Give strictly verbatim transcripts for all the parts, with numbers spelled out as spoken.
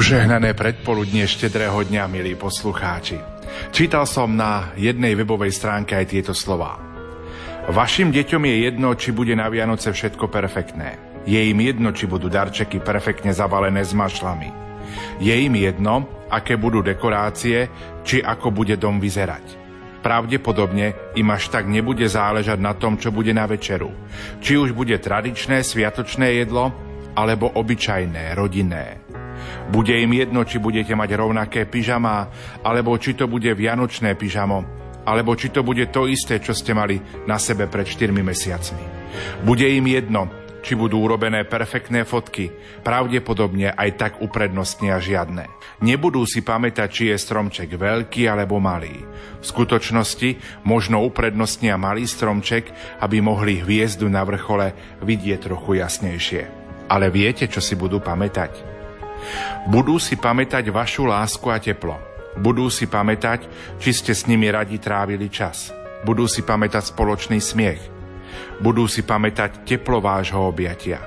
Požehnané predpoludnie štedrého dňa, milí poslucháči. Čítal som na jednej webovej stránke aj tieto slová. Vašim deťom je jedno, či bude na Vianoce všetko perfektné. Je im jedno, či budú darčeky perfektne zabalené s mašlami. Je im jedno, aké budú dekorácie, či ako bude dom vyzerať. Pravdepodobne im až tak nebude záležať na tom, čo bude na večeru. Či už bude tradičné sviatočné jedlo, alebo obyčajné, rodinné. Bude im jedno, či budete mať rovnaké pyžamá, alebo či to bude vianočné pyžamo, alebo či to bude to isté, čo ste mali na sebe pred štyrmi mesiacmi. Bude im jedno, či budú urobené perfektné fotky, pravdepodobne aj tak uprednostnia žiadne. Nebudú si pamätať, či je stromček veľký alebo malý. V skutočnosti možno uprednostnia malý stromček, aby mohli hviezdu na vrchole vidieť trochu jasnejšie. Ale viete, čo si budú pamätať? Budú si pamätať vašu lásku a teplo. Budú si pamätať, či ste s nimi radi trávili čas. Budú si pamätať spoločný smiech. Budú si pamätať teplo vášho objatia.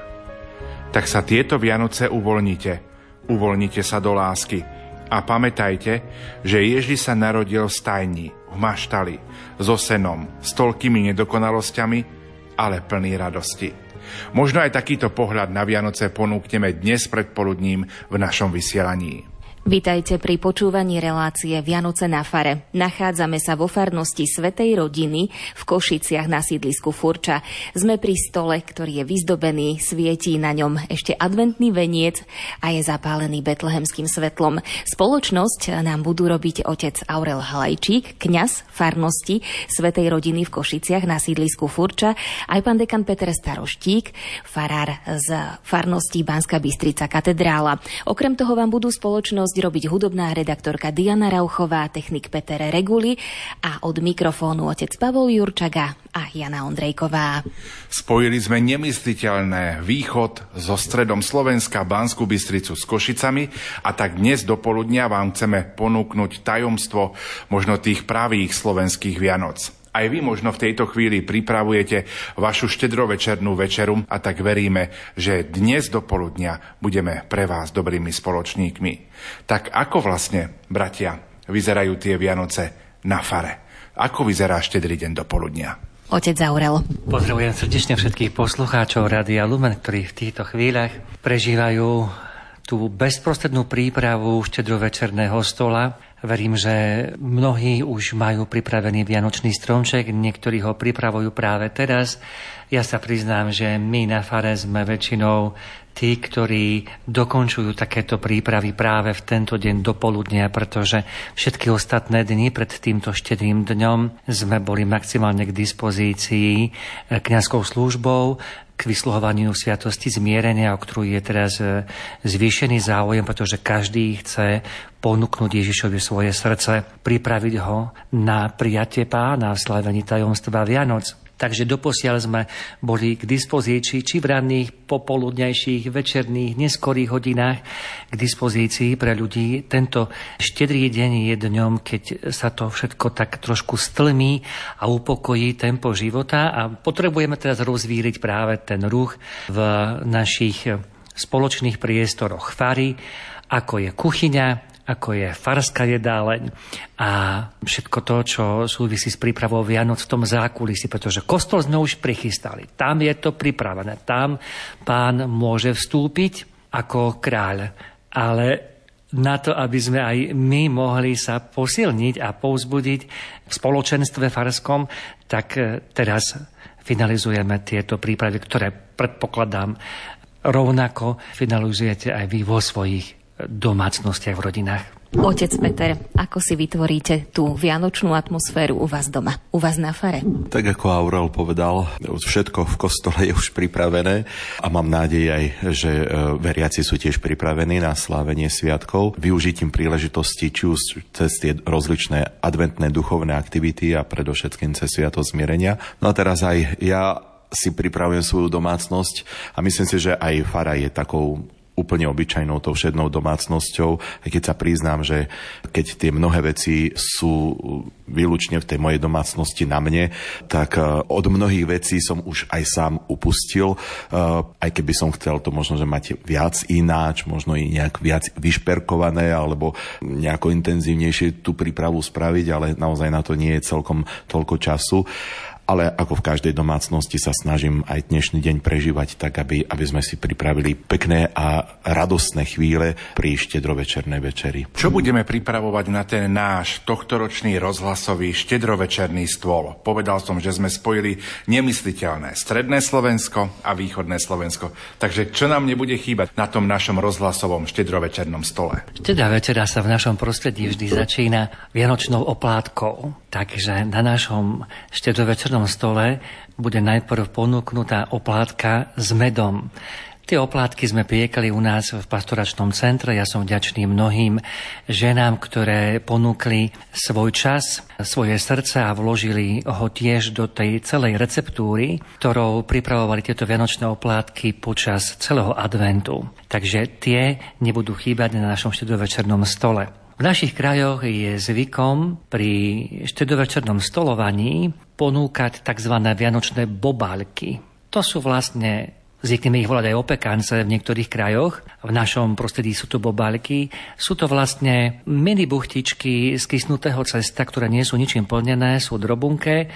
Tak sa tieto Vianoce uvoľnite. Uvoľnite sa do lásky. A pamätajte, že Ježiš sa narodil v stajni, v maštali, so senom, s toľkými nedokonalosťami, ale plný radosti. Možno aj takýto pohľad na Vianoce ponúkneme dnes predpoludním v našom vysielaní. Vítajte pri počúvaní relácie Vianoce na fare. Nachádzame sa vo farnosti Svätej Rodiny v Košiciach na sídlisku Furča. Sme pri stole, ktorý je vyzdobený, svietí na ňom ešte adventný veniec a je zapálený betlehemským svetlom. Spoločnosť nám budú robiť otec Aurel Halajčík, kňaz farnosti Svätej Rodiny v Košiciach na sídlisku Furča, aj pán dekan Peter Staroštík, farár z farnosti Banská Bystrica katedrála. Okrem toho vám budú spoločnosť robiť hudobná redaktorka Diana Rauchová, technik Peter Reguli a od mikrofónu otec Pavol Jurčaga a Jana Ondrejková. Spojili sme nemysliteľné, východ so stredom Slovenska, Banskú Bystricu s Košicami, a tak dnes do poludnia vám chceme ponúknuť tajomstvo možno tých pravých slovenských Vianoc. Aj vy možno v tejto chvíli pripravujete vašu štedrovečernú večeru, a tak veríme, že dnes do poludnia budeme pre vás dobrými spoločníkmi. Tak ako vlastne, bratia, vyzerajú tie Vianoce na fare? Ako vyzerá štedrý deň do poludnia? Otec Aurel. Pozdravujem srdečne všetkých poslucháčov Rádia Lumen, ktorí v týchto chvíľach prežívajú tú bezprostrednú prípravu štedrovečerného stola. Verím, že mnohí už majú pripravený vianočný stromček, niektorí ho pripravujú práve teraz. Ja sa priznám, že my na fare sme väčšinou tí, ktorí dokončujú takéto prípravy práve v tento deň do poludnia, pretože všetky ostatné dni pred týmto štedrým dňom sme boli maximálne k dispozícii kňazskou službou, k vysluhovaniu sviatosti zmierenia, o ktorú je teraz zvýšený záujem, pretože každý chce ponúknuť Ježišovi svoje srdce, pripraviť ho na prijatie Pána v slávení tajomstva Vianoc. Takže doposiaľ sme boli k dispozícii či v ranných, popoludňajších, večerných, neskorých hodinách k dispozícii pre ľudí. Tento štedrý deň je dňom, keď sa to všetko tak trošku stlmí a upokojí tempo života, a potrebujeme teraz rozvíriť práve ten ruch v našich spoločných priestoroch fary, ako je kuchyňa, ako je farská jedáleň a všetko to, čo súvisí s prípravou Vianoc v tom zákulisí, pretože kostol sme už prichystali. Tam je to pripravené. Tam Pán môže vstúpiť ako kráľ. Ale na to, aby sme aj my mohli sa posilniť a povzbudiť v spoločenstve farskom, tak teraz finalizujeme tieto prípravy, ktoré predpokladám rovnako finalizujete aj vy vo svojich domácnostiach, v rodinách. Otec Peter, ako si vytvoríte tú vianočnú atmosféru u vás doma, u vás na fare? Tak ako Aurel povedal, všetko v kostole je už pripravené a mám nádej aj, že veriaci sú tiež pripravení na slávenie sviatkov, využitím príležitosti či už cez tie rozličné adventné duchovné aktivity a predovšetkým cez sviatosť zmierenia. No a teraz aj ja si pripravujem svoju domácnosť a myslím si, že aj fara je takou úplne obyčajnou, tou všednou domácnosťou, aj keď sa priznám, že keď tie mnohé veci sú výlučne v tej mojej domácnosti na mne, tak od mnohých vecí som už aj sám upustil, aj keby som chcel to možno, že mať viac ináč, možno i nejak viac vyšperkované, alebo nejako intenzívnejšie tú prípravu spraviť, ale naozaj na to nie je celkom toľko času. Ale ako v každej domácnosti sa snažím aj dnešný deň prežívať tak, aby, aby sme si pripravili pekné a radostné chvíle pri štedrovečernej večeri. Čo budeme pripravovať na ten náš tohtoročný rozhlasový štedrovečerný stôl? Povedal som, že sme spojili nemysliteľné stredné Slovensko a východné Slovensko. Takže čo nám nebude chýbať na tom našom rozhlasovom štedrovečernom stole? Štedrá večera sa v našom prostredí vždy začína vianočnou oplátkou. Takže na našom štedrovečernom stole bude najprv ponúknutá oplátka s medom. Tie oplátky sme piekali u nás v pastoračnom centre. Ja som vďačný mnohým ženám, ktoré ponúkli svoj čas, svoje srdce a vložili ho tiež do tej celej receptúry, ktorou pripravovali tieto vianočné oplátky počas celého adventu. Takže tie nebudú chýbať na našom štedrovečernom stole. V našich krajoch je zvykom pri štedrovečernom stolovaní ponúkať tzv. Vianočné bobálky. To sú vlastne, zvykneme ich volať aj opekance v niektorých krajoch. V našom prostredí sú to bobálky. Sú to vlastne mini buchtičky z kysnutého cesta, ktoré nie sú ničím plnené, sú drobunké.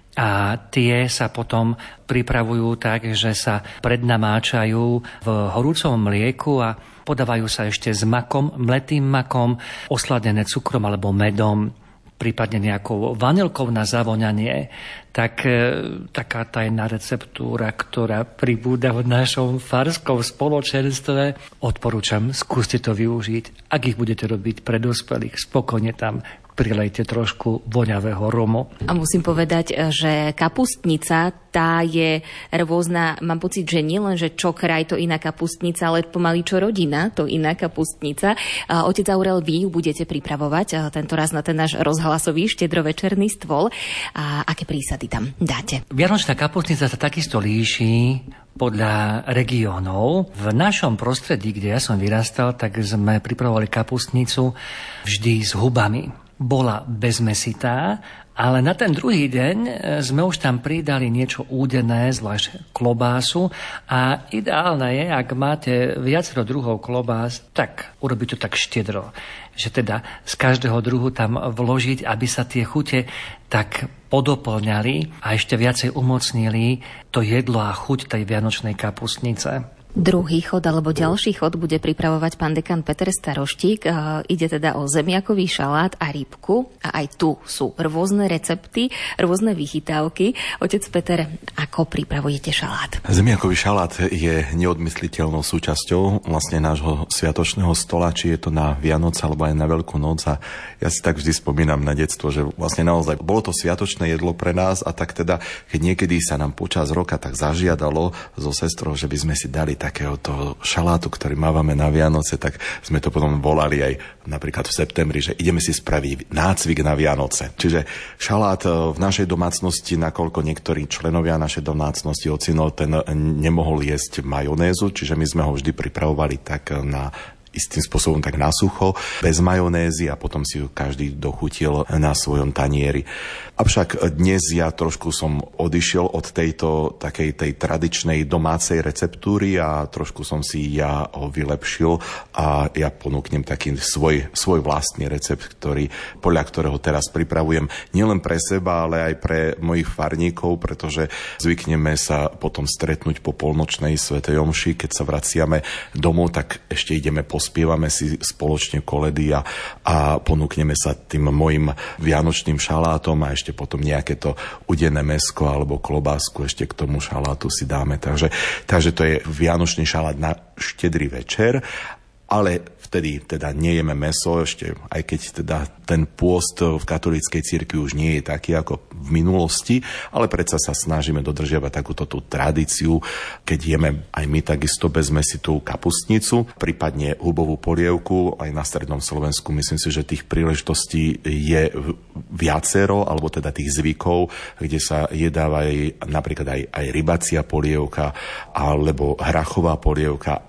A tie sa potom pripravujú tak, že sa prednamáčajú v horúcom mlieku a podávajú sa ešte s makom, mletým makom, osladené cukrom alebo medom, prípadne nejakou vanilkou na zavoňanie. Tak e, taká tajná receptúra, ktorá pribúda v našom farskom spoločenstve, odporúčam, skúste to využiť. Ak ich budete robiť pre dospelých, spokojne tam prilejte trošku voňavého romu. A musím povedať, že kapustnica, tá je rôzna, mám pocit, že nie len, že čo kraj to iná kapustnica, ale pomaly čo rodina, to iná kapustnica. Otec Aurel, vy ju budete pripravovať tento raz na ten náš rozhlasový štedrovečerný stôl. A aké prísady tam dáte? Vianočná kapustnica sa takisto líši podľa regiónov. V našom prostredí, kde ja som vyrastal, tak sme pripravovali kapustnicu vždy s hubami. Bola bezmesitá, ale na ten druhý deň sme už tam pridali niečo údené, zvlášť klobásu, a ideálne je, ak máte viacero druhov klobás, tak urobiť to tak štedro, že teda z každého druhu tam vložiť, aby sa tie chute tak podoplňali a ešte viacej umocnili to jedlo a chuť tej vianočnej kapustnice. Druhý chod alebo ďalší chod bude pripravovať pán dekan Peter Staroštík. Ide teda o zemiakový šalát a rybku. A aj tu sú rôzne recepty, rôzne vychytávky. Otec Peter, ako pripravujete šalát? Zemiakový šalát je neodmysliteľnou súčasťou vlastne nášho sviatočného stola, či je to na Vianoc alebo aj na Veľkú noc. A ja si tak vždy spomínam na detstvo, že vlastne naozaj bolo to sviatočné jedlo pre nás, a tak teda, keď niekedy sa nám počas roka tak zažiadalo so sestrou, že by sme si dali takéhoto šalátu, ktorý mávame na Vianoce, tak sme to potom volali aj napríklad v septembri, že ideme si spraviť nácvik na Vianoce. Čiže šalát v našej domácnosti, nakoľko niektorí členovia našej domácnosti ocino, ten nemohol jesť majonézu, čiže my sme ho vždy pripravovali tak na istým spôsobom tak na sucho, bez majonézy, a potom si ju každý dochutil na svojom tanieri. Avšak dnes ja trošku som odišiel od tejto takej tej tradičnej domácej receptúry a trošku som si ja ho vylepšil a ja ponúknem taký svoj, svoj vlastný recept, ktorý, podľa ktorého teraz pripravujem nielen pre seba, ale aj pre mojich farníkov, pretože zvykneme sa potom stretnúť po polnočnej svätej omši, keď sa vraciame domov, tak ešte ideme po spievame si spoločne koledy a, a ponúkneme sa tým mojim vianočným šalátom a ešte potom nejaké to udené mäsko alebo klobásku ešte k tomu šalátu si dáme. Takže, takže to je vianočný šalát na štedrý večer, ale vtedy teda nejeme mäso, ešte aj keď teda ten pôst v katolíckej cirkvi už nie je taký ako v minulosti, ale predsa sa snažíme dodržiavať takúto tú tradíciu, keď jeme aj my takisto bez mäsi tú kapustnicu, prípadne hubovú polievku. Aj na strednom Slovensku myslím si, že tých príležitostí je viacero, alebo teda tých zvykov, kde sa jedáva aj, napríklad aj, aj rybacia polievka alebo hrachová polievka a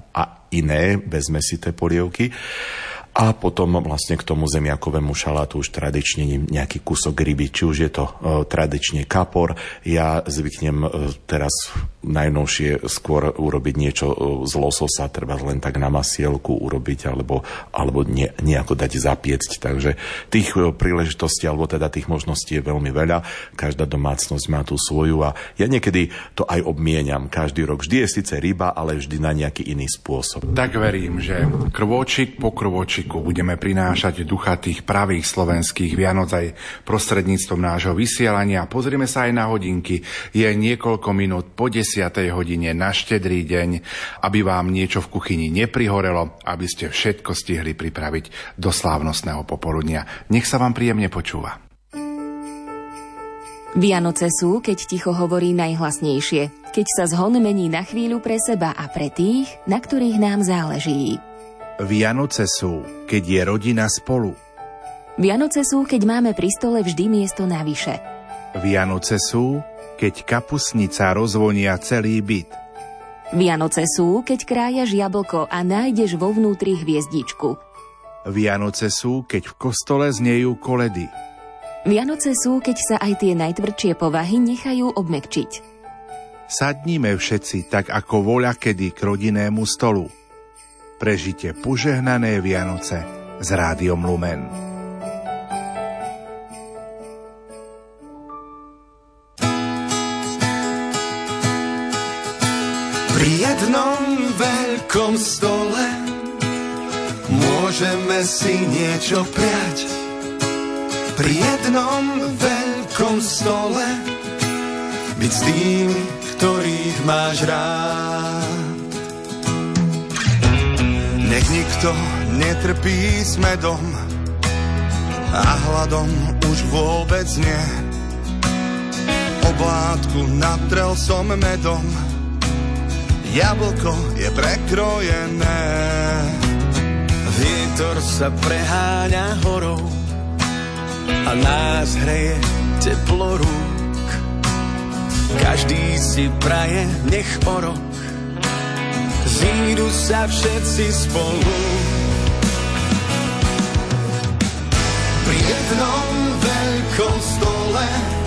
iné, bezmesité polievky. A potom vlastne k tomu zemiakovému šalátu už tradične nejaký kúsok ryby, či už je to e, tradične kapor. Ja zvyknem e, teraz najnovšie skôr urobiť niečo e, z lososa, treba len tak na masielku urobiť, alebo, alebo nie, nejako dať zapiecť. Takže tých e, príležitostí, alebo teda tých možností je veľmi veľa. Každá domácnosť má tú svoju a ja niekedy to aj obmieniam každý rok. Vždy je síce ryba, ale vždy na nejaký iný spôsob. Tak verím, že krôčik po krôčiku budeme prinášať ducha tých pravých slovenských Vianoc aj prostredníctvom nášho vysielania. Pozrime sa aj na hodinky. Je niekoľko minút po desiatej hodine na Štedrý deň, aby vám niečo v kuchyni neprihorelo, aby ste všetko stihli pripraviť do slávnostného popoludnia. Nech sa vám príjemne počúva. Vianoce sú, keď ticho hovorí najhlasnejšie, keď sa zhon mení na chvíľu pre seba a pre tých, na ktorých nám záleží. Vianoce sú, keď je rodina spolu. Vianoce sú, keď máme pri stole vždy miesto navyše. Vianoce sú, keď kapusnica rozvonia celý byt. Vianoce sú, keď krájaš jablko a nájdeš vo vnútri hviezdičku. Vianoce sú, keď v kostole znejú koledy. Vianoce sú, keď sa aj tie najtvrdšie povahy nechajú obmäkčiť. Sadníme všetci tak ako voľakedy k rodinnému stolu. Prežite požehnané Vianoce s Rádiom Lumen. Pri jednom veľkom stole môžeme si niečo prijať. Pri jednom veľkom stole byť s tými, ktorých máš rád. Nech nikto netrpí s medom a hladom už vôbec nie. Oblátku natrel som medom, jablko je prekrojené. Vietor sa preháňa horou a nás hreje teplo rúk. Každý si praje, nech o rok zídu sa všetci spolu. Pri jednom veľkom stole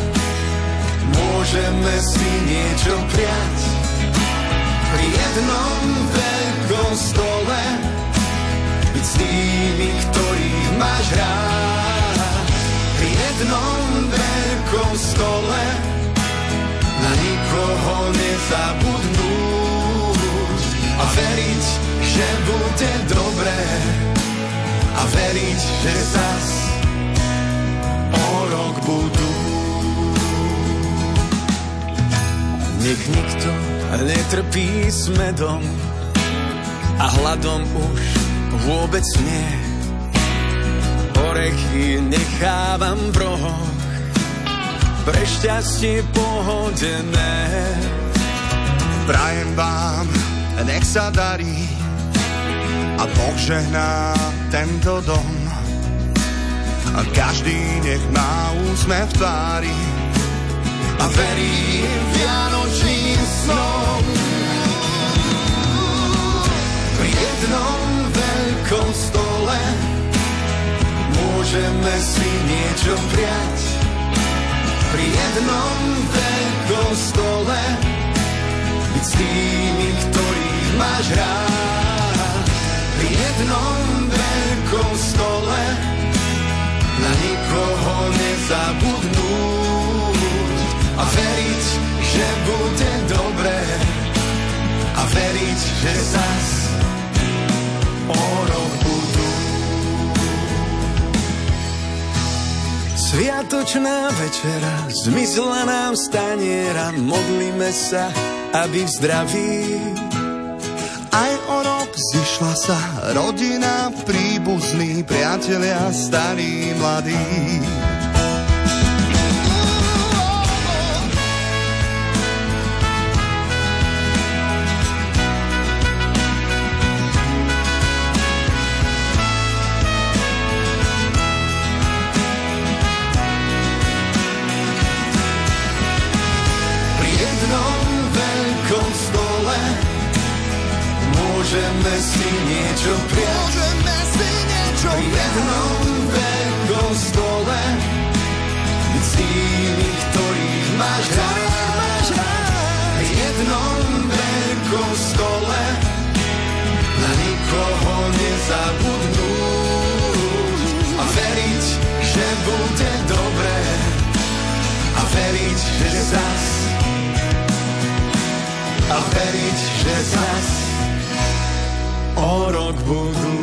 môžeme si niečo prijať. Pri jednom veľkom stole byť s tými, ktorých máš rád. Pri jednom veľkom stole na nikoho nezabudnúť a veriť, že bude dobré a veriť, že zas o rok budú. Nech nikto netrpí s medom a hladom už vôbec nie. Orechy nechávam v rohoch pre šťastie pohodené. Prajem vám, nech sa darí a Boh žehná tento dom. A každý nech má úsmev v tvári a verí vianočným snom. Pri jednom veľkom stole môžeme si niečo prijať. Pri jednom veľkom stole byť s tými, ktorých máš rád. Pri jednom veľkom stole na nikoho nezabudnúť a veriť, že bude dobré a veriť, že zas o rok budú. Sviatočná večera zmizla nám z taniera, modlíme sa, aby v zdraví aj o rok zišla sa rodina, príbuzní, priatelia, starí, mladí. Môžeme si si niečo prijať. Môžeme si niečo pri jednom veľkom stole byť s tými, ktorých máš rád. Pri jednom veľkom stole na nikoho nezabudnúť a veriť, že bude dobré a veriť, že zas a veriť, že zas o rok budú.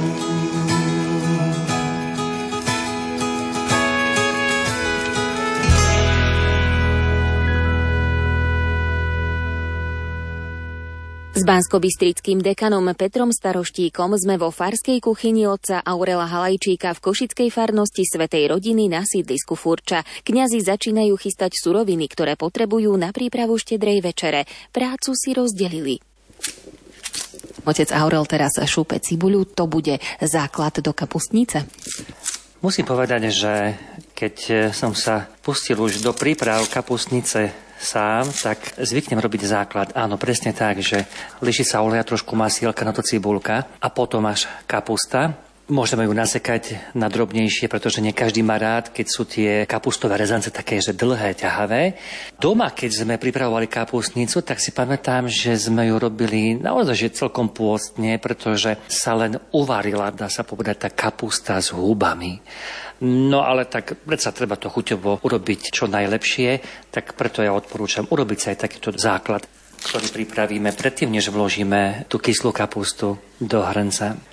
S banskobystrickým dekanom Petrom Staroštíkom sme vo farskej kuchyni otca Aurela Halajčíka v košickej farnosti Svätej rodiny na sídlisku Furča. Kňazi začínajú chystať suroviny, ktoré potrebujú na prípravu štedrej večere. Prácu si rozdelili. Otec Aurel teraz šúpe cibuľu, to bude základ do kapustnice. Musím povedať, že keď som sa pustil už do príprav kapustnice sám, tak zvyknem robiť základ. Áno, presne tak, že liší sa oleja, trošku masielka, na to cibulka a potom až kapusta. Môžeme ju nasekať na drobnejšie, pretože nie každý má rád, keď sú tie kapustové rezance také, že dlhé, ťahavé. Doma, keď sme pripravovali kapustnicu, tak si pamätám, že sme ju robili naozaj že celkom pôstne, pretože sa len uvarila, dá sa povedať, tá kapusta s húbami. No ale tak predsa treba to chuťovo urobiť čo najlepšie, tak preto ja odporúčam urobiť sa aj takýto základ, ktorý pripravíme predtým, než vložíme tú kyslú kapustu do hrnca.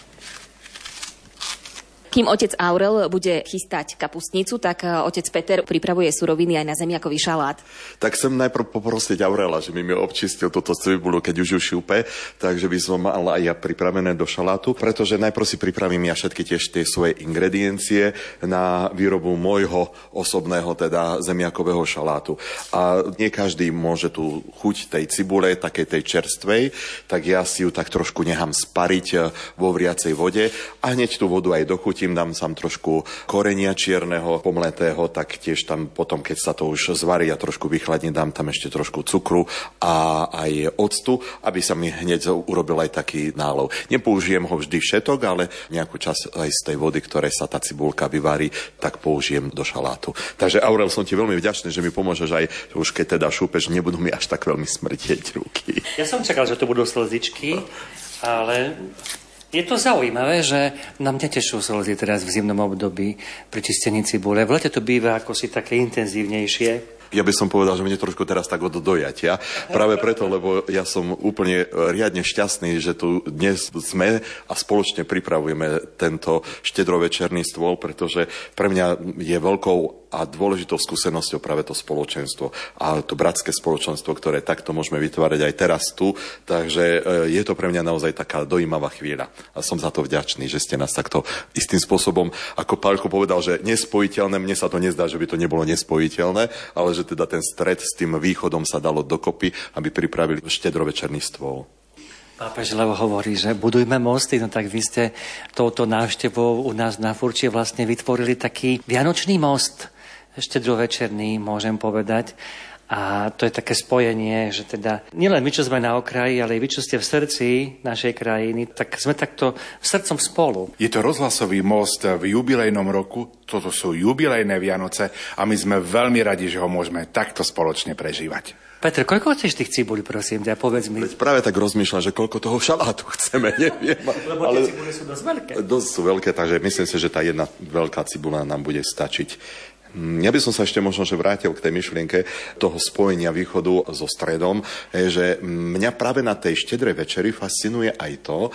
Kým otec Aurel bude chystať kapustnicu, tak otec Peter pripravuje suroviny aj na zemiakový šalát. Tak chcem najprv poprosiť Aurela, že mi mi občistil túto cibulu, keď už ju šúpe, takže by som mal aj ja pripravené do šalátu, pretože najprv si pripravím ja všetky tiež tie svoje ingrediencie na výrobu môjho osobného, teda zemiakového šalátu. A nie každý môže tú chuť tej cibule, takej tej čerstvej, tak ja si ju tak trošku nechám spariť vo vriacej vode a hneď tú vodu aj dochutím. Dám sam trošku korenia čierneho pomletého, tak tiež tam potom, keď sa to už zvarí a trošku vychladne, dám tam ešte trošku cukru a aj octu, aby sa mi hneď urobil aj taký nálov. Nepoužijem ho vždy všetok, ale nejakú časť aj z tej vody, ktoré sa tá cibulka vyvarí, tak použijem do šalátu. Takže Aurel, som ti veľmi vďačný, že mi pomôžeš aj, už keď teda šúpeš, nebudú mi až tak veľmi smrdieť ruky. Ja som čakal, že to budú slzičky, ale je to zaujímavé, že nám netešú slzy teraz v zimnom období pri čistení cibule. V lete to býva ako si také intenzívnejšie. Ja by som povedal, že mne trošku teraz tak od dojatia. Práve preto, lebo ja som úplne riadne šťastný, že tu dnes sme a spoločne pripravujeme tento štedrovečerný stôl, pretože pre mňa je veľkou a dôležitou skúsenosťou práve to spoločenstvo a to bratské spoločenstvo, ktoré takto môžeme vytvárať aj teraz tu. Takže je to pre mňa naozaj taká dojímavá chvíľa. A som za to vďačný, že ste nás takto istým spôsobom, ako Paľko povedal, že nespojiteľné, mne sa to nezdá, že by to nebolo nespojiteľné, ale že teda ten stred s tým východom sa dalo dokopy, aby pripravili štedrovečerný stôl. Pápež Leo hovorí, že budujme mosty, no tak vy ste touto návštevou u nás na Furči vlastne vytvorili taký vianočný most, štedrovečerný, môžem povedať. A to je také spojenie, že teda nielen my, čo sme na okraji, ale aj vy, čo ste v srdci našej krajiny, tak sme takto srdcom spolu. Je to rozhlasový most v jubilejnom roku, toto sú jubilejné Vianoce a my sme veľmi radi, že ho môžeme takto spoločne prežívať. Petr, koľko chceš tých cibuli, prosím ťa, povedz mi. Veď práve tak rozmýšľam, že koľko toho šalátu chceme, neviem. Lebo tie cibule sú dosť veľké. Dosť sú veľké, takže myslím si, že tá jedna veľká cibula nám bude stačiť. Ja by som sa ešte možno že vrátil k tej myšlienke toho spojenia východu so stredom, že mňa práve na tej štedrej večeri fascinuje aj to,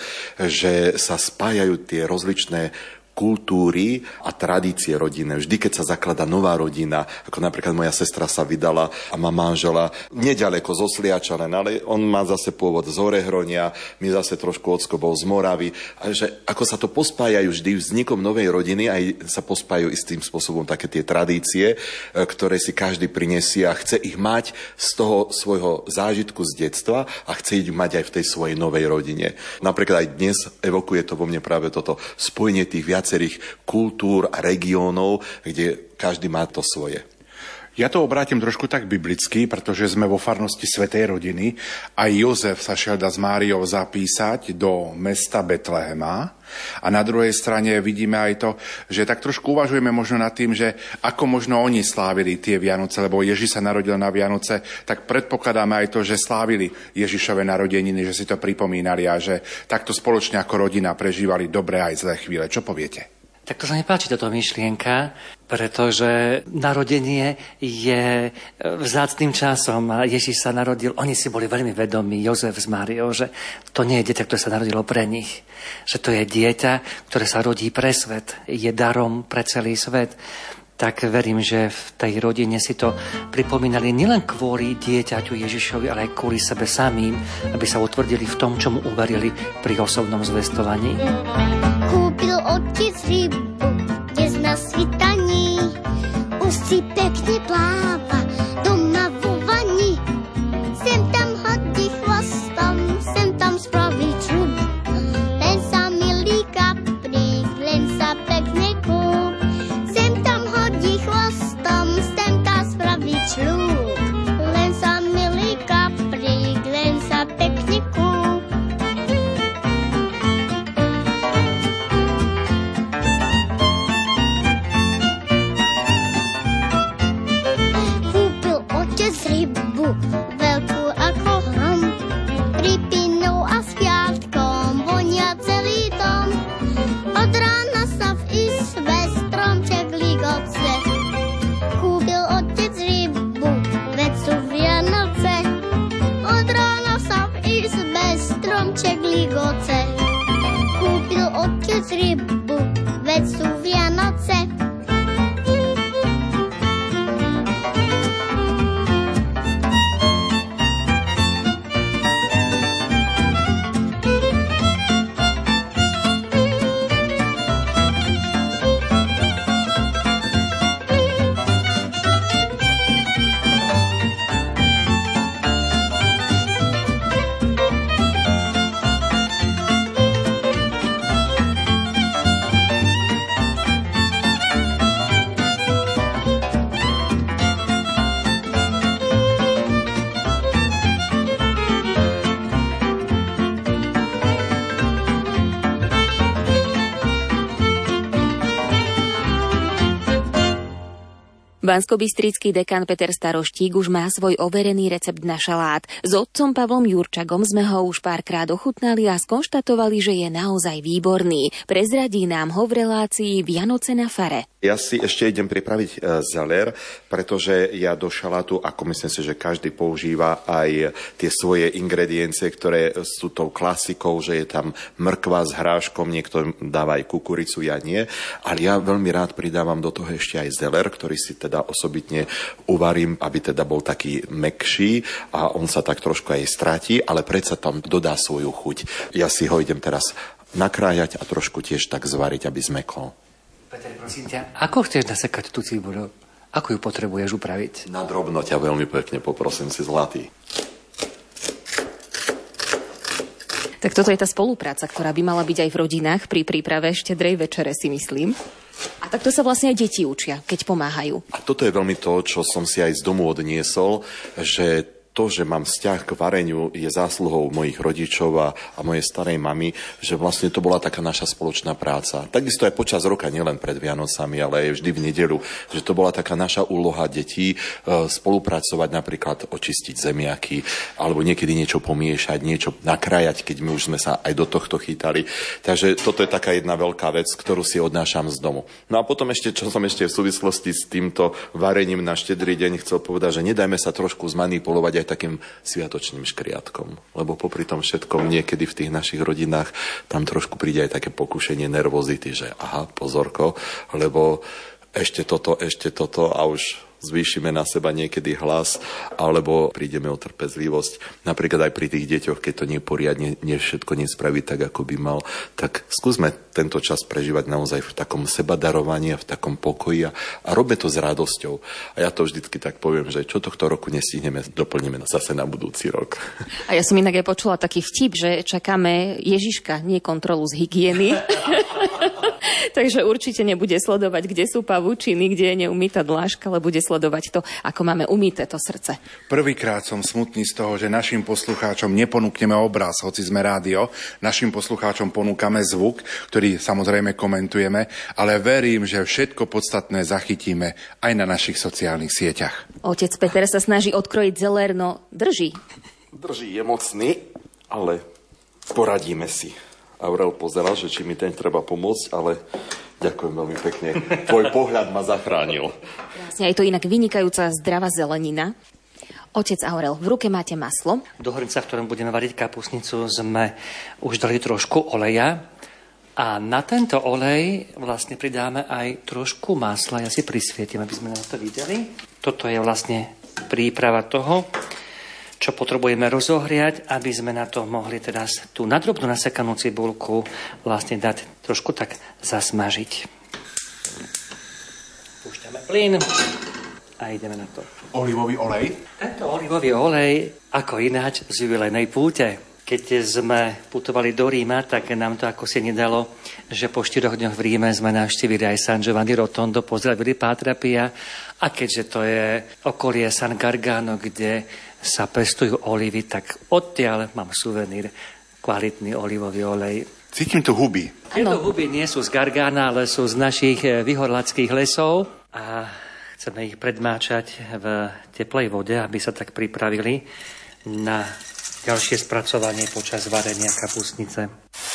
že sa spájajú tie rozličné kultúry a tradície rodinné. Vždy, keď sa zaklada nová rodina, ako napríklad moja sestra sa vydala a má manžela nedaleko zo Sliača, ale on má zase pôvod z Orehronia, my zase trošku odskobov z Moravy. A že ako sa to pospájajú vždy vznikom novej rodiny, aj sa pospájajú istým spôsobom také tie tradície, ktoré si každý prinesie a chce ich mať z toho svojho zážitku z detstva a chce ich mať aj v tej svojej novej rodine. Napríklad aj dnes evokuje to vo mne práve toto spojenie tých viac viacerých kultúr a regiónov, kde každý má to svoje. Ja to obrátim trošku tak biblicky, pretože sme vo farnosti Svätej rodiny a Jozef sa šiel dať s Máriou zapísať do mesta Betlehema. A na druhej strane vidíme aj to, že tak trošku uvažujeme možno nad tým, že ako možno oni slávili tie Vianoce, lebo Ježiš sa narodil na Vianoce, tak predpokladáme aj to, že slávili Ježišove narodeniny, že si to pripomínali a že takto spoločne ako rodina prežívali dobré aj zlé chvíle. Čo poviete? Tak to sa mi páči táto myšlienka, pretože narodenie je vzácnym časom a Ježiš sa narodil, oni si boli veľmi vedomí, Jozef s Máriou, že to nie je dieťa, ktoré sa narodilo pre nich, že to je dieťa, ktoré sa rodí pre svet, je darom pre celý svet. Tak verím, že v tej rodine si to pripomínali nielen kvôli dieťaťu Ježišovi, ale aj kvôli sebe samým, aby sa utvrdili v tom, čomu uverili pri osobnom zvestovaní. Kúpil otec rybu, dnes na svitaní, už si pekne pláva doma vo vani. Sem tam hodí chvostom, sem tam spraví čud, len sa milý kaprík, len sa pekne kúp. Sem tam hodí chvostom, sem tam spraví čud, len sa milý kaprík, len sa pekne kúp. Rybu, veľkú ako hrom, pripinou a sviatkom vonia celý dom. Od rána sa v izbe stromček ligoce, kúpil otec rybu, veď sú Vianoce. Od rána sa v izbe stromček ligoce, kúpil otec rybu, veď sú Vianoce. Banskobystrický dekan Peter Staroštík už má svoj overený recept na šalát. S otcom Pavlom Jurčagom sme ho už párkrát ochutnali a skonštatovali, že je naozaj výborný. Prezradí nám ho v relácii Vianoce na fare. Ja si ešte idem pripraviť zeler, pretože ja do šalátu, ako myslím si, že každý používa aj tie svoje ingrediencie, ktoré sú tou klasikou, že je tam mrkva s hráškom, niekto dáva aj kukuricu, ja nie. Ale ja veľmi rád pridávam do toho ešte aj zeler, ktorý si teda osobitne uvarím, aby teda bol taký mäkší a on sa tak trošku aj stratí, ale predsa tam dodá svoju chuť. Ja si ho idem teraz nakrájať a trošku tiež tak zvariť, aby zmekol. Peter, prosím ťa, ako chceš nasekať tú cibuľu? Ako ju potrebuješ upraviť? Na drobno ťa veľmi pekne poprosím, si zlatý. Tak toto je tá spolupráca, ktorá by mala byť aj v rodinách pri príprave štedrej večere, si myslím. A takto sa vlastne aj deti učia, keď pomáhajú. A toto je veľmi to, čo som si aj z domu odniesol, že to, že mám vzťah k vareniu, je zásluhou mojich rodičov a, a mojej starej mamy, že vlastne to bola taká naša spoločná práca. Takisto aj počas roka, nielen pred Vianocami, ale aj vždy v nedeľu, že to bola taká naša úloha detí e, spolupracovať, napríklad očistiť zemiaky, alebo niekedy niečo pomiešať, niečo nakrájať, keď my už sme sa aj do tohto chytali. Takže toto je taká jedna veľká vec, ktorú si odnášam z domu. No a potom ešte, čo som ešte v súvislosti s týmto varením na štedrý deň chcel povedať, že nedajme sa trošku zmanipulovať aj takým sviatočným škriatkom. Lebo popri tom všetkom niekedy v tých našich rodinách tam trošku príde aj také pokušenie nervozity, že aha, pozorko, lebo ešte toto, ešte toto a už zvýšime na seba niekedy hlas, alebo prídeme o trpezlivosť. Napríklad aj pri tých deťoch, keď to neporiadne, nie všetko nespraví tak, ako by mal, tak skúsme tento čas prežívať naozaj v takom sebadarovaní a v takom pokoji a, a robme to s radosťou. A ja to vždycky tak poviem, že čo tohto roku nestihneme, doplníme zase na budúci rok. A ja som inak aj počula taký vtip, že čakáme Ježiška, nie kontrolu z hygieny. Takže určite nebude sledovať, kde sú pavúčiny, kde je neumýta dláška, ale bude sledovať to, ako máme umýté to srdce. Prvýkrát som smutný z toho, že našim poslucháčom neponúkneme obraz, hoci sme rádio. Našim poslucháčom ponúkame zvuk, ktorý samozrejme komentujeme, ale verím, že všetko podstatné zachytíme aj na našich sociálnych sieťach. Otec Peter sa snaží odkrojiť zelér, no drží. Drží, je mocný, ale poradíme si. Aurel pozeral, že či mi ten treba pomôcť, ale ďakujem veľmi pekne. Tvoj pohľad ma zachránil. Vlastne je to inak vynikajúca zdravá zelenina. Otec Aurel, v ruke máte maslo. Do hrnca, v ktorom budeme variť kapustnicu, sme už dali trošku oleja. A na tento olej vlastne pridáme aj trošku masla. Ja si prisvietim, aby sme na to videli. Toto je vlastne príprava toho, čo potrebujeme rozohriať, aby sme na to mohli teraz tú nadrobnú nasekanú cibulku vlastne dať trošku tak zasmažiť. Púšťame plyn a ideme na to. Olivový olej? Tento olivový olej, ako ináč z jubilejnej púte. Keď sme putovali do Ríma, tak nám to ako si nedalo, že po štyroch dňoch v Ríme sme navštívili aj San Giovanni Rotondo, pozdravili Pátra Pia. A keďže to je okolie San Gargano, kde sa pestujú olivy, tak odtiaľ mám suvenír, kvalitný olivový olej. Cítim tu huby. Tieto huby nie sú z Gargána, ale sú z našich vyhorlackých lesov a chceme ich predmáčať v teplej vode, aby sa tak pripravili na ďalšie spracovanie počas varenia kapustnice.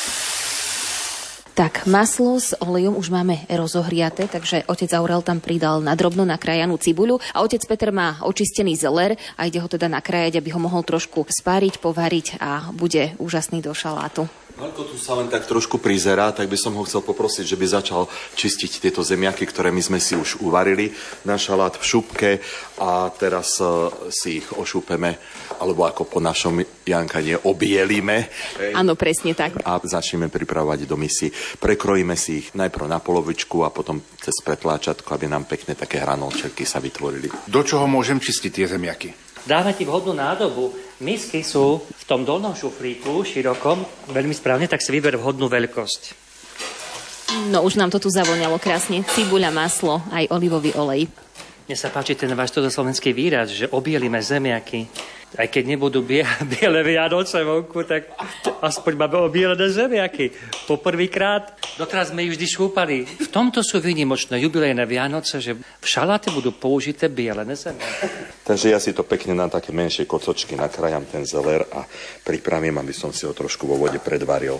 Tak, maslo s olejom už máme rozohriaté, takže otec Aurel tam pridal na drobno nakrájanú cibuľu a otec Peter má očistený zeler a ide ho teda nakrájať, aby ho mohol trošku spáriť, povariť a bude úžasný do šalátu. Marko tu sa len tak trošku prizerá, tak by som ho chcel poprosiť, že by začal čistiť tieto zemiaky, ktoré my sme si už uvarili na šalát v šupke a teraz uh, si ich ošúpeme, alebo ako po našom Jankanie obielime. Áno, presne tak. A začneme pripravovať do misy. Prekrojíme si ich najprv na polovičku a potom cez pretláčatko, aby nám pekne také hranolčeky sa vytvorili. Do čoho môžem čistiť tie zemiaky? Dáme ti vhodnú nádobu. Misky sú v tom dolnom šuflíku, širokom, veľmi správne, tak si vyber vhodnú veľkosť. No už nám to tu zavoňalo krásne. Cibuľa, maslo, aj olivový olej. Mne sa páči ten váš slovenský výraz, že obielime zemiaky. Aj keď nebudú bie- biele Vianoce vonku, tak aspoň máme obielené zemiaky. Poprvýkrát, doteraz sme ich vždy šúpali. V tomto sú výnimočné jubilejné Vianoce, že v šaláte budú použité bielené zemiaky. Takže ja si to pekne na také menšie kocočky nakrájam ten zeler a pripravím, aby som si ho trošku vo vode predvaril.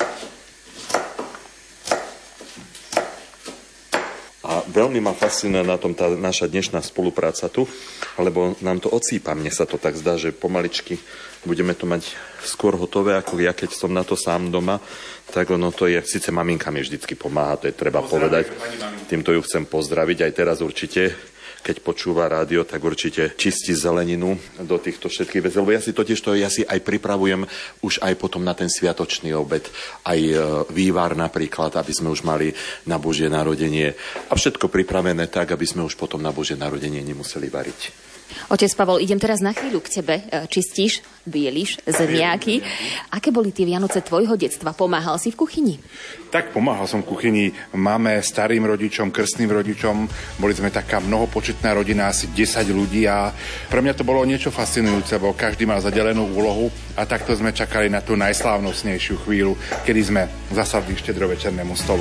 A veľmi ma fascinuje na tom tá naša dnešná spolupráca tu, lebo nám to odsýpa. Mne sa to tak zdá, že pomaličky budeme to mať skôr hotové, ako ja, keď som na to sám doma. Tak ono to je, síce maminka mi vždycky pomáha, to je treba povedať. Týmto ju chcem pozdraviť aj teraz určite. Keď počúva rádio, tak určite čistí zeleninu do týchto všetkých vecí. Lebo ja si totiž to, ja si aj pripravujem už aj potom na ten sviatočný obed, aj vývar napríklad, aby sme už mali na Božie narodenie. A všetko pripravené tak, aby sme už potom na Božie narodenie nemuseli variť. Otec Pavol, idem teraz na chvíľu k tebe. Čistíš, bieliš zemiaky. Aké boli tie Vianoce tvojho detstva? Pomáhal si v kuchyni? Tak pomáhal som v kuchyni. Máme starým rodičom, krstným rodičom. Boli sme taká mnohopočetná rodina, asi desať ľudí a pre mňa to bolo niečo fascinujúce, bo každý mal zadelenú úlohu a takto sme čakali na tú najslávnostnejšiu chvíľu, kedy sme zasadli štedrovečernému stolu.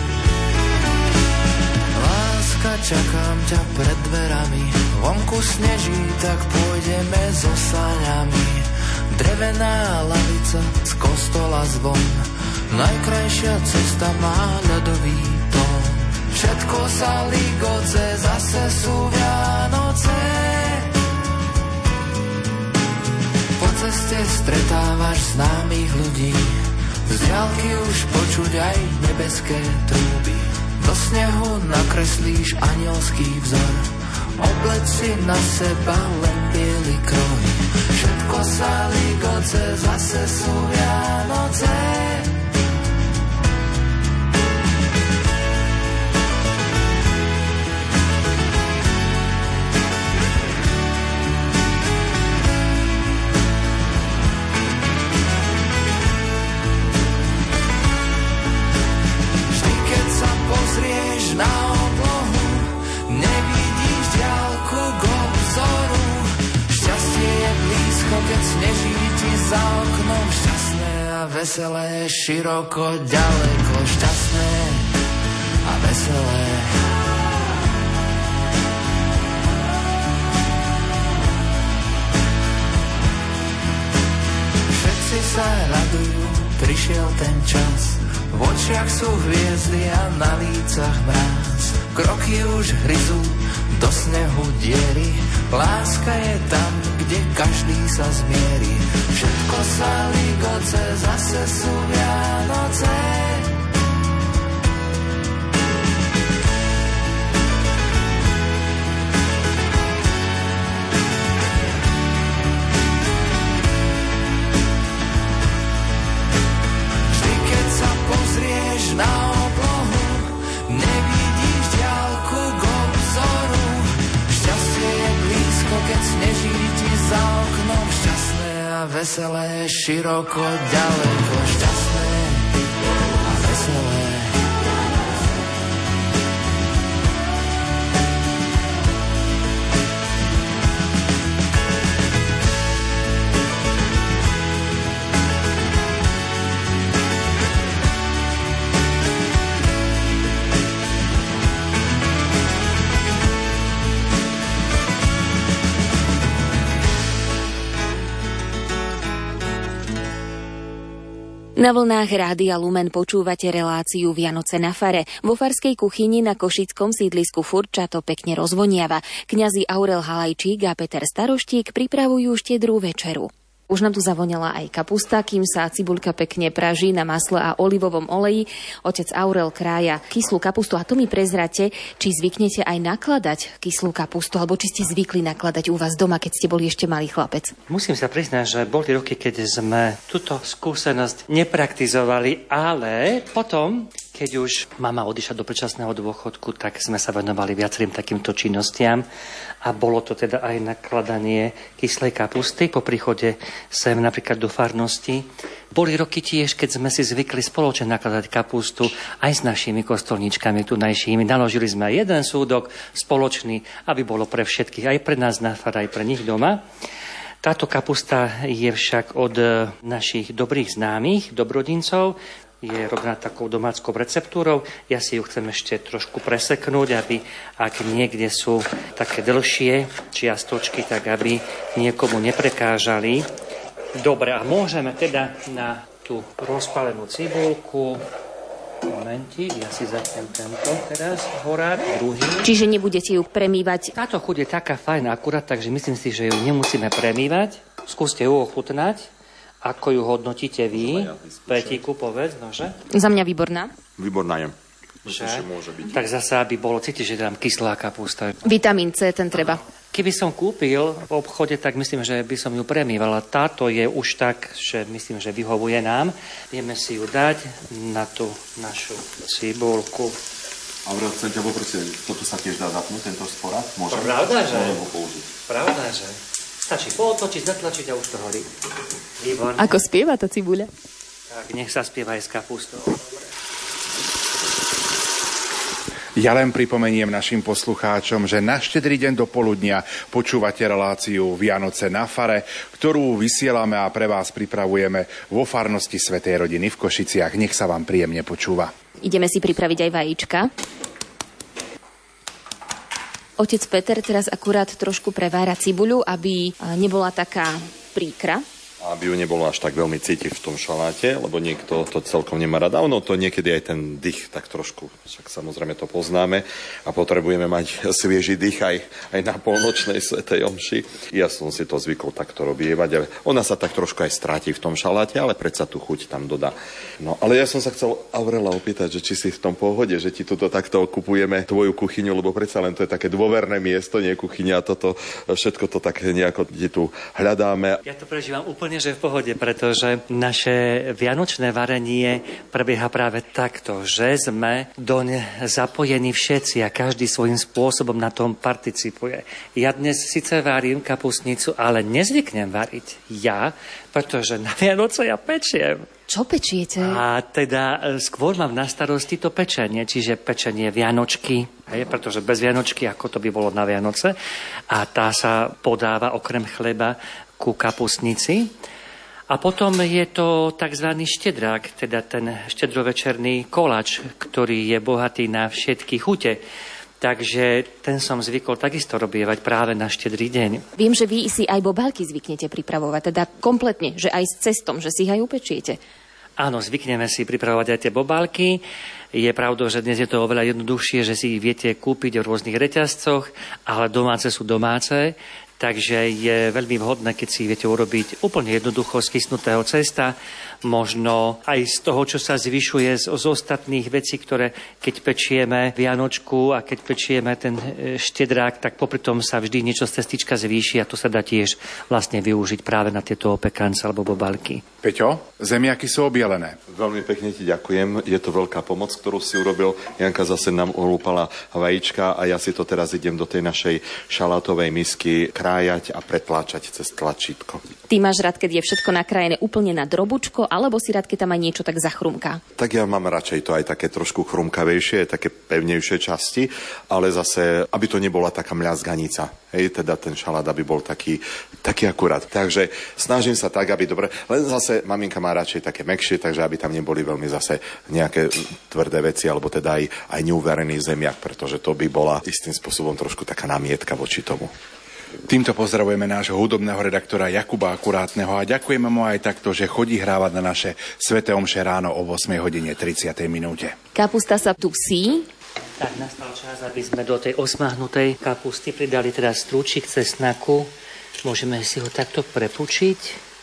Láska, čakám ťa pred dverami, vonku sneží, tak pôjdeme so saňami. Drevená lavica z kostola zvon, najkrajšia cesta má ľadový tón. Všetko sa ligoce, zase sú Vianoce. Po ceste stretávaš známych ľudí, z diaľky už počuť aj nebeské trúby. Do snehu nakreslíš anielský vzor, obleč si na seba len biely kroj. Všetko sa ligoce, zase sú Vianoce. Vždy, keď sa veselé, široko, ďaleko, šťastné a veselé. Všetci sa radujú, prišiel ten čas, v očiach sú hviezdy a na lícach mráz. Kroky už hryzú do snehu diery, láska je tam, kde každý sa zmierí. Všetko sa ligoce, zase sú Vianoce. Vždy, keď sa pozrieš na oblohu, nevidíš ďalku k obzoru. Šťastie je blízko, keď sneží ti za oknom. Šťastné a veselé, široko, ďaleko, šťastné a veselé. Na vlnách Rádia Lumen počúvate reláciu Vianoce na fare. Vo farskej kuchyni na košickom sídlisku Furča to pekne rozvoniava. Kňazi Aurel Halajčík a Peter Staroštík pripravujú štedrú večeru. Už nám tu zavonala aj kapusta, kým sa cibuľka pekne praží na masle a olivovom oleji. Otec Aurel krája kyslú kapustu a to mi prezrate, či zvyknete aj nakladať kyslú kapustu, alebo či ste zvykli nakladať u vás doma, keď ste boli ešte malý chlapec. Musím sa priznať, že boli roky, keď sme túto skúsenosť nepraktizovali, ale potom, keď už mama odišla do predčasného dôchodku, tak sme sa venovali viacerým takýmto činnostiam a bolo to teda aj nakladanie kyslej kapusty po príchode sem napríklad do farnosti. Boli roky tiež, keď sme si zvykli spoločne nakladať kapustu aj s našimi kostolníčkami tunajšími. Naložili sme aj jeden súdok spoločný, aby bolo pre všetkých, aj pre nás na fare, aj pre nich doma. Táto kapusta je však od našich dobrých známych, dobrodincov. Je robená takou domáckou receptúrou. Ja si ju chcem ešte trošku preseknúť, aby ak niekde sú také dlhšie čiastočky, tak aby niekomu neprekážali. Dobre, a môžeme teda na tú rozpálenú cibulku. Momentík, ja si zapnem tento teraz, horák, druhý. Čiže nebudete ju premývať? Táto chuť je taká fajná akurát, takže myslím si, že ju nemusíme premývať. Skúste ju ochutnať. Ako ju hodnotíte vy? Petíku, povedz, nože? Za mňa výborná. Výborná je. Že? Môže byť. Tak zase, aby bolo cítiť, že tam kyslá kapusta. Vitamín C, ten treba. Keby som kúpil v obchode, tak myslím, že by som ju premývala. Táto je už tak, že myslím, že vyhovuje nám. Ideme si ju dať na tú našu cibulku. Aurel, chcem ťa poprosiť, toto sa tiež dá zapnúť, tento sporát? Môžem? Pravda, že? Môžem ho použiť. Pravda, že? Stačí pootočiť, zatlačiť a už to horí. Výborné. Ako spieva tá cibuľa? Tak, nech sa spieva aj s kapustou. Ja len pripomeniem našim poslucháčom, že na štedrý deň do poludnia počúvate reláciu Vianoce na fare, ktorú vysielame a pre vás pripravujeme vo farnosti Svätej rodiny v Košiciach. Nech sa vám príjemne počúva. Ideme si pripraviť aj vajíčka. Otec Peter teraz akurát trošku prevára cibuľu, aby nebola taká príkra. Aby ju nebolo až tak veľmi cítiť v tom šaláte, lebo niekto to celkom nemá rád. Ono to niekedy aj ten dých tak trošku, však samozrejme to poznáme a potrebujeme mať svieži dých aj, aj na polnočnej svätej omši. Ja som si to zvykol takto robievať. Ona sa tak trošku aj stráti v tom šaláte, ale predsa tú chuť tam dodá. No, ale ja som sa chcel Aurela opýtať, že či si v tom pohode, že ti tuto takto okupujeme tvoju kuchyňu, lebo predsa len to je také dôverné miesto, nie kuchyňa, toto všetko to tak nejako tu hľadáme. Ja to prežívam úplne že v pohode, pretože naše vianočné varenie prebieha práve takto, že sme doň zapojení všetci a každý svojím spôsobom na tom participuje. Ja dnes síce varím kapustnicu, ale nezvyknem variť ja, pretože na Vianoce ja pečiem. Čo pečiete? A teda skôr mám na starosti to pečenie, čiže pečenie Vianočky, hej, pretože bez Vianočky, ako to by bolo na Vianoce, a tá sa podáva okrem chleba ku kapustnici. A potom je to tzv. Štedrák, teda ten štedrovečerný koláč, ktorý je bohatý na všetky chute. Takže ten som zvykol takisto robievať práve na štedrý deň. Viem, že vy si aj bobálky zvyknete pripravovať, teda kompletne, že aj s cestom, že si ich aj upečiete. Áno, zvykneme si pripravovať aj tie bobálky. Je pravdou, že dnes je to oveľa jednoduchšie, že si ich viete kúpiť v rôznych reťazcoch, ale domáce sú domáce. Takže je veľmi vhodné, keď si viete urobiť úplne jednoducho z chysnutého cesta, možno aj z toho, čo sa zvyšuje z, z ostatných vecí, ktoré keď pečieme vianočku a keď pečieme ten štedrák, tak popri tom sa vždy niečo z cestička zvýši a to sa dá tiež vlastne využiť práve na tieto opekance alebo bobalky. Peťo, zemiaky sú obielené. Veľmi pekne ti ďakujem, je to veľká pomoc, ktorú si urobil. Janka zase nám olúpala vajíčka a ja si to teraz idem do tej našej šalátovej misky krájať a pretláčať cez tlačítko. Ty máš rád, keď je všetko nakrájené úplne na drobučko, alebo si rád, keď tam aj niečo tak zachrumká? Tak ja mám radšej to aj také trošku chrumkavejšie, také pevnejšie časti, ale zase, aby to nebola taká mľazganica. Hej, teda ten šalát, aby bol taký, taký akurát. Takže snažím sa tak, aby dobre, len zase maminka má radšej také mäkšie, takže aby tam neboli veľmi zase nejaké tvrdé veci, alebo teda aj, aj neuverený zemiak, pretože to by bola istým spôsobom trošku taká namietka voči tomu. Týmto pozdravujeme nášho hudobného redaktora Jakuba Akurátneho a ďakujeme mu aj takto, že chodí hrávať na naše sväté omše ráno o ôsmej hodine tridsiatej minúte. Kapusta sa dusí. Tak nastal čas, aby sme do tej osmahnutej kapusty pridali teda strúčik cesnaku. Môžeme si ho takto prepučiť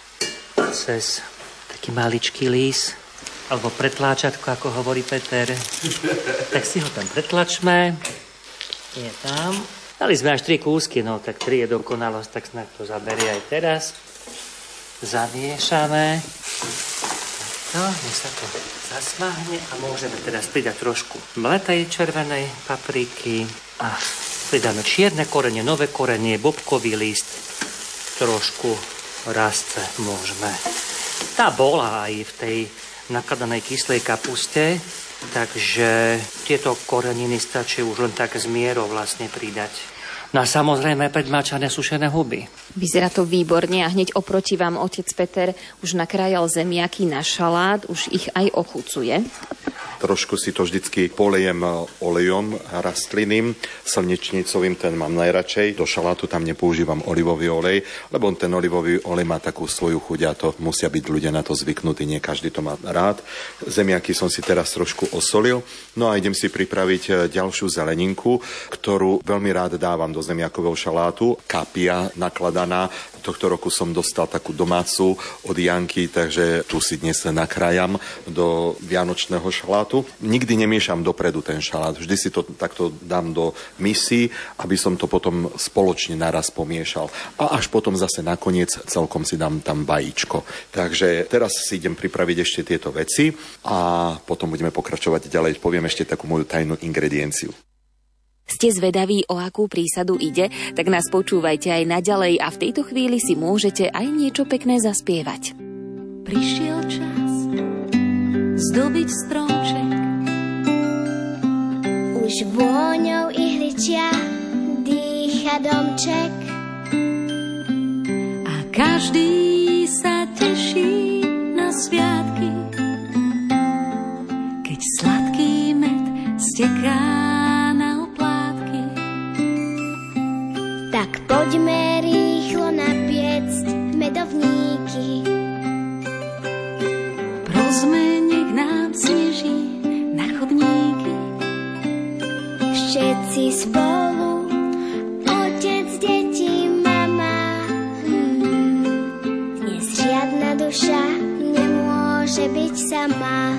cez taký maličký lís alebo pretláčatko, ako hovorí Peter. Tak si ho tam pretlačme. Je tam. Dali sme až tri kúsky, no tak tri je dokonalosť, tak snad to zaberie aj teraz. Zamiešame. No, nech sa to zasmahne a môžeme teraz pridať trošku mletej červenej papriky a pridáme čierne korenie, nové korenie, bobkový list, trošku rastce môžeme. Tá bola aj v tej nakladanej kyslej kapuste, takže tieto koreniny stačí už len tak z mierou vlastne pridať. No a samozrejme predmáčané sušené huby. Vyzerá to výborne a hneď oproti vám otec Peter už nakrájal zemiaky na šalát, už ich aj ochucuje. Trošku si to vždycky polejem olejom rastlinným, slnečnicovým, ten mám najradšej. Do šalátu tam nepoužívam olivový olej, lebo ten olivový olej má takú svoju chuť a to musia byť ľudia na to zvyknutí, nie každý to má rád. Zemiaky som si teraz trošku osolil, no a idem si pripraviť ďalšiu zeleninku, ktorú veľmi rád dávam do zemiakového šalátu. Kapia nakladaná, tohto roku som dostal takú domácu od Janky, takže tu si dnes nakrájam do vianočného šalátu. Nikdy nemiešam dopredu ten šalát, vždy si to takto dám do misy, aby som to potom spoločne naraz pomiešal. A až potom zase nakoniec celkom si dám tam vajíčko. Takže teraz si idem pripraviť ešte tieto veci a potom budeme pokračovať ďalej. Poviem ešte takú moju tajnú ingredienciu. Ste zvedaví, o akú prísadu ide, tak nás počúvajte aj naďalej a v tejto chvíli si môžete aj niečo pekné zaspievať. Prišiel čas zdobiť stromček, už vôňou ihličia dýcha domček a každý sa teší na sviatky, keď sladký med steká na oplátky. Tak poďme rýchlo napiecť medovníky. Prosme, nech nám sneží na chodníky. Všetci spolu, otec, deti, mama. Hmm. Dnes žiadna duša nemôže byť sama.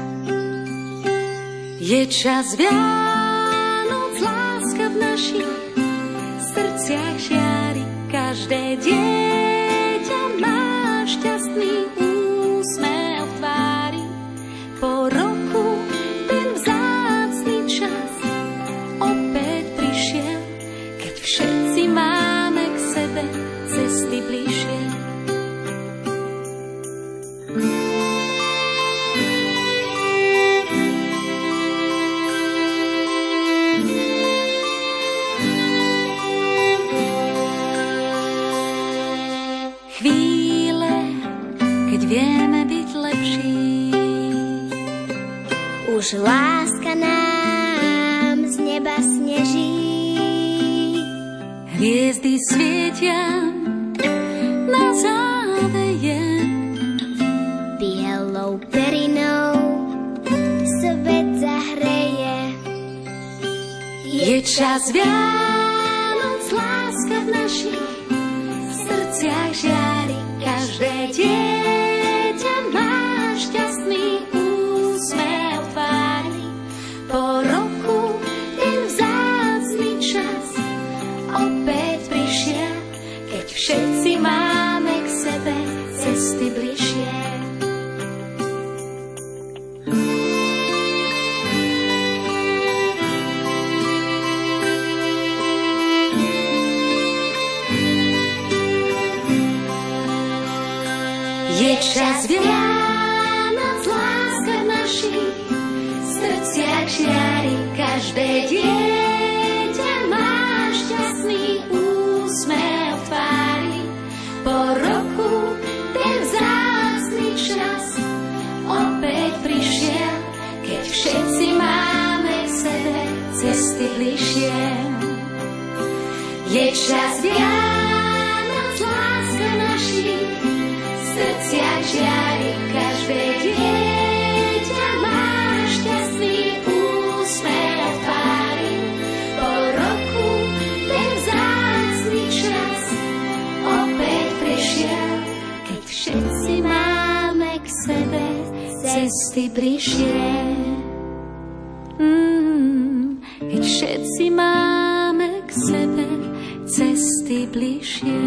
Je čas Vianoc, láska v našich srdciach žiari. Každé dieťa má šťastný úsmev v tvári. Po roku ten vzácny čas opäť prišiel, keď všetci máme k sebe cesty bližšie. už láska nám z neba sneží. Hviezdy svietia na záveje, bielou perinou svet zahreje. Je čas Vianoc, láska v našich srdciach žiari. Každé dieťa má šťastný úsmev tvári. Po roku ten vzácny čas opäť prišiel, keď všetci máme k sebe cesty bližšie. Je čas Vianoc, láska v našich srdciach žiari. Každé dieťa má šťastný úsmev tvári. Po roku ten vzácny čas opäť prišiel, keď všetci máme k sebe cesty bližšie. Je čas Vianoc, láska v našich srdciach žiari. Každé dieťa má šťastný úsmev tvári. Po roku ten vzácny čas opäť prišiel, keď všetci máme k sebe cesty bližšie. Mm, keď všetci máme k sebe cesty bližšie.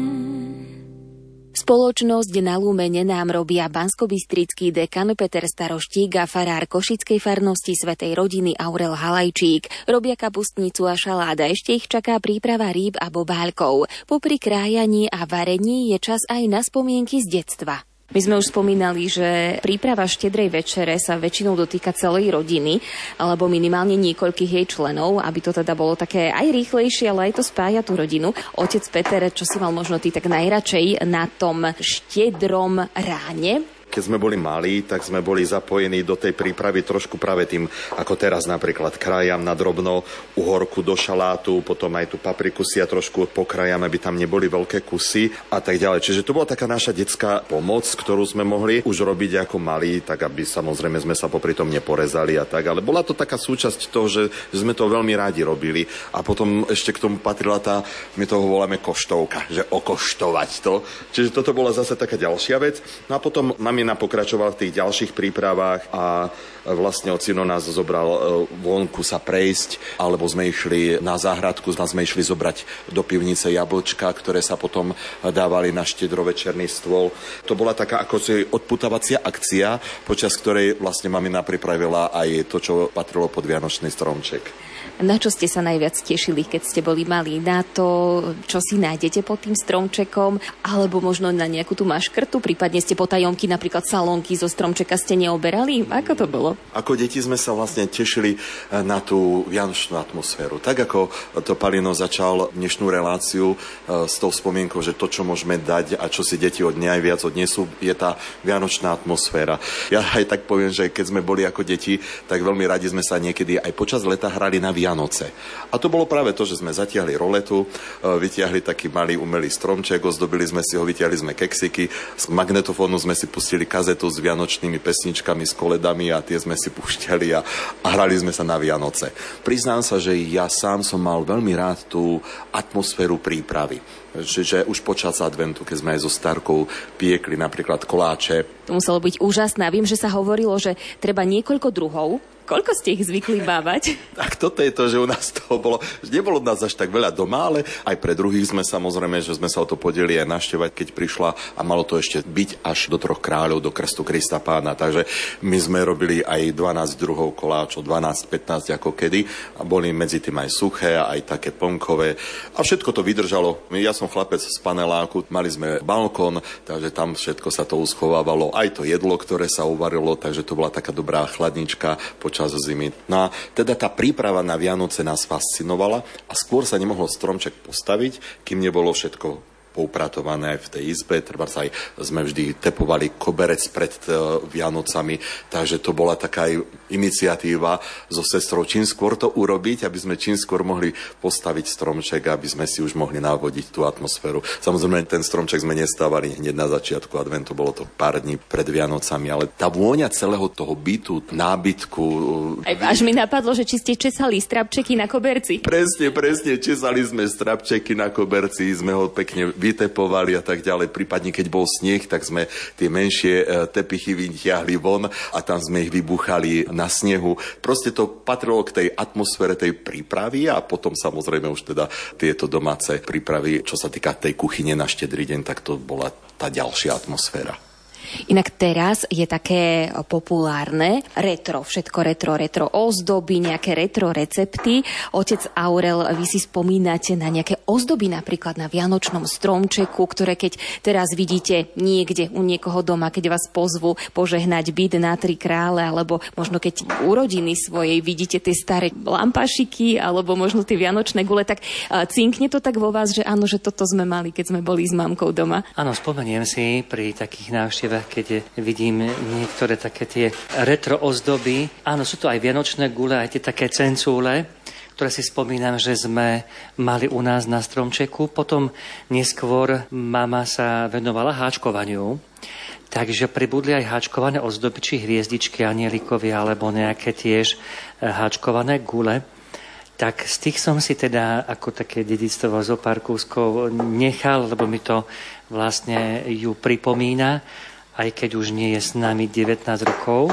Spoločnosť na Lumene nám robia banskobystrický dekan Peter Staroštík a farár košickej farnosti Svätej rodiny Aurel Halajčík. Robia kapustnicu a šaláda, ešte ich čaká príprava rýb a bobálkov. Popri krájaní a varení je čas aj na spomienky z detstva. My sme už spomínali, že príprava štedrej večere sa väčšinou dotýka celej rodiny, alebo minimálne niekoľkých jej členov, aby to teda bolo také aj rýchlejšie, ale aj to spája tú rodinu. Otec Peter, čo si mal možno ty tak najradšej na tom štedrom ráne? Keď sme boli malí, tak sme boli zapojení do tej prípravy trošku práve tým, ako teraz napríklad krájam na drobno uhorku do šalátu, potom aj tú papriku si ja trošku pokrájam, aby tam neboli veľké kusy a tak ďalej. Čiže to bola taká naša detská pomoc, ktorú sme mohli už robiť ako malí, tak aby samozrejme sme sa popri tom neporezali a tak, ale bola to taká súčasť toho, že sme to veľmi rádi robili. A potom ešte k tomu patrila tá, my toho voláme koštovka, že okoštovať to. Čiže toto bola zase taká ďalšia vec. No a potom mamina pokračoval v tých ďalších prípravách a vlastne ocino nás zobral vonku sa prejsť, alebo sme išli na záhradku, sme išli zobrať do pivnice jablčka, ktoré sa potom dávali na štedrovečerný stôl. To bola taká ako si odputávacia akcia, počas ktorej vlastne mamina pripravila aj to, čo patrilo pod vianočný stromček. Na čo ste sa najviac tešili, keď ste boli malí? Na to, čo si nájdete pod tým stromčekom? Alebo možno na nejakú tú maškrtu? Prípadne ste potajomky, napríklad salónky zo stromčeka ste neoberali? Ako to bolo? Ako deti sme sa vlastne tešili na tú vianočnú atmosféru. Tak ako to Palino začal dnešnú reláciu s tou spomienkou, že to, čo môžeme dať a čo si deti od najviac odnesú, je tá vianočná atmosféra. Ja aj tak poviem, že keď sme boli ako deti, tak veľmi radi sme sa niekedy aj počas leta hrali na Vianoce. A to bolo práve to, že sme zatiahli roletu, vytiahli taký malý umelý stromček, ozdobili sme si ho, vytiahli sme keksiky, z magnetofónu sme si pustili kazetu s vianočnými pesničkami, s koledami a tie sme si púšťali a, a hrali sme sa na Vianoce. Priznám sa, že ja sám som mal veľmi rád tú atmosféru prípravy. Čiže už počas adventu, keď sme aj so Starkou piekli napríklad koláče. To muselo byť úžasné. Viem, že sa hovorilo, že treba niekoľko druhov. Koľko ste ich zvykli bávať? Tak toto je to, že u nás toho bolo, že nebolo nás až tak veľa doma, ale aj pre druhých sme samozrejme, že sme sa o to podelili aj naštevať, keď prišla a malo to ešte byť až do troch kráľov, do krstu Krista Pána. Takže my sme robili aj dvanásť druhov koláčov, dvanásť pätnásť ako kedy a boli medzi tým aj suché, aj také plnkové a všetko to vydržalo. Ja som chlapec z paneláku, mali sme balkón, takže tam všetko sa to uschovávalo, aj to jedlo, ktoré sa uvarilo, takže to bola taká dobrá chladnička počas zimy. No a teda tá príprava na Vianoce nás fascinovala a skôr sa nemohol stromček postaviť, kým nebolo všetko poupratované aj v tej izbe, treba sa aj sme vždy tepovali koberec pred Vianocami, takže to bola taká iniciatíva so sestrou, čím skôr to urobiť, aby sme čím skôr mohli postaviť stromček, aby sme si už mohli navodiť tú atmosféru. Samozrejme, ten stromček sme nestávali hneď na začiatku adventu, bolo to pár dní pred Vianocami, ale tá vôňa celého toho bytu, nábytku. Až mi napadlo, že či ste česali strapčeky na koberci. Presne, presne, česali sme strapčeky na koberci, sme ho pekne vytepovali a tak ďalej. Prípadne, keď bol sneh, tak sme tie menšie tepichy vytiahli von a tam sme ich vybuchali na snehu. Proste to patrilo k tej atmosfére tej prípravy a potom samozrejme už teda tieto domáce prípravy, čo sa týka tej kuchyne na Štedrý deň, tak to bola tá ďalšia atmosféra. Inak teraz je také populárne retro, všetko retro, retro ozdoby, nejaké retro recepty. Otec Aurel, vy si spomínate na nejaké ozdoby napríklad na vianočnom stromčeku, ktoré keď teraz vidíte niekde u niekoho doma, keď vás pozvú požehnať byt na Tri krále, alebo možno keď u rodiny svojej vidíte tie staré lampašiky, alebo možno tie vianočné gule, tak cinkne to tak vo vás, že áno, že toto sme mali, keď sme boli s mamkou doma. Áno, spomeniem si pri takých návštevách, keď vidím niektoré také tie retro ozdoby. Áno, sú to aj vianočné gule, aj tie také cencúle, ktoré si spomínam, že sme mali u nás na stromčeku. Potom neskôr mama sa venovala háčkovaniu, takže pribudli aj háčkované ozdoby, či hviezdičky, anielikovi, alebo nejaké tiež háčkované gule. Tak z tých som si teda ako také dedičstvo zo pár kúskov nechal, lebo mi to vlastne ju pripomína, aj keď už nie je s nami devätnásť rokov.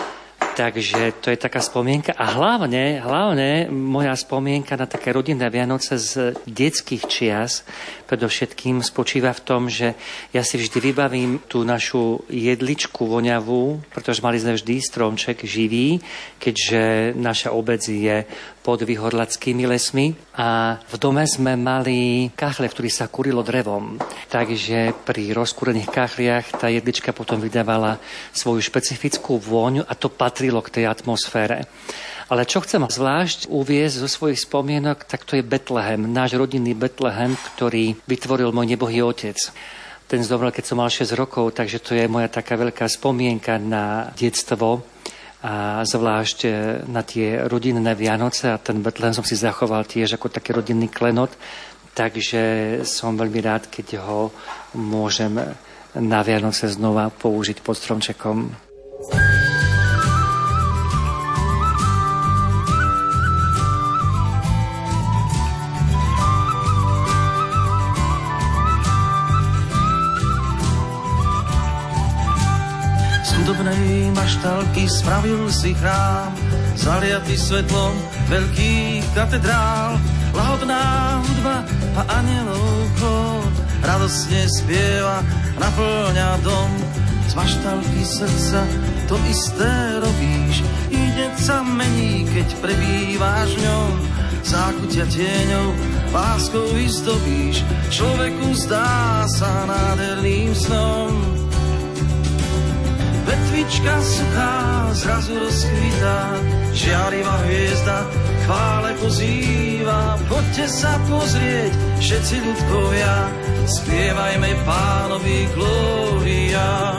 Takže to je taká spomienka. A hlavne, hlavne moja spomienka na také rodinné Vianoce z detských čias predovšetkým spočíva v tom, že ja si vždy vybavím tú našu jedličku voňavú, pretože mali sme vždy stromček živý, keďže naša obec je pod Vyhorlackými lesmi a v dome sme mali kachle, v ktorých sa kurilo drevom. Takže pri rozkúrených kachliach tá jedlička potom vydávala svoju špecifickú vôňu a to patrilo k tej atmosfére. Ale čo chcem zvlášť uviesť zo svojich spomienok, tak to je Betlehem, náš rodinný Betlehem, ktorý vytvoril môj nebohý otec. Ten zomrel, keď som mal šesť rokov, takže to je moja taká veľká spomienka na detstvo a zvlášť na tie rodinné Vianoce a ten Betlehem som si zachoval tiež ako taký rodinný klenot, takže som veľmi rád, keď ho môžem na Vianoce znova použiť pod stromčekom. Hudobnej maštalky spravil si chrám, zaliatý svetlom veľkých katedrál. Lahodná hudba a anielov chód radosne spieva, naplňa dom. Z maštalky srdca to isté robíš, i hneď sa mení, keď prebýváš v ňom. Zákutia tieňou láskou vyzdobíš, človeku zdá sa nádherným snom. Vetvička suchá zrazu rozkvitá, žiarivá hviezda chvále pozýva. Poďte sa pozrieť, všetci ľudkovia, spievajme Pánovi glória.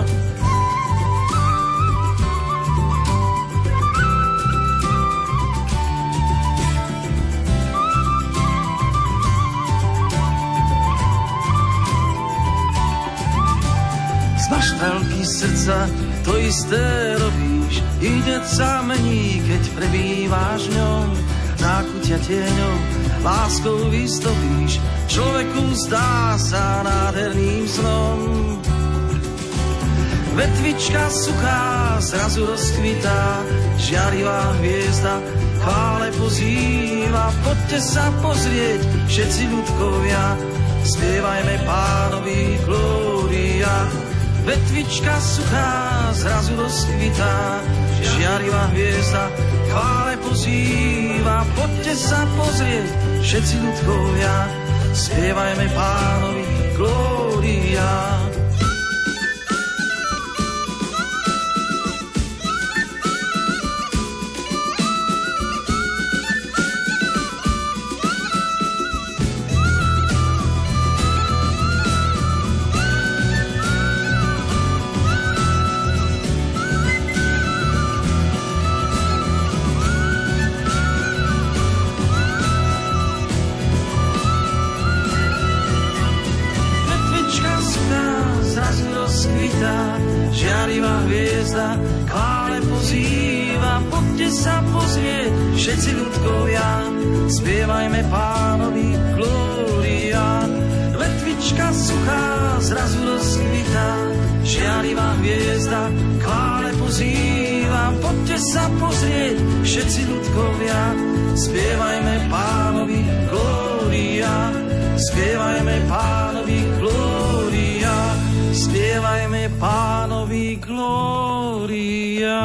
Z maštalky srdca to isté robíš, i hneď sa mení, keď prebýváš v ňom. Zákutia tieňou láskou vyzdobíš, človeku zdá sa nádherným snom. Vetvička suchá zrazu rozkvitá, žiarivá hviezda chvále pozýva. Poďte sa pozrieť, všetci ľudkovia, spievajme Pánovi glória. Vetvička suchá zrazu rozkvitá, žiarivá hviezda chvále pozýva. Poďte sa pozrieť, všetci ľudkovia, spievajme Pánovi glória. svitá, žiarivá hviezda chvále pozýva. Poďte sa pozrieť, všetci ľudkovia, spievajme Pánovi glória. Vetvička suchá zrazu rozkvitá, žiarivá hviezda chvále pozýva. Poďte sa pozrieť, všetci ľudkovia, spievajme Pánovi glória. Spievajme Pánovi glória, spievajme Pánovi glória.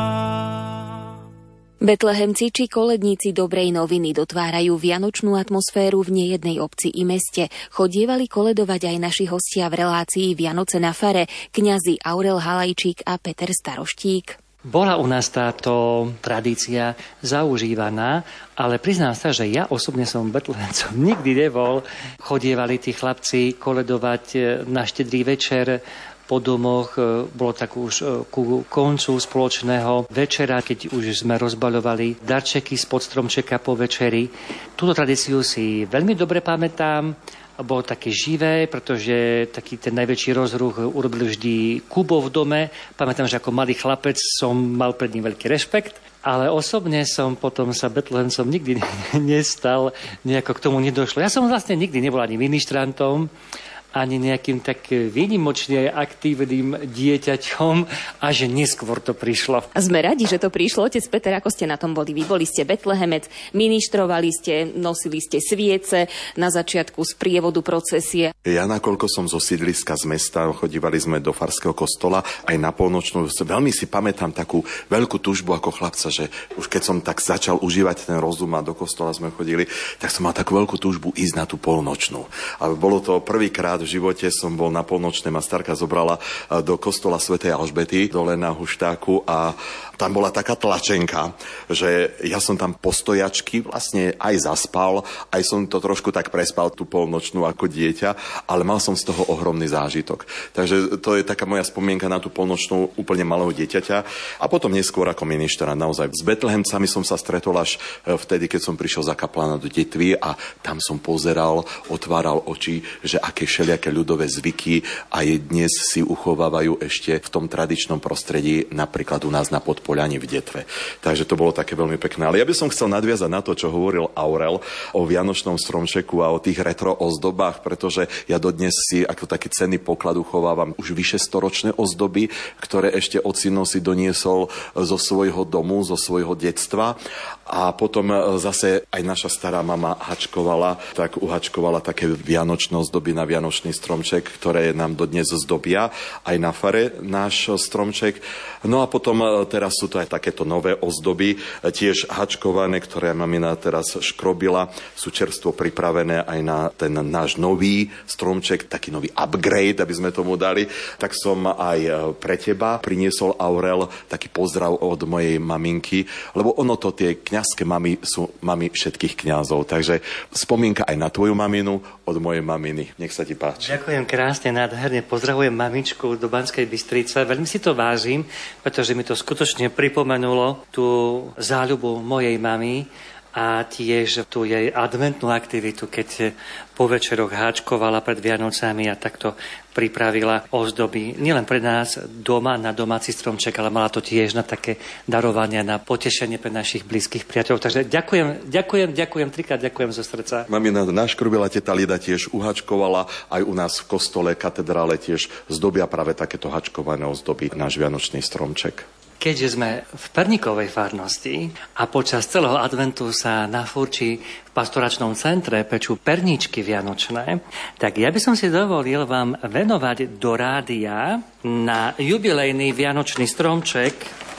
Betlehemci či koledníci dobrej noviny dotvárajú vianočnú atmosféru v nejednej obci i meste. Chodievali koledovať aj naši hostia v relácii Vianoce na fare, kňazi Aurel Halajčík a Peter Staroštík. Bola u nás táto tradícia zaužívaná, ale priznám sa, že ja osobne som Betlehemcom nikdy nebol. Chodievali tí chlapci koledovať na štedrý večer po domoch. Bolo tak už ku koncu spoločného večera, keď už sme rozbaľovali darčeky spod stromčeka po večeri. Túto tradíciu si veľmi dobre pamätám. Bolo také živé, pretože taký ten najväčší rozruch urobil vždy Kubo v dome. Pamätám, že ako malý chlapec som mal pred ním veľký rešpekt, ale osobne som potom sa Betlehemcom nikdy nestal, nejako k tomu nedošlo. Ja som vlastne nikdy nebol ani ministrantom, ani nejakým tak výnimočne aktívnym dieťaťom, a že neskôr to prišlo. A sme radi, že to prišlo. Otec Peter, ako ste na tom boli? Vy boli ste Betlehemec, ministrovali ste, nosili ste sviece na začiatku z prievodu procesie. Ja, nakoľko som zo sídliska z mesta, chodívali sme do farského kostola aj na polnočnú. Veľmi si pamätám takú veľkú túžbu ako chlapca, že už keď som tak začal užívať ten rozum a do kostola sme chodili, tak som mal takú veľkú túžbu ísť na tú polnočnú. A bolo to prvýkrát v živote, som bol na polnočné, ma starka zobrala do kostola svätej Alžbety dole na Huštáku a tam bola taká tlačenka, že ja som tam po stojačky vlastne aj zaspal, aj som to trošku tak prespal tú polnočnú ako dieťa, ale mal som z toho ohromný zážitok. Takže to je taká moja spomienka na tú polnočnú úplne malého dieťaťa. A potom neskôr ako ministra, naozaj s Betlehemcami som sa stretol až vtedy, keď som prišiel za kaplána do Detvy a tam som pozeral, otváral oči, že aké všelijaké ľudové zvyky aj dnes si uchovávajú ešte v tom tradičnom prostredí, napríklad u nás na Podpoľani v Detve. Takže to bolo také veľmi pekné. Ale ja by som chcel nadviazať na to, čo hovoril Aurel o vianočnom stromčeku a o tých retro ozdobách, pretože ja dodnes si ako taký cenný poklad uchovávam už vyše storočné ozdoby, ktoré ešte ocino si doniesol zo svojho domu, zo svojho detstva. A potom zase aj naša stará mama hačkovala, tak uhačkovala také vianočné ozdoby na vianočný stromček, ktoré nám dodnes zdobia aj na fare náš stromček. No a potom teraz sú to aj takéto nové ozdoby, tiež hačkované, ktoré mamina teraz škrobila, sú čerstvo pripravené aj na ten náš nový stromček, taký nový upgrade, aby sme tomu dali. Tak som aj pre teba priniesol, Aurel, taký pozdrav od mojej maminky, lebo ono to tie kňazské mamy sú mamy všetkých kňazov. Takže spomienka aj na tvoju maminu od mojej maminy. Nech sa ti páči. Ďakujem krásne, nádherne. Pozdravujem mamičku do Banskej Bystrice. Veľmi si to vážim, pretože mi to skutočne pripomenulo tú záľubu mojej mamy a tiež tú jej adventnú aktivitu, keď po večeroch háčkovala pred Vianocami a takto pripravila ozdoby nielen pre nás doma na domáci stromček, ale mala to tiež na také darovania, na potešenie pre našich blízkych priateľov. Takže ďakujem, ďakujem, ďakujem, trikrát ďakujem zo srdca. Mamina naškrobila, teta Lida tiež uhačkovala, aj u nás v kostole, katedrále tiež zdobia práve takéto hačkované ozdoby náš vianočný stromček. Keďže sme v Perníkovej farnosti a počas celého adventu sa na Furči v pastoračnom centre pečú perníčky vianočné, tak ja by som si dovolil vám venovať do rádia na jubilejný vianočný stromček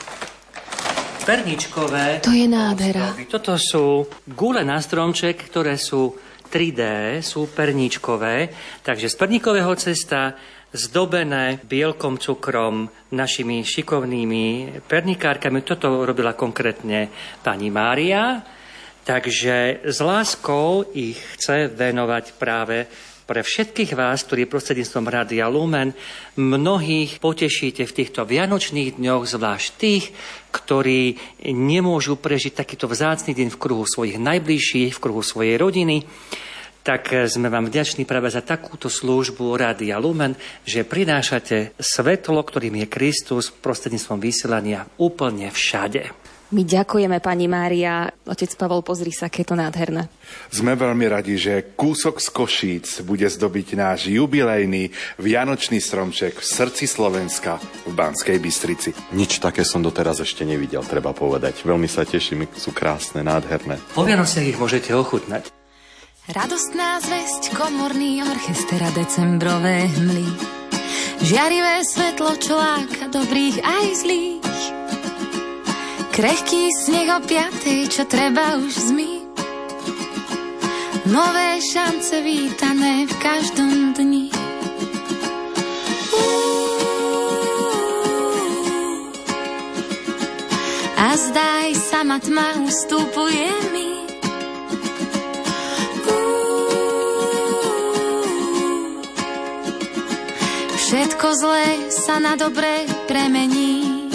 perníčkové. To je nádhera. Toto sú gule na stromček, ktoré sú tri dé, sú perníčkové, takže z perníkového cesta zdobené bielkom, cukrom, našimi šikovnými pernikárkami. Toto robila konkrétne pani Mária, takže s láskou ich chce venovať práve pre všetkých vás, ktorí prostredníctvom Rádia Lumen mnohých potešíte v týchto vianočných dňoch, zvlášť tých, ktorí nemôžu prežiť takýto vzácny deň v kruhu svojich najbližších, v kruhu svojej rodiny. tak sme vám vďační práve za takúto službu Rádia Lumen, že prinášate svetlo, ktorým je Kristus, prostredníctvom vysielania úplne všade. My ďakujeme, pani Mária. Otec Pavol, pozri sa, aké je to nádherné. Sme veľmi radi, že kúsok z Košíc bude zdobiť náš jubilejný vianočný stromček v srdci Slovenska v Banskej Bystrici. Nič také som doteraz ešte nevidel, treba povedať. Veľmi sa teším, sú krásne, nádherné. Po Vianociach ich môžete ochutnať. Radostná zvesť, komorný orchester a decembrové hmly. Žiarivé svetlo, čo láka dobrých aj zlých. Krehký sneh o piatej, čo treba už zmyť. Nové šance vítané v každom dni. A zdaj sama tma ustupuje mi. Všetko zlé sa na dobré premení.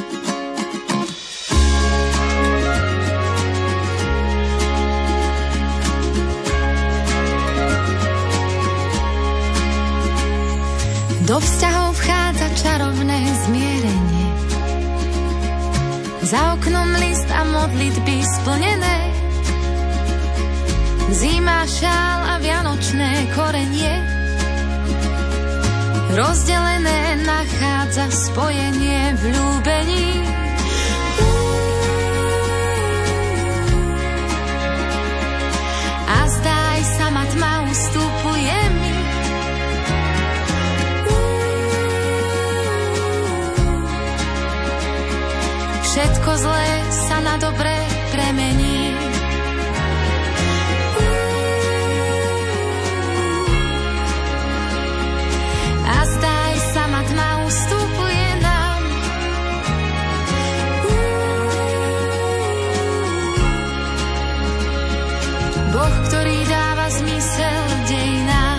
Do vzťahov vchádza čarovné zmierenie. Za oknom list a modlitby splnené. Zima, šál a vianočné korenie. Rozdelené nachádza spojenie v ľúbení. A zdaj sama tma ustupuje mi. Všetko zlé sa na dobré premení. A zdaj sama tma ustupuje nám. Boh, ktorý dáva zmysel dejinám.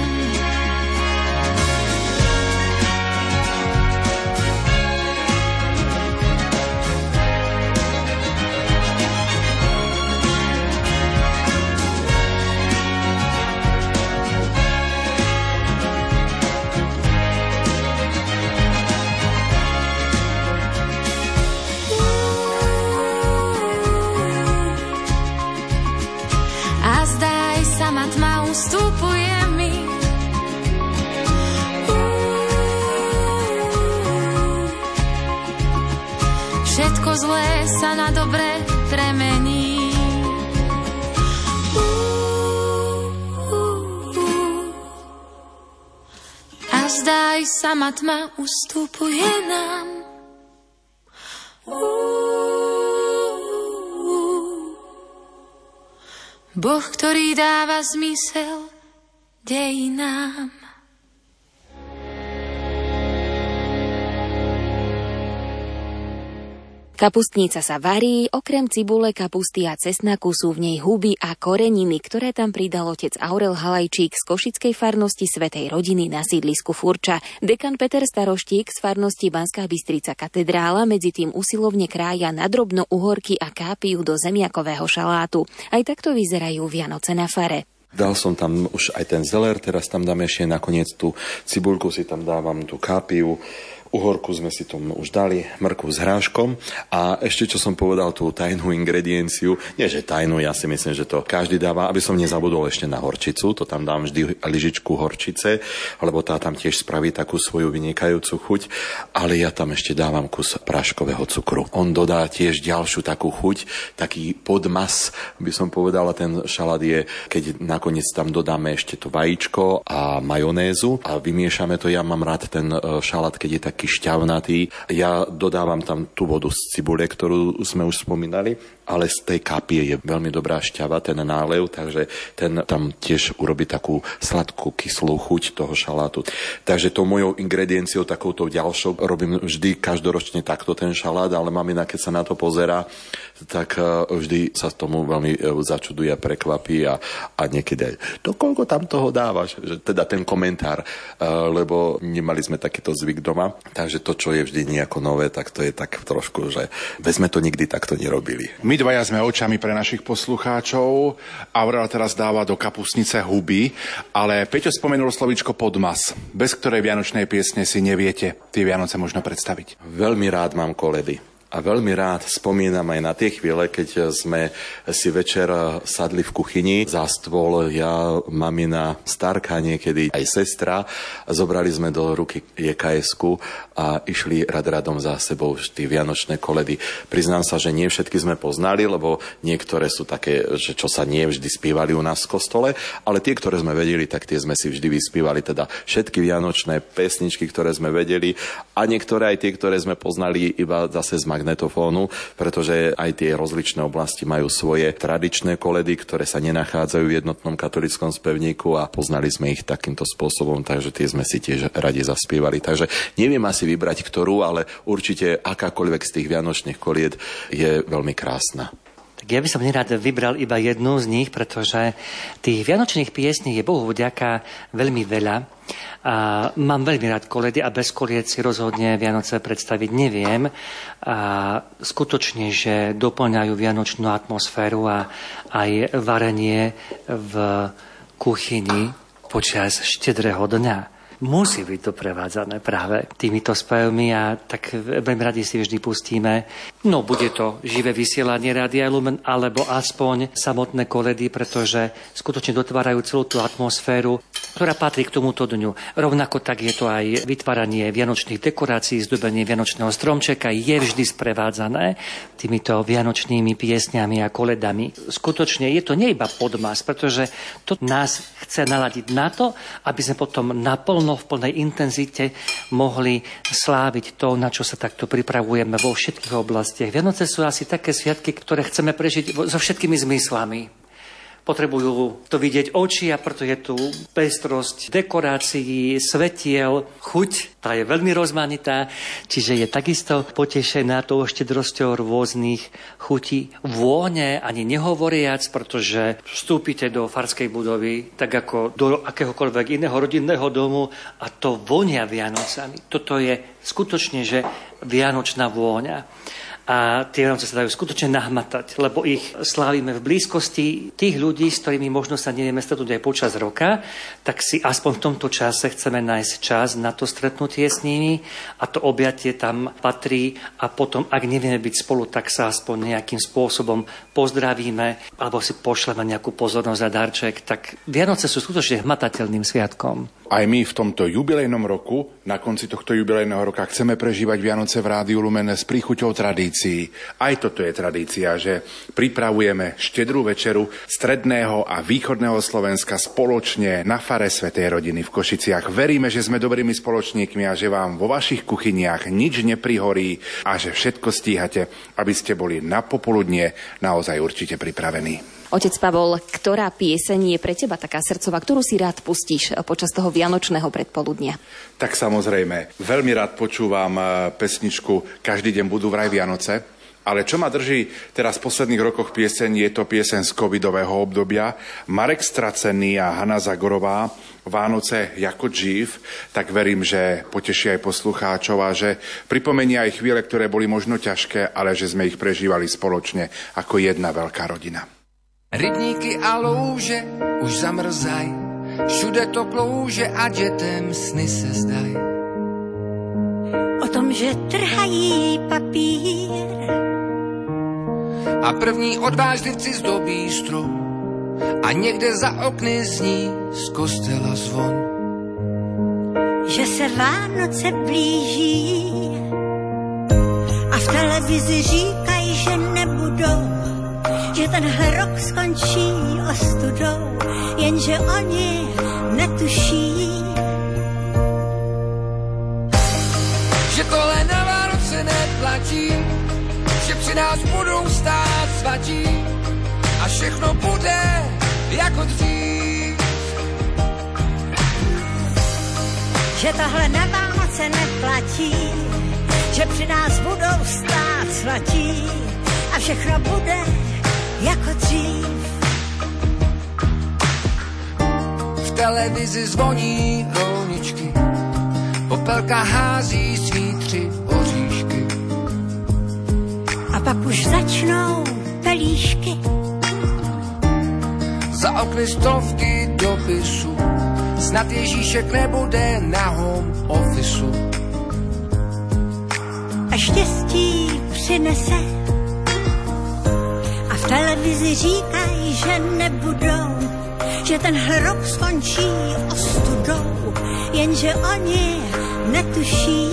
Ustupuje mi. Všetko zlé sa na dobré premení. A zdaj sama tma ustupuje nám. Boh, ktorý dáva zmysel dejinám. Kapustnica sa varí, okrem cibule, kapusty a cesnaku sú v nej huby a koreniny, ktoré tam pridal otec Aurel Halajčík z košickej farnosti Svätej rodiny na sídlisku Furča. Dekan Peter Staroštík z farnosti Banská Bystrica katedrála medzi tým usilovne krája nadrobno uhorky a kápiu do zemiakového šalátu. Aj takto vyzerajú Vianoce na fare. Dal som tam už aj ten zeler, teraz tam dám ešte nakoniec tú cibuľku, si tam dávam tú kápiu. Uhorku sme si tomu už dali, mrkvu s hráškom a ešte čo som povedal tú tajnú ingredienciu, nie že tajnú, ja si myslím, že to každý dáva, aby som nezabudol ešte na horčicu, to tam dám vždy lyžičku horčice, lebo tá tam tiež spraví takú svoju vynikajúcu chuť, ale ja tam ešte dávam kus práškového cukru. On dodá tiež ďalšiu takú chuť, taký podmas, by som povedala, ten šalát je, keď nakoniec tam dodáme ešte to vajíčko a majonézu a vymiešame to, ja mám rád ten šalát, keď je tak taký šťavnatý. Ja dodávam tam tú vodu z cibule, ktorú sme už spomínali, ale z tej kapie je veľmi dobrá šťava, ten nálev, takže ten tam tiež urobí takú sladkú, kyslú chuť toho šalátu. Takže tou mojou ingredienciou, takouto ďalšou, robím vždy každoročne takto ten šalát, ale mamina, keď sa na to pozerá, tak vždy sa tomu veľmi začuduje a prekvapí a, a niekedy aj, to koľko tam toho dávaš? Že teda ten komentár, lebo nemali sme takýto zvyk doma, takže to, čo je vždy nejako nové, tak to je tak trošku, že veď sme to nikdy takto nerobili. My My dvaja sme očami pre našich poslucháčov. Aurela teraz dáva do kapusnice huby, ale Peťo spomenul slovíčko podmas, bez ktorej vianočnej piesne si neviete tie Vianoce možno predstaviť. Veľmi rád mám koledy. A veľmi rád spomínam aj na tie chvíle, keď sme si večer sadli v kuchyni za stôl, ja, mamina, starka, niekedy aj sestra. Zobrali sme do ruky jé ká esku a išli rad radom za sebou tie vianočné koledy. Priznám sa, že nie všetky sme poznali, lebo niektoré sú také, že čo sa nie vždy spievali u nás v kostole, ale tie, ktoré sme vedeli, tak tie sme si vždy vyspívali. Teda všetky vianočné pesničky, ktoré sme vedeli a niektoré aj tie, ktoré sme poznali iba zase z magnetofónu, pretože aj tie rozličné oblasti majú svoje tradičné koledy, ktoré sa nenachádzajú v jednotnom katolickom spevníku a poznali sme ich takýmto spôsobom, takže tie sme si tiež radi zaspievali. Takže neviem asi vybrať ktorú, ale určite akákoľvek z tých vianočných kolied je veľmi krásna. Tak ja by som nerád vybral iba jednu z nich, pretože tých vianočných piesní je Bohu vďaka veľmi veľa. A mám veľmi rád koledy a bez kolied si rozhodne Vianoce predstaviť neviem. A skutočne, že doplňajú vianočnú atmosféru a aj varenie v kuchyni počas štedrého dňa musí byť doprevádzané práve týmito spevmi a tak veľmi radi si vždy pustíme. No, bude to živé vysielanie Rádia Lumen, alebo aspoň samotné koledy, pretože skutočne dotvárajú celú tú atmosféru, ktorá patrí k tomuto dňu. Rovnako tak je to aj vytváranie vianočných dekorácií, zdobenie vianočného stromčeka je vždy sprevádzané týmito vianočnými piesňami a koledami. Skutočne je to nie iba podmas, pretože to nás chce naladiť na to, aby sme potom naplno v plnej intenzite mohli sláviť to, na čo sa takto pripravujeme vo všetkých oblastiach. Vianoce sú asi také sviatky, ktoré chceme prežiť so všetkými zmyslami. Potrebujú to vidieť oči a preto je tu pestrosť dekorácií, svetiel, chuť, tá je veľmi rozmanitá, čiže je takisto potešená tou štedrosťou rôznych chutí. Vône ani nehovoriac, pretože vstúpite do farskej budovy, tak ako do akéhokoľvek iného rodinného domu a to vonia Vianocami. Toto je skutočne, že vianočná vôňa. A tie Vianoce sa dajú skutočne nahmatať, lebo ich slávime v blízkosti tých ľudí, s ktorými možno sa nevieme stretnúť aj počas roka, tak si aspoň v tomto čase chceme nájsť čas na to stretnutie s nimi a to objatie tam patrí a potom, ak nevieme byť spolu, tak sa aspoň nejakým spôsobom pozdravíme alebo si pošleme nejakú pozornosť a darček. Tak Vianoce sú skutočne hmatateľným sviatkom. Aj my v tomto jubilejnom roku, na konci tohto jubilejného roka, chceme prežívať Vianoce v Rádiu Lumen s príchuťou tradícií. Aj toto je tradícia, že pripravujeme štedrú večeru stredného a východného Slovenska spoločne na fare Svätej rodiny v Košiciach. Veríme, že sme dobrými spoločníkmi a že vám vo vašich kuchyniach nič neprihorí a že všetko stíhate, aby ste boli na popoludnie naozaj určite pripravení. Otec Pavol, ktorá pieseň je pre teba taká srdcová, ktorú si rád pustíš počas toho vianočného predpoludnia? Tak samozrejme, veľmi rád počúvam pesničku Každý deň budú vraj Vianoce, ale čo ma drží teraz v posledných rokoch pieseň, je to pieseň z covidového obdobia. Marek Stracený a Hanna Zagorová Vánoce jako dřív, tak verím, že poteší aj poslucháčov a že pripomenie aj chvíle, ktoré boli možno ťažké, ale že sme ich prežívali spoločne ako jedna veľká rodina. Rybníky a louže už zamrzaj, všude to klouže a dětem sny se zdaj. O tom, že trhají papír a první odvážlivci zdobí strom a někde za okny zní z kostela zvon. Že se Vánoce blíží a v televizi říkají, že nebudou, že tenhle rok skončí ostudou, jenže oni netuší, že tohle na Vánoce neplatí, že při nás budou stát svatí a všechno bude jako dřív. Že tohle na Vánoce neplatí, že při nás budou stát svatí a všechno bude jako dřív. V televizi zvoní rolničky, popelka hází svý tři oříšky. A pak už začnou pelíšky. Za okny stovky dopisu, snad Ježíšek nebude na home officeu. A štěstí přinese a v televizi říkají, že nebudou, že tenhle rok skončí ostudou, jenže oni netuší,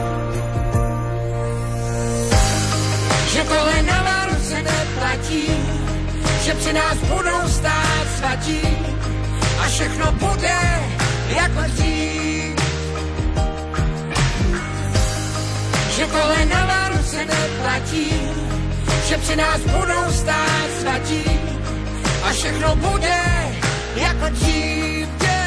že tohle na Vánoce neplatí, že při nás budou stát svatí a všechno bude jako dřív. Že tohle na Vánoce neplatí, že při nás budou stát svatí a všechno bude jako dřív.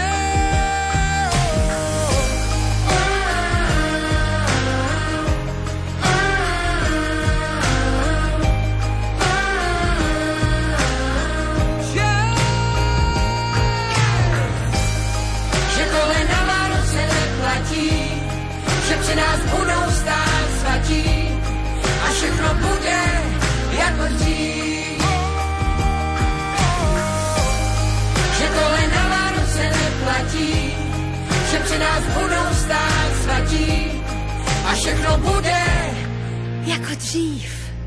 Že při nás budou stát svatí a všechno bude jako dřív. Že tohle na Vánoce neplatí, že při nás budou stát svatí a všechno bude jako dřív.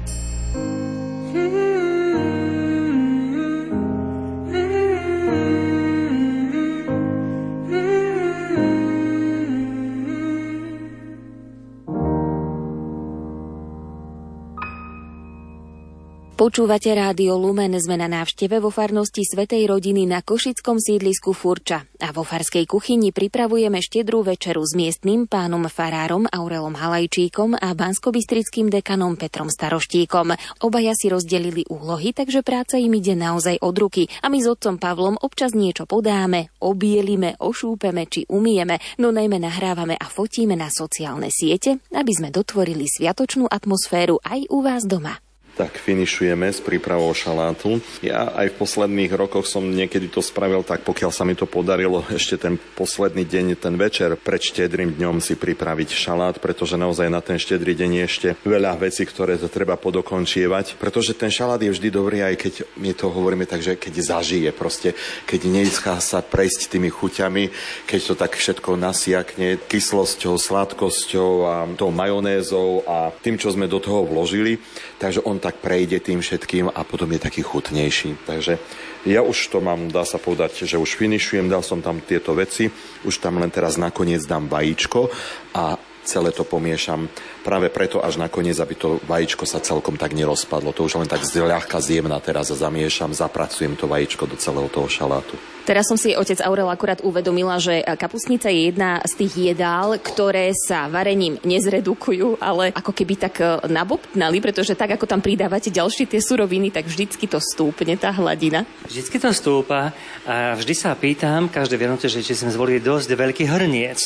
Počúvate Rádio Lumen, sme na návšteve vo farnosti Svätej Rodiny na košickom sídlisku Furča a vo farskej kuchyni pripravujeme štedrú večeru s miestnym pánom farárom Aurelom Halajčíkom a banskobystrickým dekanom Petrom Staroštíkom. Obaja si rozdelili úlohy, takže práca im ide naozaj od ruky a my s otcom Pavlom občas niečo podáme, obielime, ošúpeme či umieme, no najmä nahrávame a fotíme na sociálne siete, aby sme dotvorili sviatočnú atmosféru aj u vás doma. Tak finišujeme s prípravou šalátu. Ja aj v posledných rokoch som niekedy to spravil tak, pokiaľ sa mi to podarilo ešte ten posledný deň, ten večer pred štedrým dňom si pripraviť šalát, pretože naozaj na ten štedrý deň je ešte veľa vecí, ktoré to treba podokončievať, pretože ten šalát je vždy dobrý, aj keď my to hovoríme tak, že keď zažije proste, keď nechá sa prejsť tými chuťami, keď to tak všetko nasiakne kyslosťou, sladkosťou a tou majonézou a tým, čo sme do toho vložili, takže on tak prejde tým všetkým a potom je taký chutnejší. Takže ja už to mám, dá sa povedať, že už finišujem, dal som tam tieto veci, už tam len teraz nakoniec dám vajíčko a celé to pomiešam práve preto až nakoniec, aby to vajíčko sa celkom tak nerozpadlo. To už len tak zľahka zjemná teraz a zamiešam, zapracujem to vajíčko do celého toho šalátu. Teraz som si, otec Aurel, akurát uvedomila, že kapustnica je jedna z tých jedál, ktoré sa varením nezredukujú, ale ako keby tak nabobtnali, pretože tak, ako tam pridávate ďalšie tie suroviny, tak vždycky to stúpne, tá hladina. Vždycky to stúpa a vždy sa pýtam každé Vianoce, že či sme zvolili dosť veľký hrniec.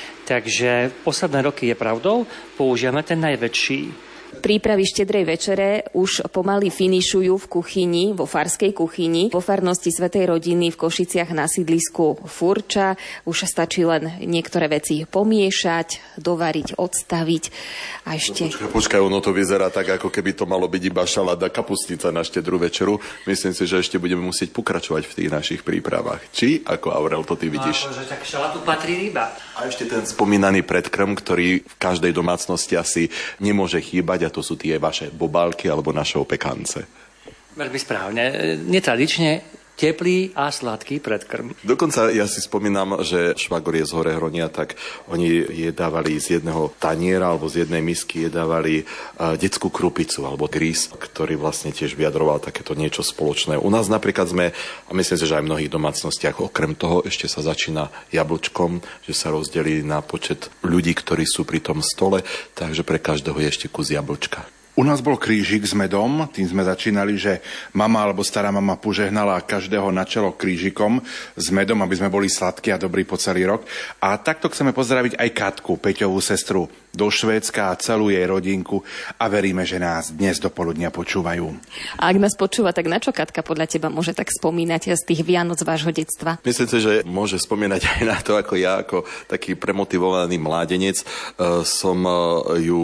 Takže posledné roky je pravdou, používame ten najväčší. Prípravy štedrej večere už pomaly finišujú v kuchyni, vo farskej kuchyni, vo farnosti Svätej Rodiny v Košiciach na sídlisku Furča. Už stačí len niektoré veci pomiešať, dovariť, odstaviť a ešte... No, počkaj, počkaj, ono to vyzerá tak, ako keby to malo byť iba šalát a kapustnica na štedrú večeru. Myslím si, že ešte budeme musieť pokračovať v tých našich prípravách. Či, ako Aurel, to ty vidíš? No, akože tak šalátu patrí ryba. A ešte ten spomínaný predkrm, ktorý v každej domácnosti asi nemôže chýbať, a to sú tie vaše bobálky alebo naše opekance. Veľmi správne. Netradične teplý a sladký predkrm. Dokonca ja si spomínam, že švagor je z Hore Hronia, tak oni jedávali z jedného taniera alebo z jednej misky jedávali uh, detskú krupicu alebo grís, ktorý vlastne tiež vyjadroval takéto niečo spoločné. U nás napríklad sme, a myslím si, že aj v mnohých domácnostiach, okrem toho ešte sa začína jablčkom, že sa rozdelí na počet ľudí, ktorí sú pri tom stole, takže pre každého je ešte kus jablčka. U nás bol krížik s medom, tým sme začínali, že mama alebo stará mama požehnala každého na čelo krížikom s medom, aby sme boli sladkí a dobrí po celý rok. A takto chceme pozdraviť aj Katku, Peťovú sestru do Švédska a celú jej rodinku a veríme, že nás dnes do poludnia počúvajú. A ak nás počúva, tak na čo Katka podľa teba môže tak spomínať z tých Vianoc vášho detstva? Myslím si, že môže spomínať aj na to, ako ja, ako taký premotivovaný mládenec, som ju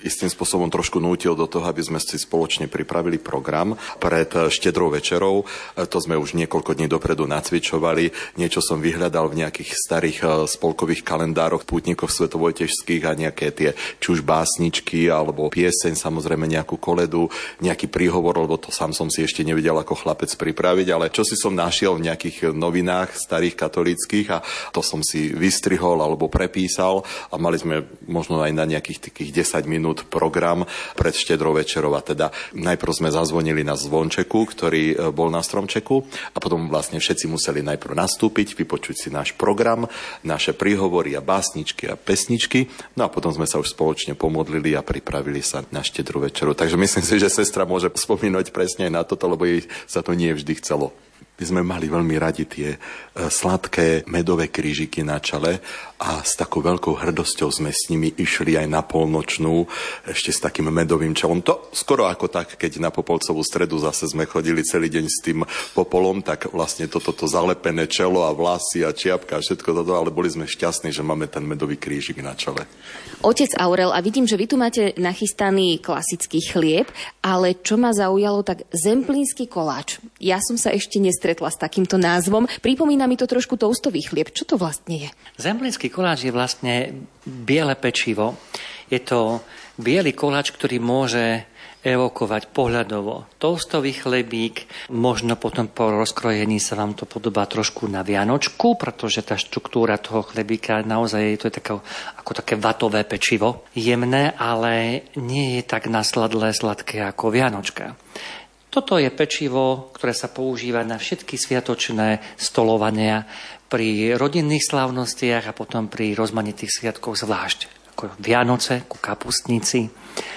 istým spôsobom trošku nútil do toho, aby sme si spoločne pripravili program pred štedrou večerou. To sme už niekoľko dní dopredu nacvičovali. Niečo som vyhľadal v nejakých starých spolkových kalendároch pútnikov svetovojtežských a nejaké tie či už básničky alebo pieseň, samozrejme nejakú koledu, nejaký príhovor, lebo to sám som si ešte nevedel ako chlapec pripraviť, ale čo si som našiel v nejakých novinách starých katolíckych a to som si vystrihol alebo prepísal a mali sme možno aj na nejakých takých desať minút program pred štedrou večerou a teda najprv sme zazvonili na zvončeku, ktorý bol na stromčeku a potom vlastne všetci museli najprv nastúpiť, vypočuť si náš program, naše príhovory a básničky a pesničky, no a potom sme sa už spoločne pomodlili a pripravili sa na štedrú večeru. Takže myslím si, že sestra môže spomínať presne aj na toto, lebo jej sa to nie vždy chcelo. My sme mali veľmi radi tie sladké medové krížiky na čele a s takou veľkou hrdosťou sme s nimi išli aj na polnočnú, ešte s takým medovým čelom. To skoro ako tak, keď na Popolcovú stredu zase sme chodili celý deň s tým popolom, tak vlastne toto to, to zalepené čelo a vlasy a čiapka a všetko toto, ale boli sme šťastní, že máme ten medový krížik na čele. Otec Aurel, a vidím, že vy tu máte nachystaný klasický chlieb, ale čo ma zaujalo, tak zemplínsky koláč. Ja som sa ešte nestretla s takýmto názvom. Pripomína mi to trošku toastový chlieb. Čo to vlastne je? Zemplínsky koláč je vlastne biele pečivo. Je to biely koláč, ktorý môže evokovať pohľadovo toastový chlebík. Možno potom po rozkrojení sa vám to podobá trošku na vianočku, pretože tá štruktúra toho chlebíka naozaj to je také, ako také vatové pečivo. Jemné, ale nie je tak nasladlé, sladké ako vianočka. Toto je pečivo, ktoré sa používa na všetky sviatočné stolovania pri rodinných slávnostiach a potom pri rozmanitých sviatkoch zvlášť, ako Vianoce, ku kapustnici,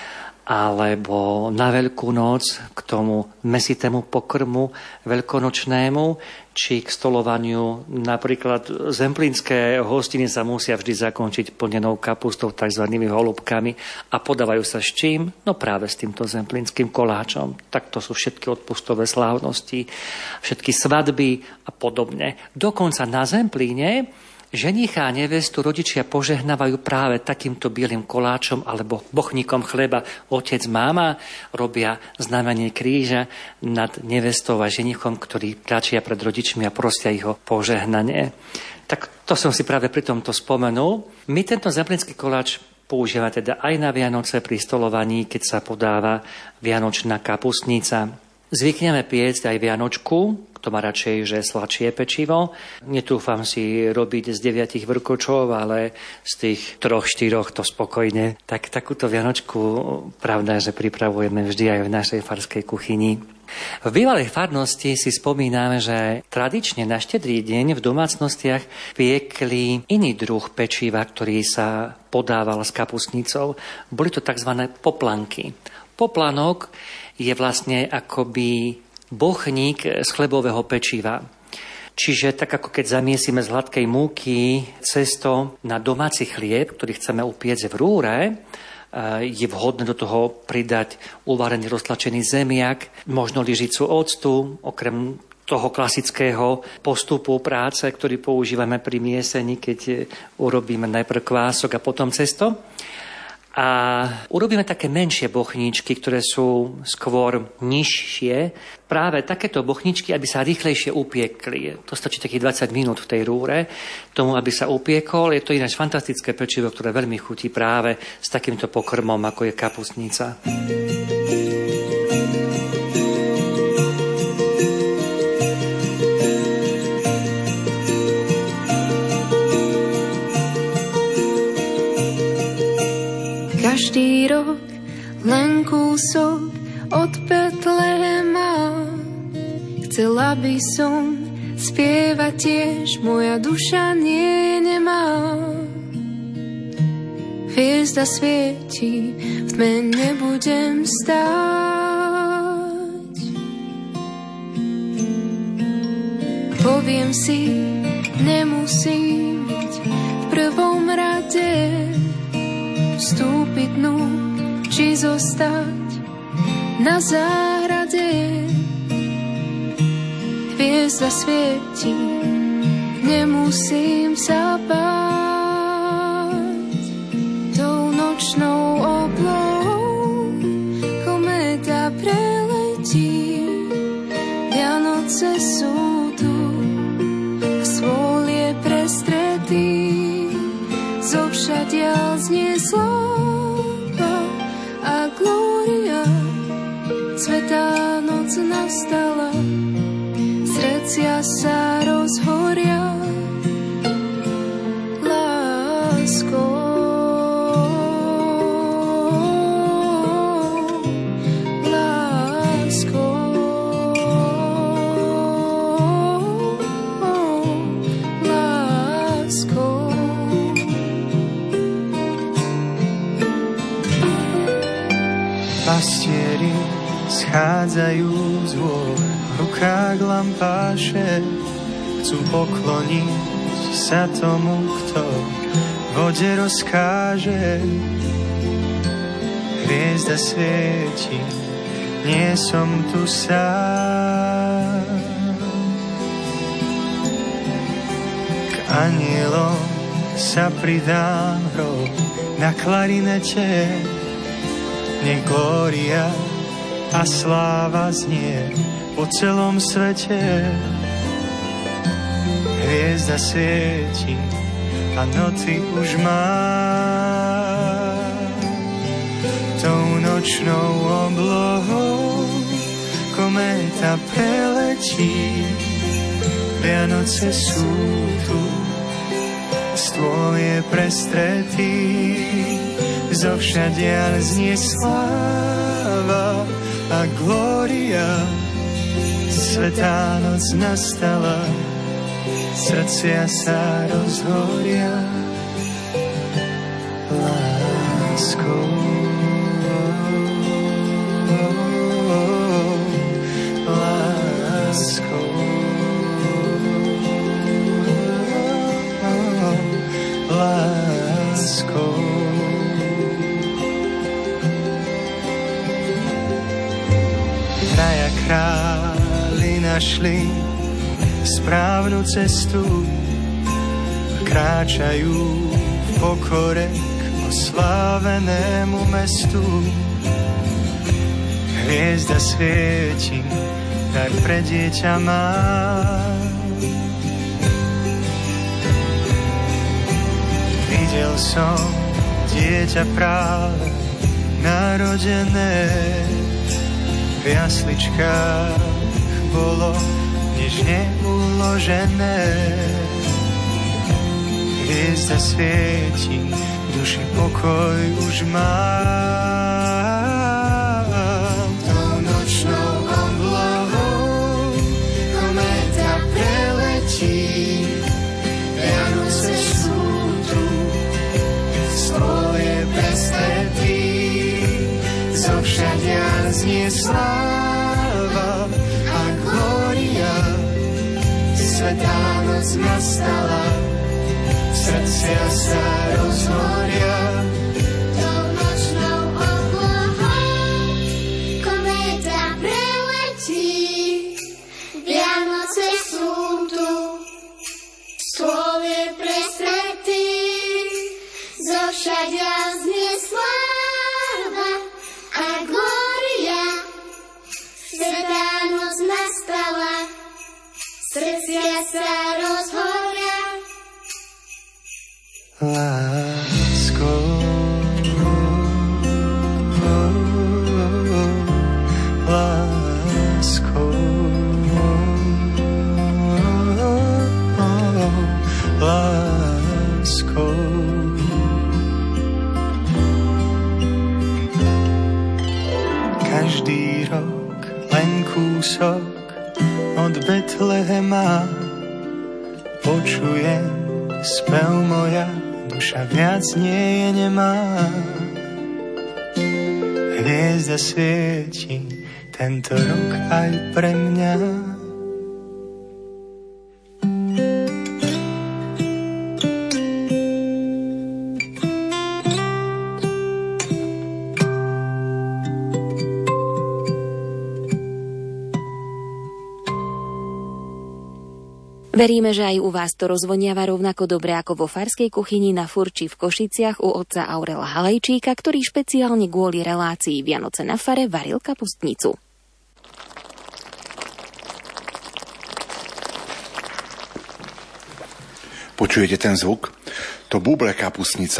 alebo na Veľkú noc k tomu mesitému pokrmu veľkonočnému, či k stolovaniu. Napríklad zemplínske hostiny sa musia vždy zakončiť plnenou kapustou, takzvanými holubkami a podávajú sa s čím? No práve s týmto zemplínskym koláčom. Takto sú všetky odpustové slávnosti, všetky svadby a podobne. Dokonca na Zemplíne ženicha a nevestu rodičia požehnávajú práve takýmto bielým koláčom alebo bochníkom chleba. Otec, máma robia znamenie kríža nad nevestou a ženichom, ktorí kráčia pred rodičmi a prosia ich o požehnanie. Tak to som si práve pri tomto spomenul. My tento zemplínsky koláč používame teda aj na Vianoce pri stolovaní, keď sa podáva vianočná kapustnica. Zvykneme piecť aj vianočku, kto má radšej, že sladšie pečivo. Netúfam si robiť z deviatich vrkočov, ale z tých troch, štyroch to spokojne. Tak takúto vianočku, pravda, že pripravujeme vždy aj v našej farskej kuchyni. V bývalej farnosti si spomíname, že tradične na štedrý deň v domácnostiach piekli iný druh pečiva, ktorý sa podával s kapustnicou. Boli to tzv. Poplanky. Poplanok je vlastne akoby bochník z chlebového pečiva. Čiže tak ako keď zamiesime z hladkej múky cesto na domáci chlieb, ktorý chceme upiecť v rúre, je vhodné do toho pridať uvarený roztlačený zemiak, možno lyžicu octu, okrem toho klasického postupu práce, ktorý používame pri miesení, keď urobíme najprv kvások a potom cesto. A urobíme také menšie bochníčky, ktoré sú skôr nižšie. Práve takéto bochníčky, aby sa rýchlejšie upiekli. To stačí takých dvadsať minút v tej rúre, tomu, aby sa upiekol. Je to ináč fantastické pečivo, ktoré veľmi chutí práve s takýmto pokrmom, ako je kapustnica. Každý rok len kúsok od Betlehema. Chcela by som spievať tiež, moja duša nie nemá. Hviezda svieti, v tme nebudem stáť. Poviem si, nemusím byť v prvom rade, vstúpiť dnu, či zostať na záhrade. Hviezda svieti, nemusím sa báť. Tou nočnou oblohou znie sláva a glória. Svätá noc nastala, srdcia sa rozhoria láskou. Pastieri schádzajú z hôr, v rukách lampáše, chcú pokloniť sa tomu, kto vode rozkáže. Hviezda svieti, nie som tu sám. K anielom sa pridám hrou na klarinete, nech glória a sláva znie po celom svete. Hviezda svieti a noty už má, tou nočnou oblohou kométa preletí. Vianoce sú tu, stôl je prestretý, zovšadiaľ znie sláva a glória. Svätá noc nastala, srdcia sa rozhoria láskou. Láskou. Láskou. Traja králi našli správnu cestu, kráčajú v pokore k oslávenému mestu. Hviezda svieti, dar pre dieťa má. Videl som dieťa práve narodené, v jasličkách bolo nežne uložené. Hviezda svieti, duši pokoj už mám. Tou nočnou oblohou kométa preletí. Vianoce sú tu, stôl je prestretý, zovšadiaľ znie sláva a glória. Svätá noc nastala, srdcia sa rozhoria. Tou nočnou oblohou kométa preletí. Vianoce sú tu, stôl je prestretý, zovšadiaľ znie sláva a glória. Svätá noc nastala, srdcia sa rozhoria láskou. Láskou. Láskou. Každý rok len kúsok od Betlehema počujem spev, moja duša viac nie je nemá. Hviezda svieti tento rok aj pre mňa. Veríme, že aj u vás to rozvoniava rovnako dobre ako vo farskej kuchyni na Furči v Košiciach u otca Aurela Halejčíka, ktorý špeciálne kvôli relácii Vianoce na fare varil kapustnicu. Počujete ten zvuk? To búble kapustnica,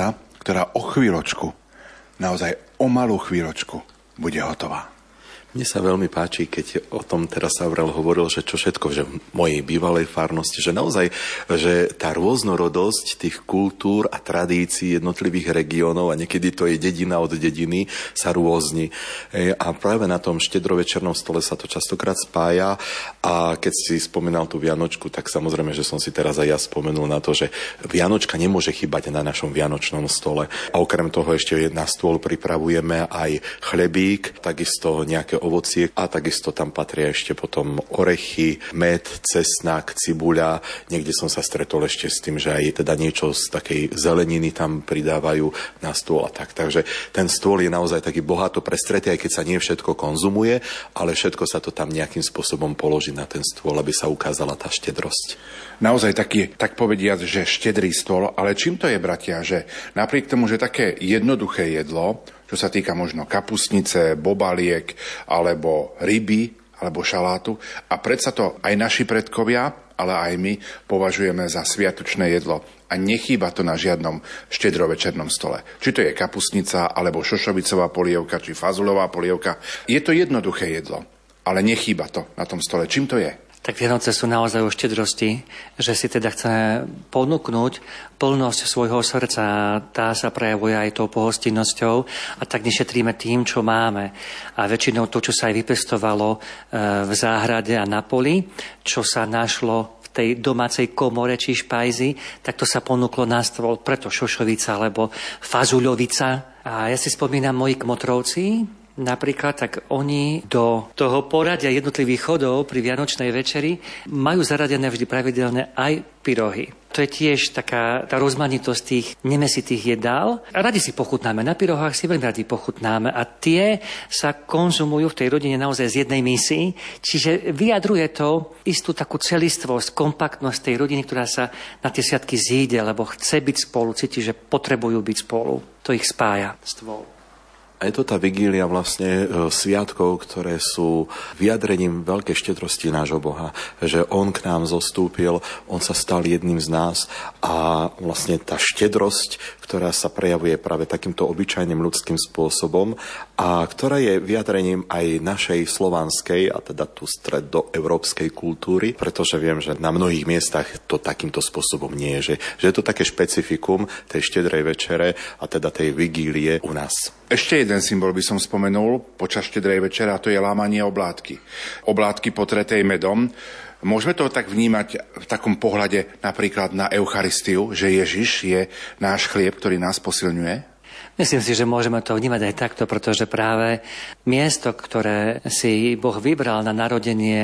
ktorá o chvíľočku, naozaj o malú chvíľočku, bude hotová. Mne sa veľmi páči, keď o tom teraz Aurel hovoril, že čo všetko, že v mojej bývalej farnosti, že naozaj, že tá rôznorodosť tých kultúr a tradícií jednotlivých regiónov, a niekedy to je dedina od dediny, sa rôzni. A práve na tom štedrovečernom stole sa to častokrát spája. A keď si spomínal tú Vianočku, tak samozrejme, že som si teraz aj ja spomenul na to, že Vianočka nemôže chýbať na našom vianočnom stole. A okrem toho ešte na stôl pripravujeme aj chlebík, takisto nejaké ovocie a takisto tam patria ešte potom orechy, med, cesnak, cibuľa. Niekde som sa stretol ešte s tým, že aj teda niečo z takej zeleniny tam pridávajú na stôl a tak. Takže ten stôl je naozaj taký bohato prestretý, aj keď sa nie všetko konzumuje, ale všetko sa to tam nejakým spôsobom položí na ten stôl, aby sa ukázala tá štedrosť. Naozaj taký, tak povediac, že štedrý stôl, ale čím to je, bratia, že napriek tomu, že také jednoduché jedlo, čo sa týka možno kapustnice, bobaliek, alebo ryby, alebo šalátu. A predsa to aj naši predkovia, ale aj my považujeme za sviatočné jedlo. A nechýba to na žiadnom štedrovečernom stole. Či to je kapustnica, alebo šošovicová polievka, či fazulová polievka. Je to jednoduché jedlo, ale nechýba to na tom stole. Čím to je? Tak Vianoce sú naozaj o štedrosti, že si teda chceme ponúknuť plnosť svojho srdca. Tá sa prejavuje aj tou pohostinnosťou a tak nešetríme tým, čo máme. A väčšinou to, čo sa aj vypestovalo v záhrade a na poli, čo sa našlo v tej domácej komore či špajzi, tak to sa ponúklo na stôl. Preto šošovica alebo fazuľovica. A ja si spomínam moji kmotrovci, napríklad, tak oni do toho poradia jednotlivých chodov pri Vianočnej večeri majú zaradené vždy pravidelne aj pyrohy. To je tiež taká tá rozmanitosť tých nemesitých jedál. A radi si pochutnáme. Na pyrohách si veľmi radi pochutnáme. A tie sa konzumujú v tej rodine naozaj z jednej misy. Čiže vyjadruje to istú takú celistvosť, kompaktnosť tej rodiny, ktorá sa na tie sviatky zíde, lebo chce byť spolu, cíti, že potrebujú byť spolu. To ich spája stôl. A je to tá vigília vlastne e, sviatkov, ktoré sú vyjadrením veľkej štedrosti nášho Boha. Že on k nám zostúpil, on sa stal jedným z nás a vlastne tá štedrosť, ktorá sa prejavuje práve takýmto obyčajným ľudským spôsobom a ktorá je vyjadrením aj našej slovanskej a teda tu stredoeurópskej kultúry, pretože viem, že na mnohých miestach to takýmto spôsobom nie je. Že, že je to také špecifikum tej štedrej večere a teda tej vigílie u nás. Ešte jeden symbol by som spomenul počas štedrej večera, a to je lámanie oblátky. Oblátky potretej medom. Môžeme to tak vnímať v takom pohľade napríklad na Eucharistiu, že Ježiš je náš chlieb, ktorý nás posilňuje? Myslím si, že môžeme to vnímať aj takto, pretože práve miesto, ktoré si Boh vybral na narodenie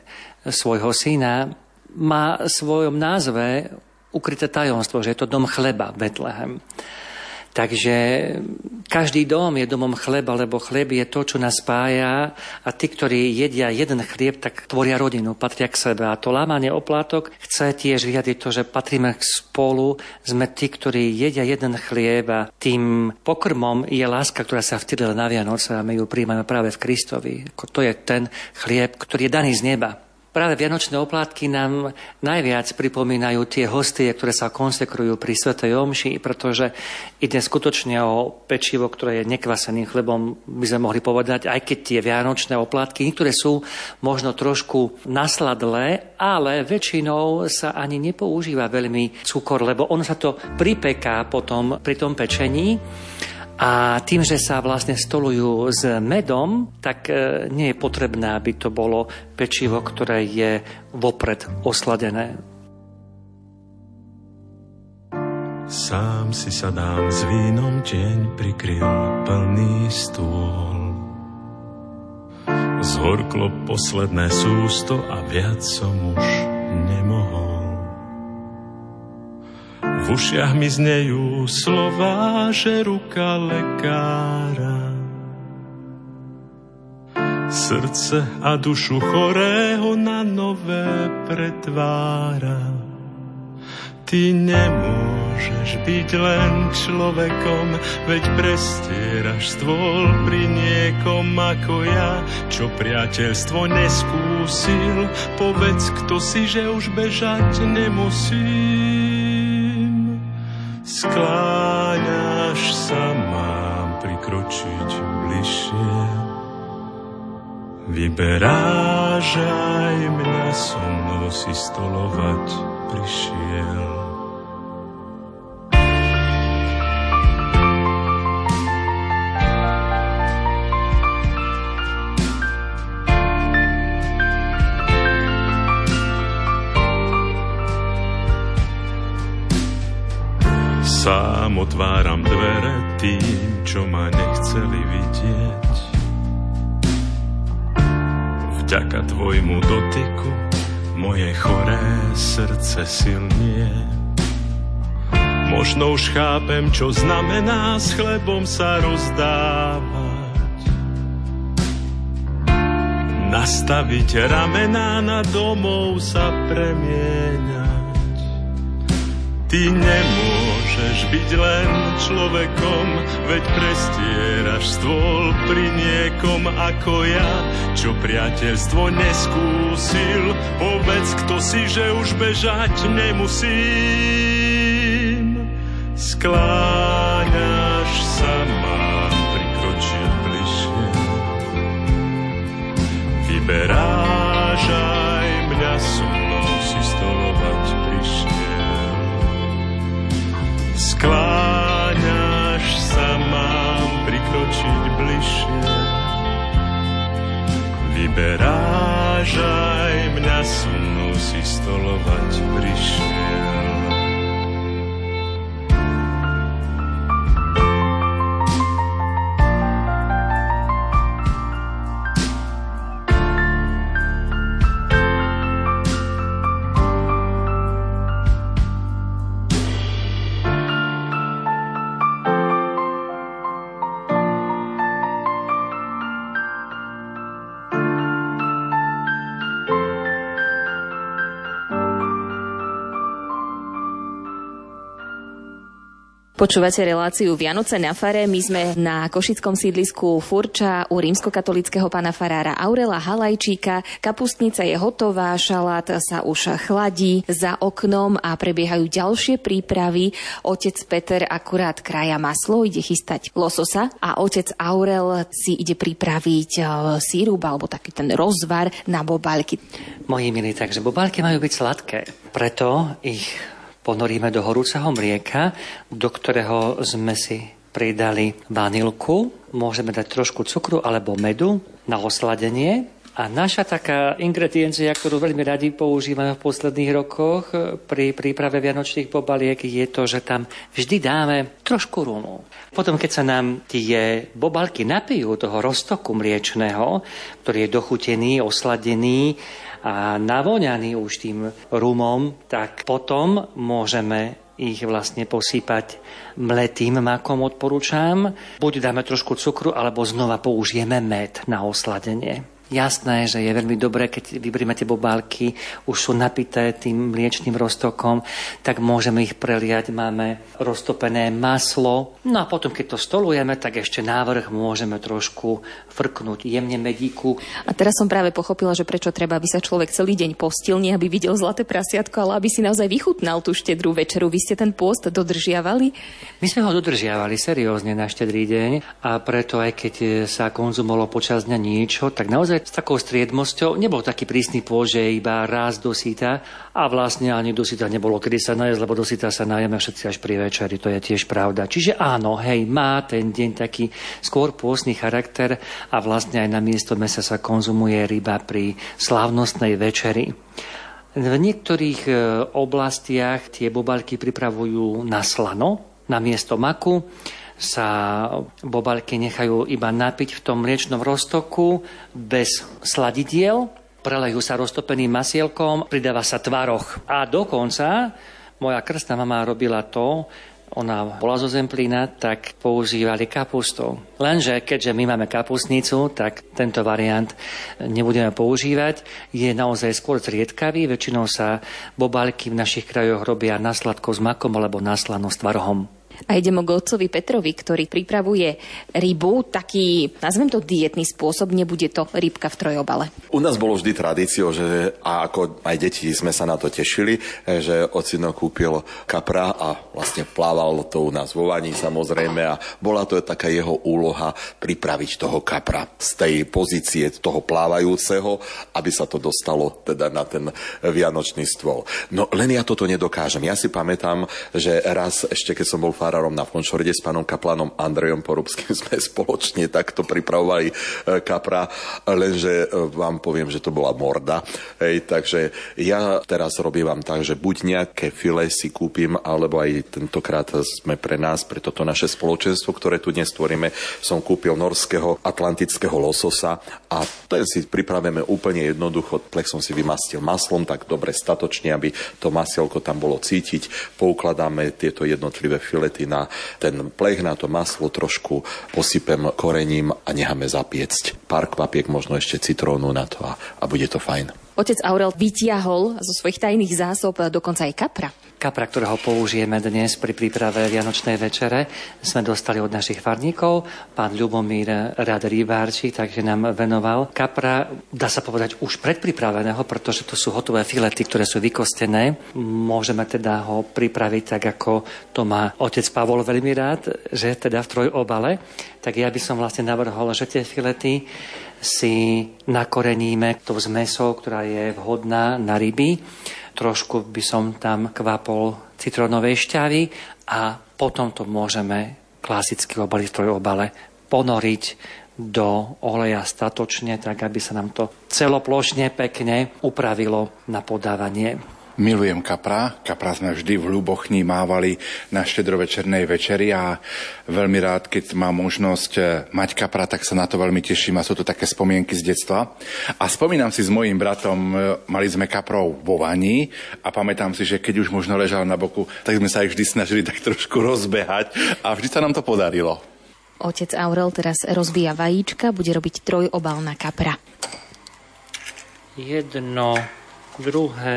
svojho syna, má v svojom názve ukryté tajomstvo, že je to dom chleba, Betlehem. Takže každý dom je domom chleba, lebo chleb je to, čo nás spája a tí, ktorí jedia jeden chlieb, tak tvoria rodinu, patria k sebe. A to lámanie oplátok chce tiež vyjadriť to, že patríme spolu, sme tí, ktorí jedia jeden chlieb a tým pokrmom je láska, ktorá sa vtedila na Vianoce a my ju príjmame práve v Kristovi. To je ten chlieb, ktorý je daný z neba. Práve vianočné oplátky nám najviac pripomínajú tie hostie, ktoré sa konsekrujú pri svätej omši, pretože ide skutočne o pečivo, ktoré je nekvaseným chlebom, by sme mohli povedať, aj keď tie vianočné oplátky, niektoré sú možno trošku nasladlé, ale väčšinou sa ani nepoužíva veľmi cukor, lebo on sa to pripeká potom pri tom pečení. A tým, že sa vlastne stolujú s medom, tak nie je potrebné, aby to bolo pečivo, ktoré je vopred osladené. Sám si sadám s vínom, deň prikryl plný stôl. Zhorklo posledné sústo a viac som už nemohol. V ušiach mi znejú slová, že ruka lekára srdce a dušu chorého na nové pretvára. Ty nemôžeš byť len človekom, veď prestieraš stôl pri niekom ako ja, čo priateľstvo neskúsil. Povedz, kto si, že už bežať nemusím. Skláňaš prikročiť bližšie. Vyberáš aj mňa, so mnou si stolovať prišiel. Sám otváram dvere tým, čo ma nechceli vidieť. Vďaka tvojmu dotyku moje choré srdce silnie. Možno už chápem, čo znamená s chlebom sa rozdávať. Nastaviť ramená, na domov sa premieňať. Ty nemôžeš byť len človekom, veď prestieraš stôl pri niekom ako ja, čo priateľstvo neskúsil. Povedz, kto si, že už bežať nemusím. Skláňaš sa, mám prikročiť bližšie. Vyberáš aj mňa, so mnou si stolovať prišiel. Skláňaš sa, mám prikročiť bližšie. Vyberáš aj mňa, so mnou si stolovať prišiel. Počúvate reláciu Vianoce na fare. My sme na košickom sídlisku Furča u rímskokatolického pána farára Aurela Halajčíka. Kapustnica je hotová, šalát sa už chladí za oknom a prebiehajú ďalšie prípravy. Otec Peter akurát krája maslo, ide chystať lososa a otec Aurel si ide pripraviť sírup alebo taký ten rozvar na bobaľky. Moji milí, takže bobaľky majú byť sladké. Preto ich ponoríme do horúceho mlieka, do ktorého sme si pridali vanilku. Môžeme dať trošku cukru alebo medu na osladenie. A naša taká ingrediencia, ktorú veľmi radi používame v posledných rokoch pri príprave vianočných bobaliek, je to, že tam vždy dáme trošku rumu. Potom, keď sa nám tie bobalky napijú toho roztoku mliečného, ktorý je dochutený, osladený a navoňaný už tým rumom, tak potom môžeme ich vlastne posýpať mletým makom, odporúčam. Buď dáme trošku cukru, alebo znova použijeme med na osladenie. Jasné, že je veľmi dobré, keď vyberieme tie bobálky, už sú napité tým mliečným roztokom, tak môžeme ich preliať, máme roztopené maslo. No a potom, keď to stolujeme, tak ešte návrh môžeme trošku frknúť jemne medíku. A teraz som práve pochopila, že prečo treba, aby sa človek celý deň postil, nie aby videl zlaté prasiatko, ale aby si naozaj vychutnal tú štedrú večeru. Vy ste ten pôst dodržiavali? My sme ho dodržiavali seriózne na štedrý deň a preto aj keď sa konzumovalo počas dňa niečo, tak naozaj s takou striedmosťou. Nebol taký prísny pôst, že iba raz dosýta a vlastne ani dosýta nebolo, kedy sa najesť, lebo dosýta sa najeme všetci až pri večeri, to je tiež pravda. Čiže áno, hej, má ten deň taký skôr pôstny charakter a vlastne aj na miesto mesa sa konzumuje ryba pri slávnostnej večeri. V niektorých oblastiach tie bobaľky pripravujú na slano, na miesto maku. Sa bobaľky nechajú iba napiť v tom mliečnom roztoku bez sladidiel, prelejú sa roztopeným masielkom, pridáva sa tvaroh. A dokonca moja krstná mama robila to, ona bola zo Zemplína, tak používali kapustu. Lenže keďže my máme kapustnicu, tak tento variant nebudeme používať. Je naozaj skôr zriedkavý, väčšinou sa bobaľky v našich krajoch robia na sladko s makom alebo na slano s tvarohom. A ideme k otcovi Petrovi, ktorý pripravuje rybu, taký, nazvem to dietný spôsob, nebude to rybka v trojobale. U nás bolo vždy tradíciou, že a ako aj deti sme sa na to tešili, že ocino kúpil kapra a vlastne plával to u nás vo vani samozrejme a bola to taká jeho úloha pripraviť toho kapra z tej pozície toho plávajúceho, aby sa to dostalo teda na ten vianočný stôl. No len ja toto nedokážem. Ja si pamätám, že raz ešte keď som bol farárom na Fonšoride s pánom kaplanom Andrejom Porubským sme spoločne takto pripravovali kapra, lenže vám poviem, že to bola morda. Hej, takže ja teraz robím tak, že buď nejaké file si kúpim, alebo aj tentokrát sme pre nás, pre toto naše spoločenstvo, ktoré tu dnes tvoríme, som kúpil norského atlantického lososa a ten si pripravíme úplne jednoducho. Plech som si vymastil maslom, tak dobre statočne, aby to masielko tam bolo cítiť. Poukladáme tieto jednotlivé filety na ten plech, na to maslo, trošku posypem korením a necháme zapiecť. Pár kvapiek, možno ešte citrónu na to a, a bude to fajn. Otec Aurel vytiahol zo svojich tajných zásob dokonca aj kapra. Kapra, ktorého použijeme dnes pri príprave Vianočnej večere, sme dostali od našich farníkov. Pán Ľubomír Rad Rybárči, takže nám venoval kapra, dá sa povedať, už predpripraveného, pretože to sú hotové filety, ktoré sú vykostené. Môžeme teda ho pripraviť tak, ako to má otec Pavol veľmi rád, že teda v trojobale. Tak ja by som vlastne navrhol, že tie filety si nakoreníme tou zmesou, ktorá je vhodná na ryby. Trošku by som tam kvapol citrónovej šťavy a potom to môžeme klasicky obaliť v trojobale ponoriť do oleja statočne, tak aby sa nám to celoplošne pekne upravilo na podávanie. Milujem kapra. Kapra sme vždy v Ľubochni mávali na štedrovečernej večeri a veľmi rád, keď mám možnosť mať kapra, tak sa na to veľmi teším a sú to také spomienky z detstva. A spomínam si s mojím bratom, mali sme kaprov vo vani a pamätám si, že keď už možno ležal na boku, tak sme sa ich vždy snažili tak trošku rozbehať a vždy sa nám to podarilo. Otec Aurel teraz rozbíja vajíčka, bude robiť trojobal na kapra. Jedno, druhé.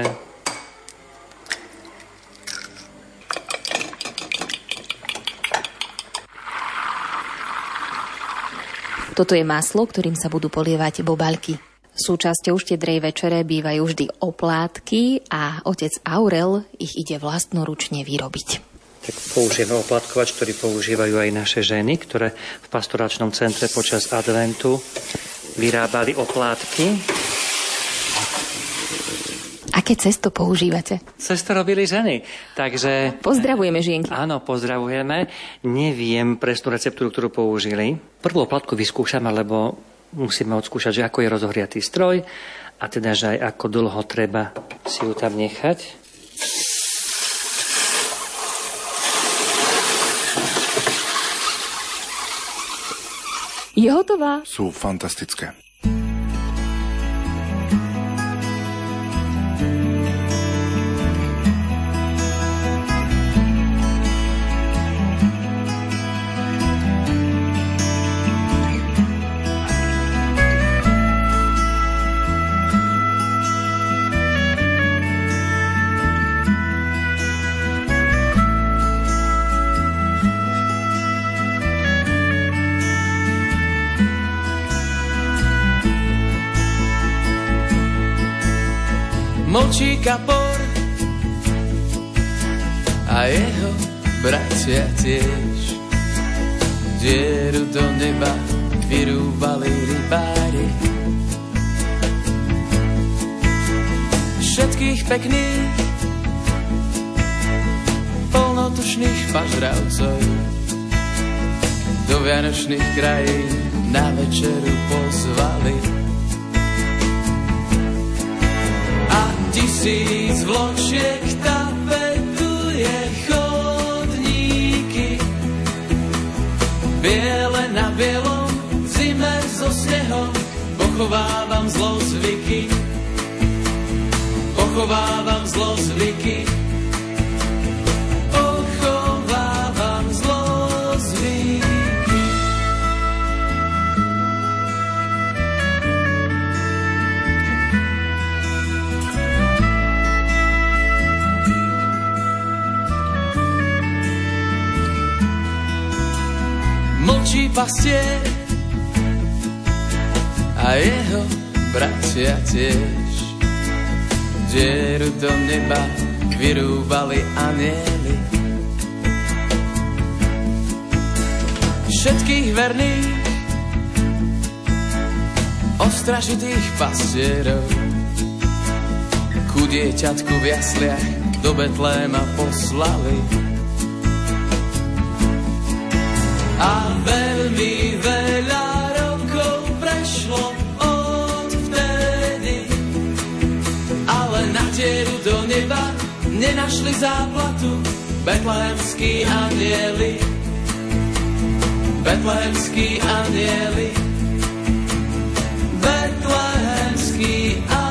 Toto je maslo, ktorým sa budú polievať bobaľky. Súčasťou štedrej večere bývajú vždy oplátky a otec Aurel ich ide vlastnoručne vyrobiť. Tak použijeme oplátkovač, ktorý používajú aj naše ženy, ktoré v pastoračnom centre počas adventu vyrábali oplátky. Aké cesto používate? Cesto robili ženy, takže... Pozdravujeme žienky. Áno, pozdravujeme. Neviem presnú receptúru, ktorú použili. Prvú oplátku vyskúšame, lebo musíme odskúšať, že ako je rozohriatý stroj a teda, že aj ako dlho treba si ju tam nechať. Je hotová? Sú fantastické. Mlčí kapor a jeho bratia tiež. Dieru do neba vyrúbali rybári. Všetkých pekných, polnotušných pažravcov do vianočných krajín na večeru pozvali. Tisíc vločiek tapetuje chodníky, biele na bielom, zime so snehom, pochovávam zlozvyky, pochovávam zlozvyky, pochovávam zlozvyky. mlčí pastier a jeho bratia tiež. Dieru do neba vyrúbali anjeli. Všetkých verných, ostražitých pastierov ku dieťatku v jasliach do Betléma poslali. A veľmi veľa rokov prešlo od vtedy, ale na dieru do neba nenašli záplatu betlehemskí anjeli. Betlehemskí anjeli, betlehemskí anjeli.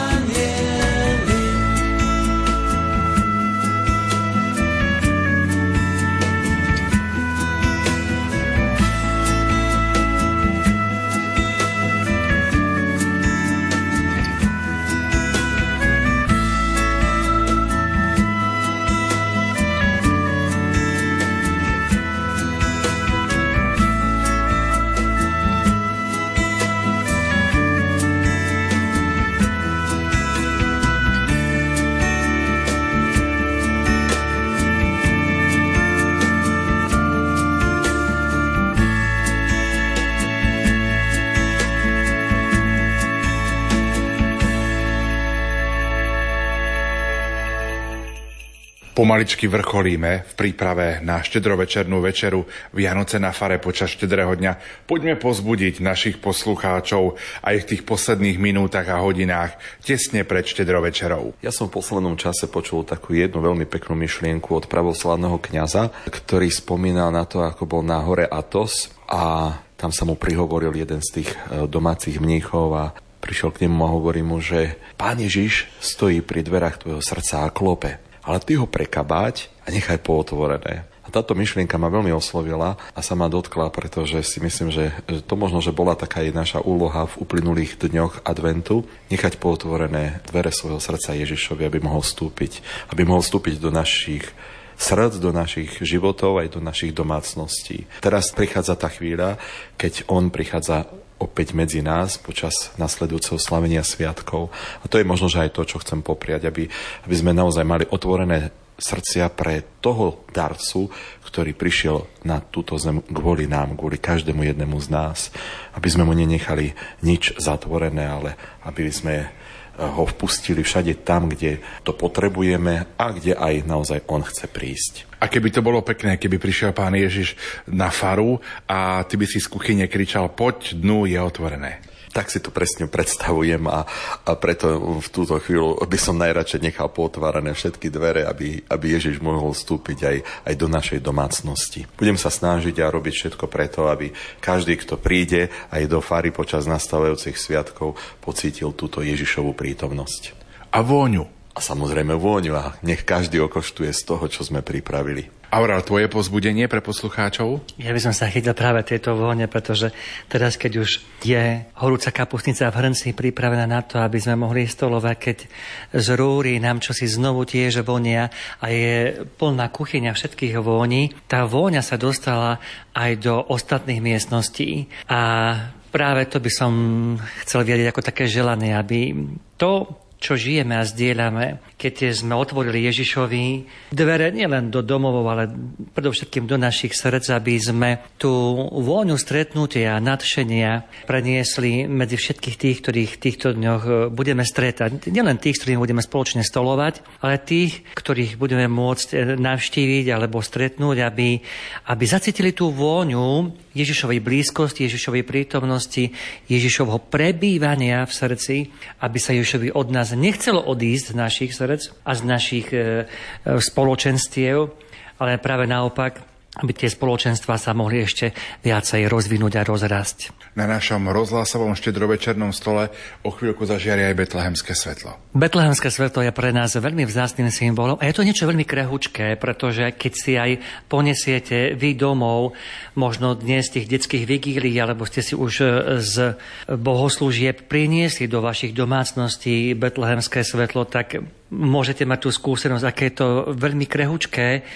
Pomaličky vrcholíme v príprave na štedrovečernú večeru Vianoce na fare počas štedrého dňa. Poďme pozbudiť našich poslucháčov aj v tých posledných minútach a hodinách tesne pred štedrovečerou. Ja som v poslednom čase počul takú jednu veľmi peknú myšlienku od pravoslavného kňaza, ktorý spomínal na to, ako bol na hore Athos a tam sa mu prihovoril jeden z tých domácich mníchov a prišiel k nemu a hovorí mu, že Pán Ježiš stojí pri dverách tvojho srdca a klope. Ale ty ho prekabáť a nechaj pootvorené. A táto myšlienka ma veľmi oslovila a sa ma dotkla, pretože si myslím, že to možno, že bola taká aj naša úloha v uplynulých dňoch adventu, nechať pootvorené dvere svojho srdca Ježišovi, aby mohol vstúpiť. Aby mohol vstúpiť do našich srdc, do našich životov, aj do našich domácností. Teraz prichádza tá chvíľa, keď on prichádza opäť medzi nás počas nasledujúceho slavenia sviatkov. A to je možno, že aj to, čo chcem popriať, aby, aby sme naozaj mali otvorené srdcia pre toho darcu, ktorý prišiel na túto zem kvôli nám, kvôli každému jednému z nás. Aby sme mu nenechali nič zatvorené, ale aby sme ho vpustili všade tam, kde to potrebujeme a kde aj naozaj on chce prísť. A keby to bolo pekné, keby prišiel Pán Ježiš na faru a ty by si z kuchyne kričal, poď, dnu je otvorené. Tak si to presne predstavujem a, a preto v túto chvíľu by som najradšej nechal pootvárané všetky dvere, aby, aby Ježiš mohol vstúpiť aj, aj do našej domácnosti. Budem sa snažiť a robiť všetko preto, aby každý, kto príde aj do fary počas nastávajúcich sviatkov, pocítil túto Ježišovú prítomnosť. A vôňu. A samozrejme vôňu a nech každý okoštuje z toho, čo sme pripravili. Aural, tvoje povzbudenie pre poslucháčov? Ja by som sa chytil práve tejto vône, pretože teraz, keď už je horúca kapustnica v hrnci pripravená na to, aby sme mohli stolovať, keď z rúry nám čosi znovu tiež vonia a je plná kuchyňa všetkých vôní, tá vôňa sa dostala aj do ostatných miestností a práve to by som chcel vedieť ako také želanie, aby to, čo žijeme a zdieľame, keď sme otvorili Ježišovi dvere nielen do domov, ale predovšetkým do našich srdc, aby sme tú vôňu stretnutia a nadšenia preniesli medzi všetkých tých, ktorých v týchto dňoch budeme stretať. Nielen tých, s ktorými budeme spoločne stolovať, ale tých, ktorých budeme môcť navštíviť alebo stretnúť, aby, aby zacítili tú vôňu Ježišovej blízkosti, Ježišovej prítomnosti, Ježišovho prebývania v srdci, aby sa Ježišovi od nás nechcelo odísť z našich srdc a z našich e, e, spoločenstiev, ale práve naopak, aby tie spoločenstvá sa mohli ešte viacej rozvinúť a rozrásť. Na našom rozhlasovom štedrovečernom stole o chvíľku zažiari aj betlehemské svetlo. Betlehemské svetlo je pre nás veľmi vzácnym symbolom a je to niečo veľmi krehúčké, pretože keď si aj ponesiete vy domov, možno dnes tých detských vigílií, alebo ste si už z bohoslúžieb priniesli do vašich domácností betlehemské svetlo, tak môžete mať tú skúsenosť, aké je to veľmi krehúčké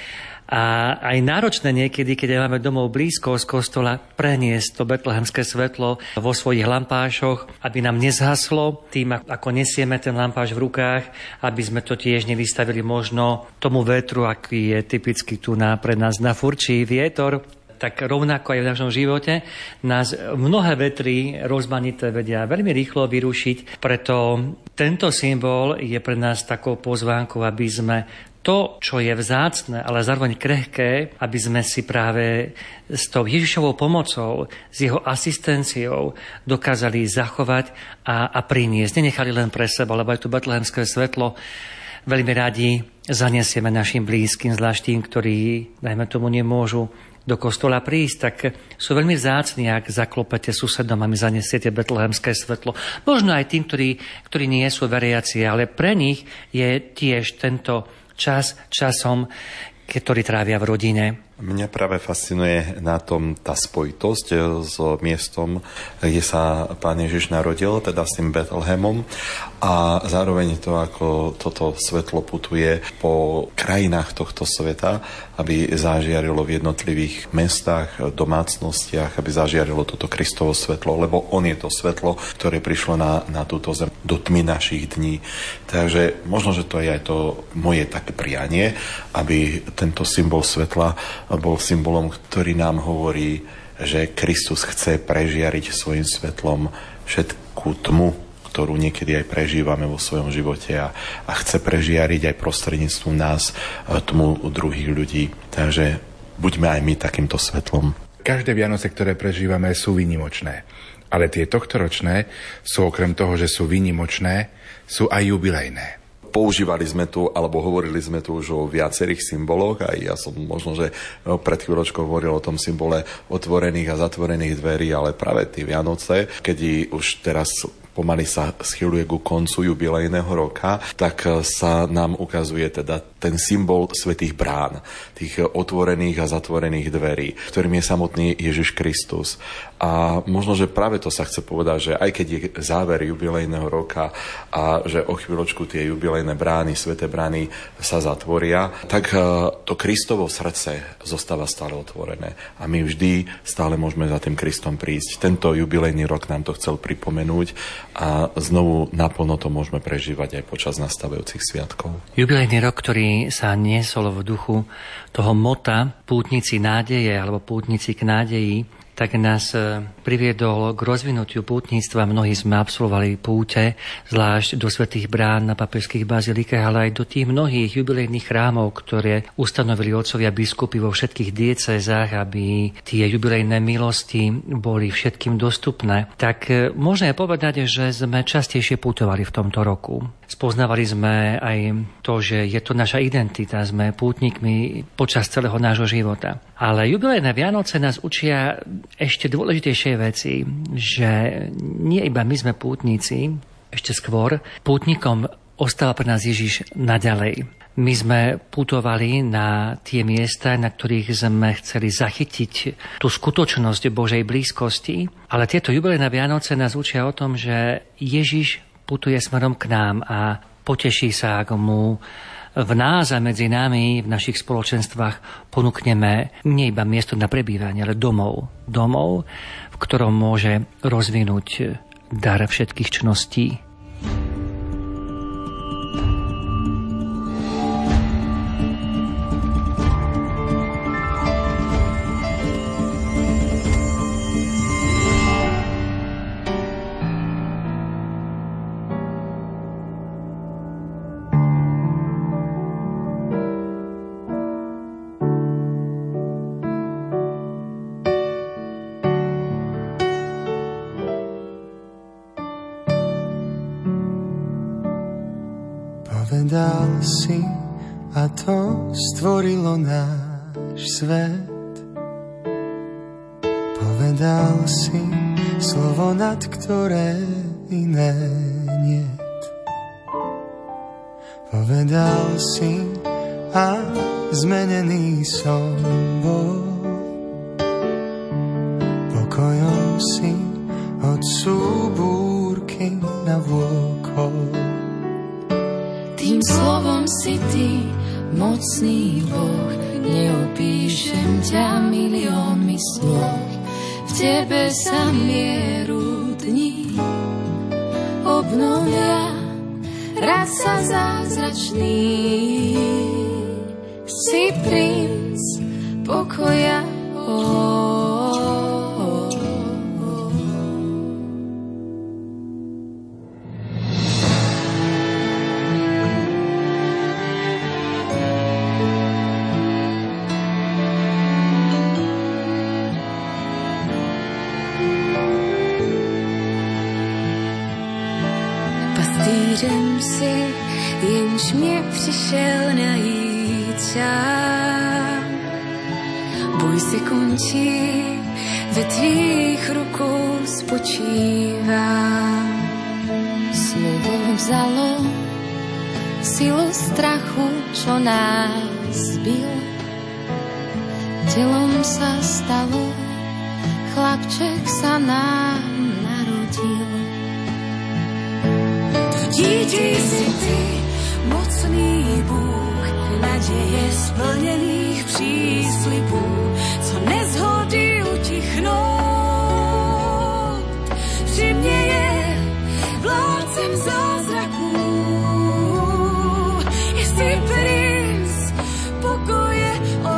A aj náročné niekedy, keď máme domov blízko z kostola, preniesť to betlehemské svetlo vo svojich lampášoch, aby nám nezhaslo tým, ako nesieme ten lampáš v rukách, aby sme to tiež nevystavili možno tomu vetru, aký je typický tu na, pre nás na Furči vietor. Tak rovnako aj v našom živote nás mnohé vetry rozmanité vedia veľmi rýchlo vyrušiť. Preto tento symbol je pre nás takou pozvánkou, aby sme to, čo je vzácne, ale zároveň krehké, aby sme si práve s tou Ježišovou pomocou, s jeho asistenciou dokázali zachovať a, a priniesť. Nenechali len pre seba, lebo aj to betlehemské svetlo veľmi radi zanesieme našim blízkym, zvlášť tým, ktorí, dajme tomu, nemôžu do kostola prísť, tak sú veľmi vzácni, ak zaklopete susedom a my zanesiete betlehemské svetlo. Možno aj tým, ktorí, ktorí nie sú veriaci, ale pre nich je tiež tento čas časom, ktorý trávia v rodine. Mňa práve fascinuje na tom tá spojitosť s miestom, kde sa Pán Ježiš narodil, teda s tým Betlehemom, a zároveň to, ako toto svetlo putuje po krajinách tohto sveta, aby zažiarilo v jednotlivých mestách, domácnostiach, aby zažiarilo toto Kristovo svetlo, lebo on je to svetlo, ktoré prišlo na, na túto zem do tmy našich dní. Takže možno, že to je aj to moje také prianie, aby tento symbol svetla bol symbolom, ktorý nám hovorí, že Kristus chce prežiariť svojim svetlom všetkú tmu, ktorú niekedy aj prežívame vo svojom živote, a, a chce prežiariť aj prostredníctvom nás tmu druhých ľudí. Takže buďme aj my takýmto svetlom. Každé Vianoce, ktoré prežívame, sú výnimočné. Ale tie tohtoročné sú okrem toho, že sú výnimočné, sú aj jubilejné. Používali sme tu, alebo hovorili sme tu už o viacerých symboloch, aj ja som možno, že pred chvíľočkou hovoril o tom symbole otvorených a zatvorených dverí, ale práve tie Vianoce, keď už teraz pomaly sa schyluje ku koncu jubilejného roka, tak sa nám ukazuje teda ten symbol svätých brán, tých otvorených a zatvorených dverí, ktorým je samotný Ježiš Kristus. A možno, že práve to sa chce povedať, že aj keď je záver jubilejného roka a že o chvíľočku tie jubilejné brány, sväté brány sa zatvoria, tak to Kristovo srdce zostáva stále otvorené. A my vždy stále môžeme za tým Kristom prísť. Tento jubilejný rok nám to chcel pripomenúť a znovu naplno to môžeme prežívať aj počas nastávajúcich sviatkov. Jubilejný rok, ktorý sa niesol v duchu toho mota Pútnici nádeje alebo Pútnici k nádeji, tak nás priviedol k rozvinutiu pútnictva. Mnohí sme absolvovali púte, zvlášť do svätých brán na pápežských bazilikách, ale aj do tých mnohých jubilejných chrámov, ktoré ustanovili otcovia biskupy vo všetkých diecézách, aby tie jubilejné milosti boli všetkým dostupné. Tak môžeme povedať, že sme častejšie putovali v tomto roku. Spoznávali sme aj to, že je to naša identita, sme pútnikmi počas celého nášho života. Ale jubilejné Vianoce nás učia ešte dôležitejšie veci, že nie iba my sme pútnici, ešte skôr, pútnikom ostal pre nás Ježiš naďalej. My sme putovali na tie miesta, na ktorých sme chceli zachytiť tú skutočnosť Božej blízkosti, ale tieto jubilejné Vianoce nás učia o tom, že Ježiš putuje smerom k nám a poteší sa, ak mu v nás a medzi nami, v našich spoločenstvách ponúkneme nie iba miesto na prebývanie, ale domov. Domov, v ktorom môže rozvinúť dar všetkých čností. Povedal si, a to stvorilo náš svet. Povedal si slovo, nad ktoré iné niet. Povedal si, a zmenený som bol. Pokojom si od súbúrky navôkol. Tým slovom si ty, mocný Boh, neopíšem ťa miliónmi slov. V tebe sa mieru dní obnovia, raz sa zázračný. Si princ pokoja, oh. Pastýřem si, jenž mě přišel najít sám. Boj se končí, ve tvých rukou spočívám. Slovo vzalo silu strachu, čo nás zbil. Telom sa stalo, chlapček sa nám narodil. Dítě si ty, mocný Bůh, naděje splněných příslibů, co nezhody utichnout. Při mně je vládcem zázraků, jsi princ pokoje, oh.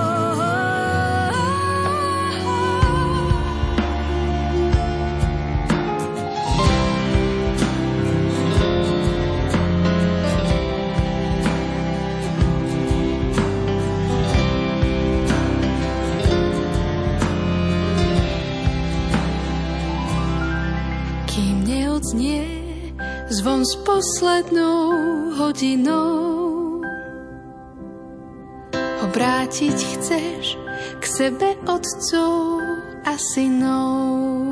Znie zvon s poslednou hodinou. Obrátiť chceš k sebe otcov a synov.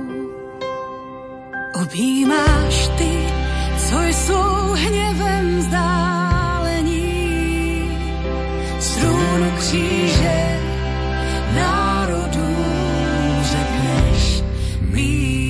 Objímáš ty, co jsou hněvem vzdálení, z trůnu kříže národů řekneš mír.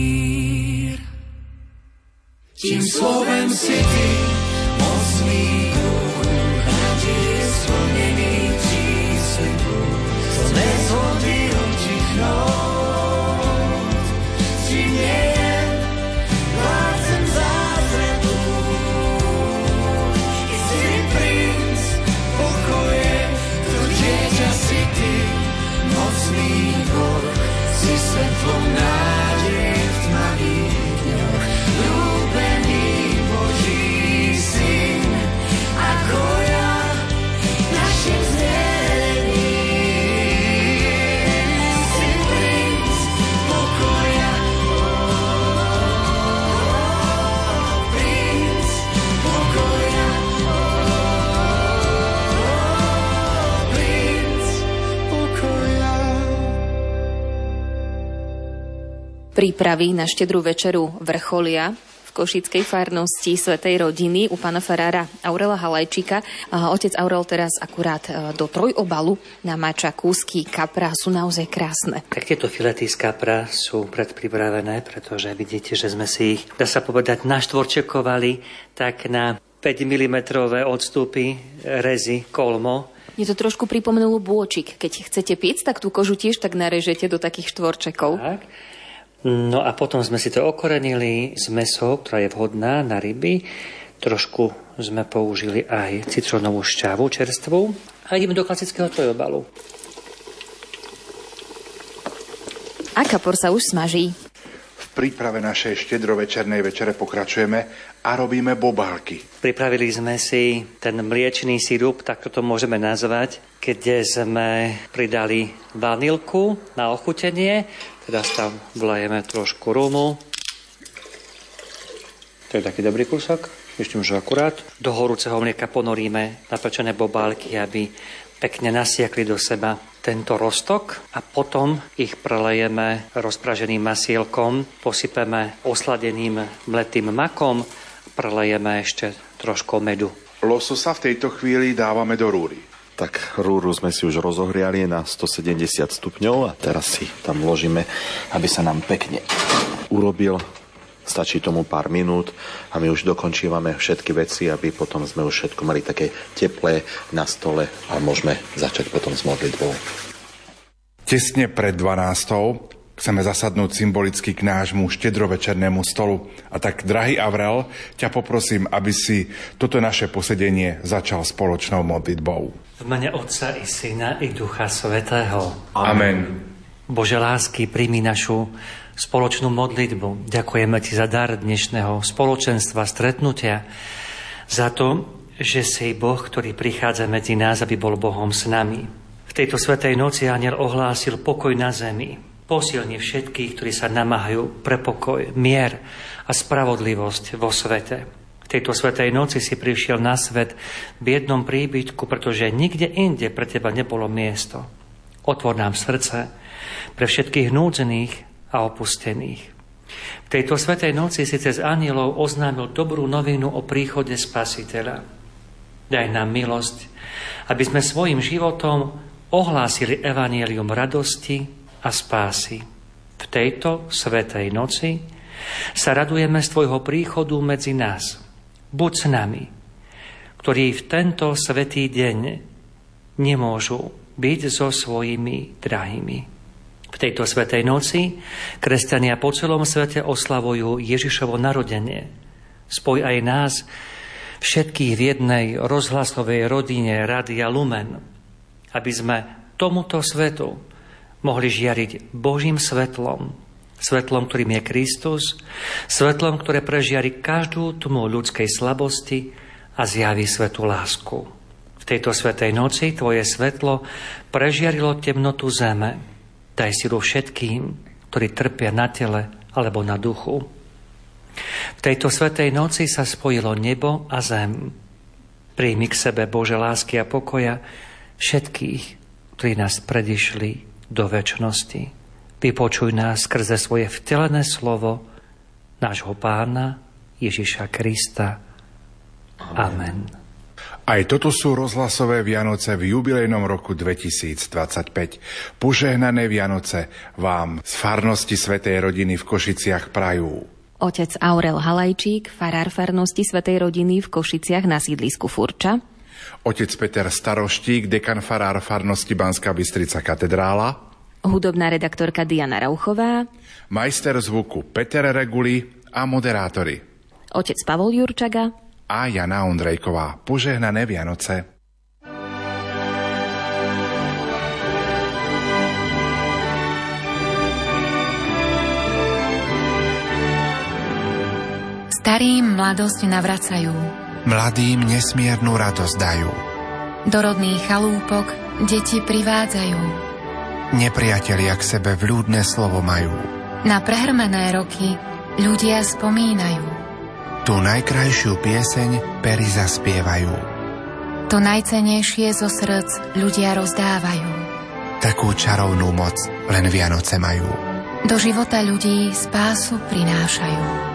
Tím slovem si ty, mocný Bůh, naděje splněných příslibů, co nezhody utichnout. Při mně je vládcem zázraků, jsi princ pokoje, to dieťa si ty, mocný Bůh, si svetlom nádeje v tmavých dňoch. Prípravy na štedrú večeru vrcholia v košickej farnosti Svätej Rodiny u pána farára Aurela Halajčíka. Otec Aurel teraz akurát do trojobalu namáča kúsky kapra, sú naozaj krásne. Tak tieto filety z kapra sú predpripravené, pretože vidíte, že sme si ich, dá sa povedať, naštvorčekovali tak na päť milimetrov odstupy rezy kolmo. Mne to trošku pripomenulo bôčik. Keď chcete piec, tak tú kožu tiež tak narežete do takých štvorčekov. Tak. No a potom sme si to okorenili s mäsou, ktorá je vhodná na ryby. Trošku sme použili aj citrónovú šťavu čerstvú a ideme do klasického trojobalu. A kapor sa už smaží. V príprave našej štedrovečernej večere pokračujeme a robíme bobálky. Pripravili sme si ten mliečný sirup, tak to môžeme nazvať, keď sme pridali vanilku na ochutenie. Teraz tam vlejeme trošku rumu. To je taký dobrý kúsok, ešte už akurát. Do horúceho mlieka ponoríme napečené bobálky, aby pekne nasiekli do seba tento roztok a potom ich prelejeme rozpraženým masielkom, posypeme osladeným mletým makom, prelejeme ešte trošku medu. Lososa v tejto chvíli dávame do rúry. Tak rúru sme si už rozohriali na stosedemdesiat stupňov a teraz si tam vložíme, aby sa nám pekne urobil Stačí tomu pár minút a my už dokončívame všetky veci, aby potom sme už všetko mali také teplé na stole a môžeme začať potom s modlitbou. Tesne pred dvanástou chceme zasadnúť symbolicky k nášmu štedrovečernému stolu. A tak, drahý Avrel, ťa poprosím, aby si toto naše posedenie začal spoločnou modlitbou. V mene Otca i Syna i Ducha Svätého. Amen. Bože lásky, príjmi našu spoločnú modlitbu. Ďakujeme Ti za dar dnešného spoločenstva, stretnutia, za to, že si Boh, ktorý prichádza medzi nás, aby bol Bohom s nami. V tejto svätej noci anjel ohlásil pokoj na zemi. Posilni všetkých, ktorí sa namáhajú pre pokoj, mier a spravodlivosť vo svete. V tejto svätej noci si prišiel na svet v jednom príbytku, pretože nikde inde pre Teba nebolo miesto. Otvor nám srdce pre všetkých núdzených a opustených. V tejto svätej noci si cez anjelov oznámil dobrú novinu o príchode Spasiteľa. Daj nám milosť, aby sme svojim životom ohlásili evanjelium radosti a spásy. V tejto svätej noci sa radujeme z Tvojho príchodu medzi nás. Buď s nami, ktorí v tento svätý deň nemôžu byť so svojimi drahými. V tejto svätej noci kresťania po celom svete oslavujú Ježišovo narodenie. Spoj aj nás všetkých v jednej rozhlasovej rodine Rádia Lumen, aby sme tomuto svetu mohli žiariť Božím svetlom, svetlom, ktorým je Kristus, svetlom, ktoré prežiari každú tmu ľudskej slabosti a zjaví svätú lásku. V tejto svätej noci Tvoje svetlo prežiarilo temnotu zeme. Daj silu všetkým, ktorí trpia na tele alebo na duchu. V tejto svätej noci sa spojilo nebo a zem. Príjmi k sebe, Bože lásky a pokoja, všetkých, ktorí nás predišli do večnosti. Vypočuj nás skrze svoje vtelené slovo nášho Pána Ježiša Krista. Amen. Aj toto sú rozhlasové Vianoce v jubilejnom roku dvetisícdvadsaťpäť. Požehnané Vianoce vám z farnosti Svätej rodiny v Košiciach prajú otec Aurel Halajčík, farár farnosti Svätej rodiny v Košiciach na sídlisku Furča, otec Peter Staroštík, dekan farár farnosti Banská Bystrica katedrála, hudobná redaktorka Diana Rauchová, majster zvuku Peter Reguli a moderátori otec Pavol Jurčaga a Jana Ondrejková. Požehnané Vianoce. Starým mladosť navracajú. Mladým nesmiernu radosť dajú. Do rodných chalúpok deti privádzajú. Nepriatelia k sebe vľúdne slovo majú. Na prehrmené roky ľudia spomínajú. Tú najkrajšiu pieseň pery zaspievajú. To najcennejšie zo srdc ľudia rozdávajú. Takú čarovnú moc len Vianoce majú. Do života ľudí spásu prinášajú.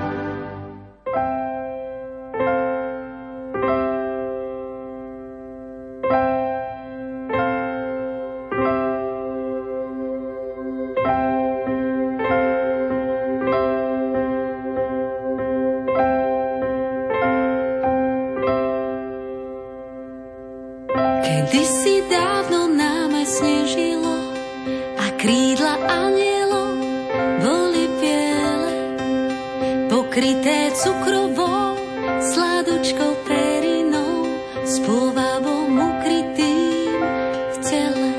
Kedysi dávno náme snežilo a krídla anjelov boli biele, pokryté cukrovou, sladučkou perinou, s pôvabom ukrytým v tele.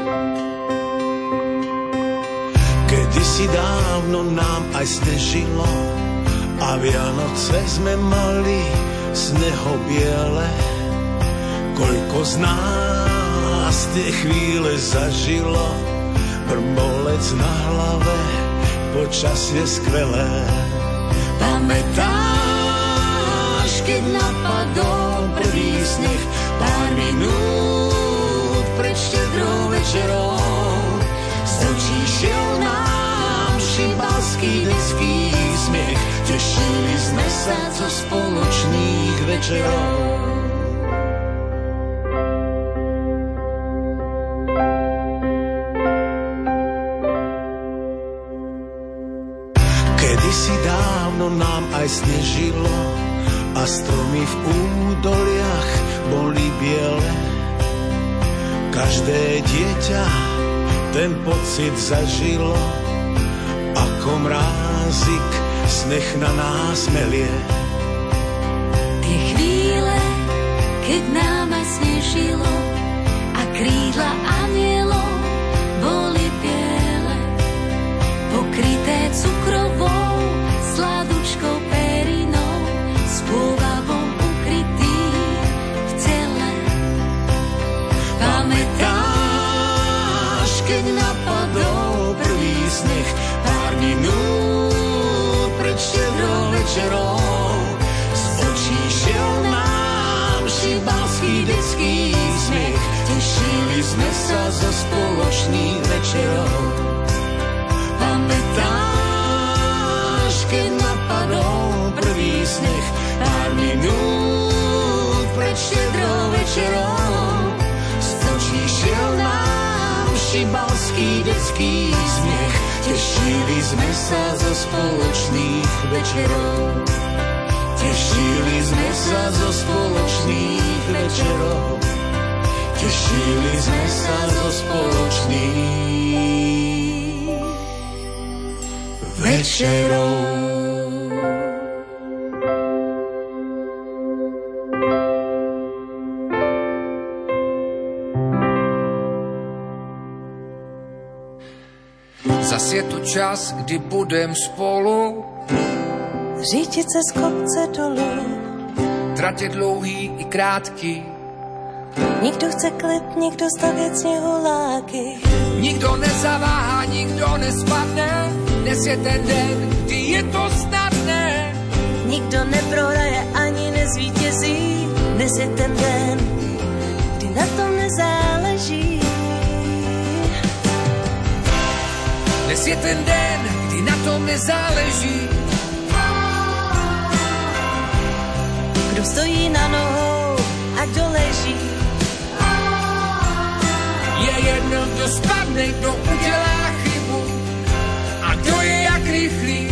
Kedysi dávno nám aj snežilo a Vianoce sme mali snehobiele. Koľko z nás tie chvíle zažilo, brbolec na hlave, počasie skvelé. Pamätáš, keď napadol prvý sneh, pár minút pred štedrou večerou, z očí šiel nám šibalský detský smiech, tešili sme sa zo spoločných večerov. snežilo a stromy v údoliach boli biele. Každé dieťa ten pocit zažilo, ako mrázik sneh na nás melie. Tie chvíle, keď nám snežilo a krídla anielov boli biele, pokryté cukrovou sladučkou perinou, s pôvabom ukrytý v tele. Pamätáš, keď napadol prvý sneh, pár minút pred štedrou večerou, z očí šiel nám šibalský detský smiech, tešili sme sa zo spoločných večerov. Pamätáš, keď napadol prvý sneh, pár minút pred štedrou večerou, z očí šiel nám šibalský detský smiech, tešili sme sa zo spoločných večerov. Tešili sme sa zo spoločných večerov. Tešili sme sa zo spoločných večerov. Zas je tu čas, kdy budem spolu řídit se z kopce dolů. Tratě dlouhý i krátký. Nikdo chce klid, nikdo stavět sněhuláky. Nikdo nezaváhá, nikdo nespadne. Dnes je ten den, kdy je to snadné. Nikdo neprohraje ani nezvítězí. Dnes je ten den, kdy na tom nezáleží. Dnes je ten den, kdy na tom nezáleží. Kdo stojí na nohou a kdo leží. Je jedno, kdo spadne, kdo udělá chybu a kdo je jak rychlý.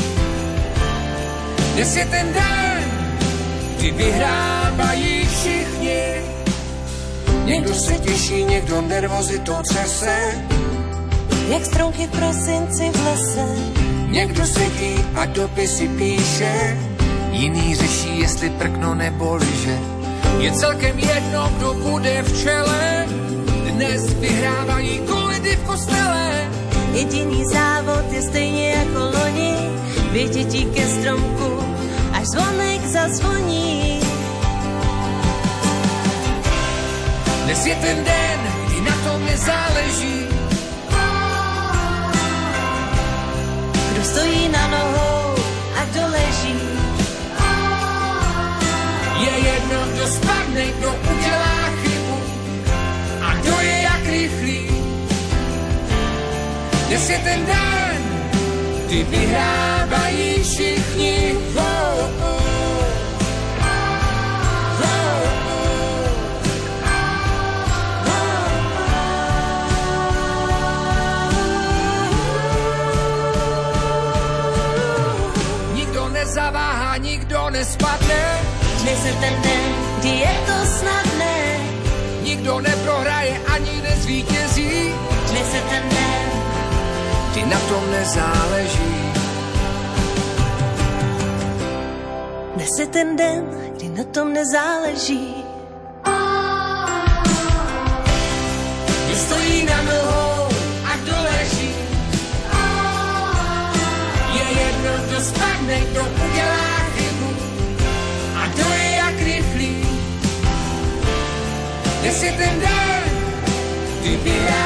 Dnes je ten den, kdy vyhrávají všichni. Někdo se těší, někdo nervozitou třese. Jak stromky v prosinci v lese. Někdo sedí a dopisy píše. Jiný řeší, jestli prkno nebo liže. Je celkem jedno, kdo bude v čele. Dnes vyhrávají kolidy v kostele. Jediný závod je stejně jako loni. Vědětí ke stromku, až zvonek zazvoní. Dnes je ten den, kdy na tom nezáleží. Kdo stojí na nohou a kdo leží. Je jedno, kdo spadne, kdo udělá chybu a kdo je jak rychlý. Dnes je ten den, kdy vyhrávají všichni. Oh, oh. Nezaváhá, nikdo nespadne. Dnes je ten den, kdy je to snadné. Nikdo neprohraje ani nezvítězí. Dnes je ten den, kdy na tom nezáleží. Dnes je ten den, kdy na tom nezáleží. Kdo stojí na nohou a kdo leží. Je jedno, kdo spadne, kdo udělá chybu a kdo je jak rychlý. Dnes je ten den, kdy vyhrá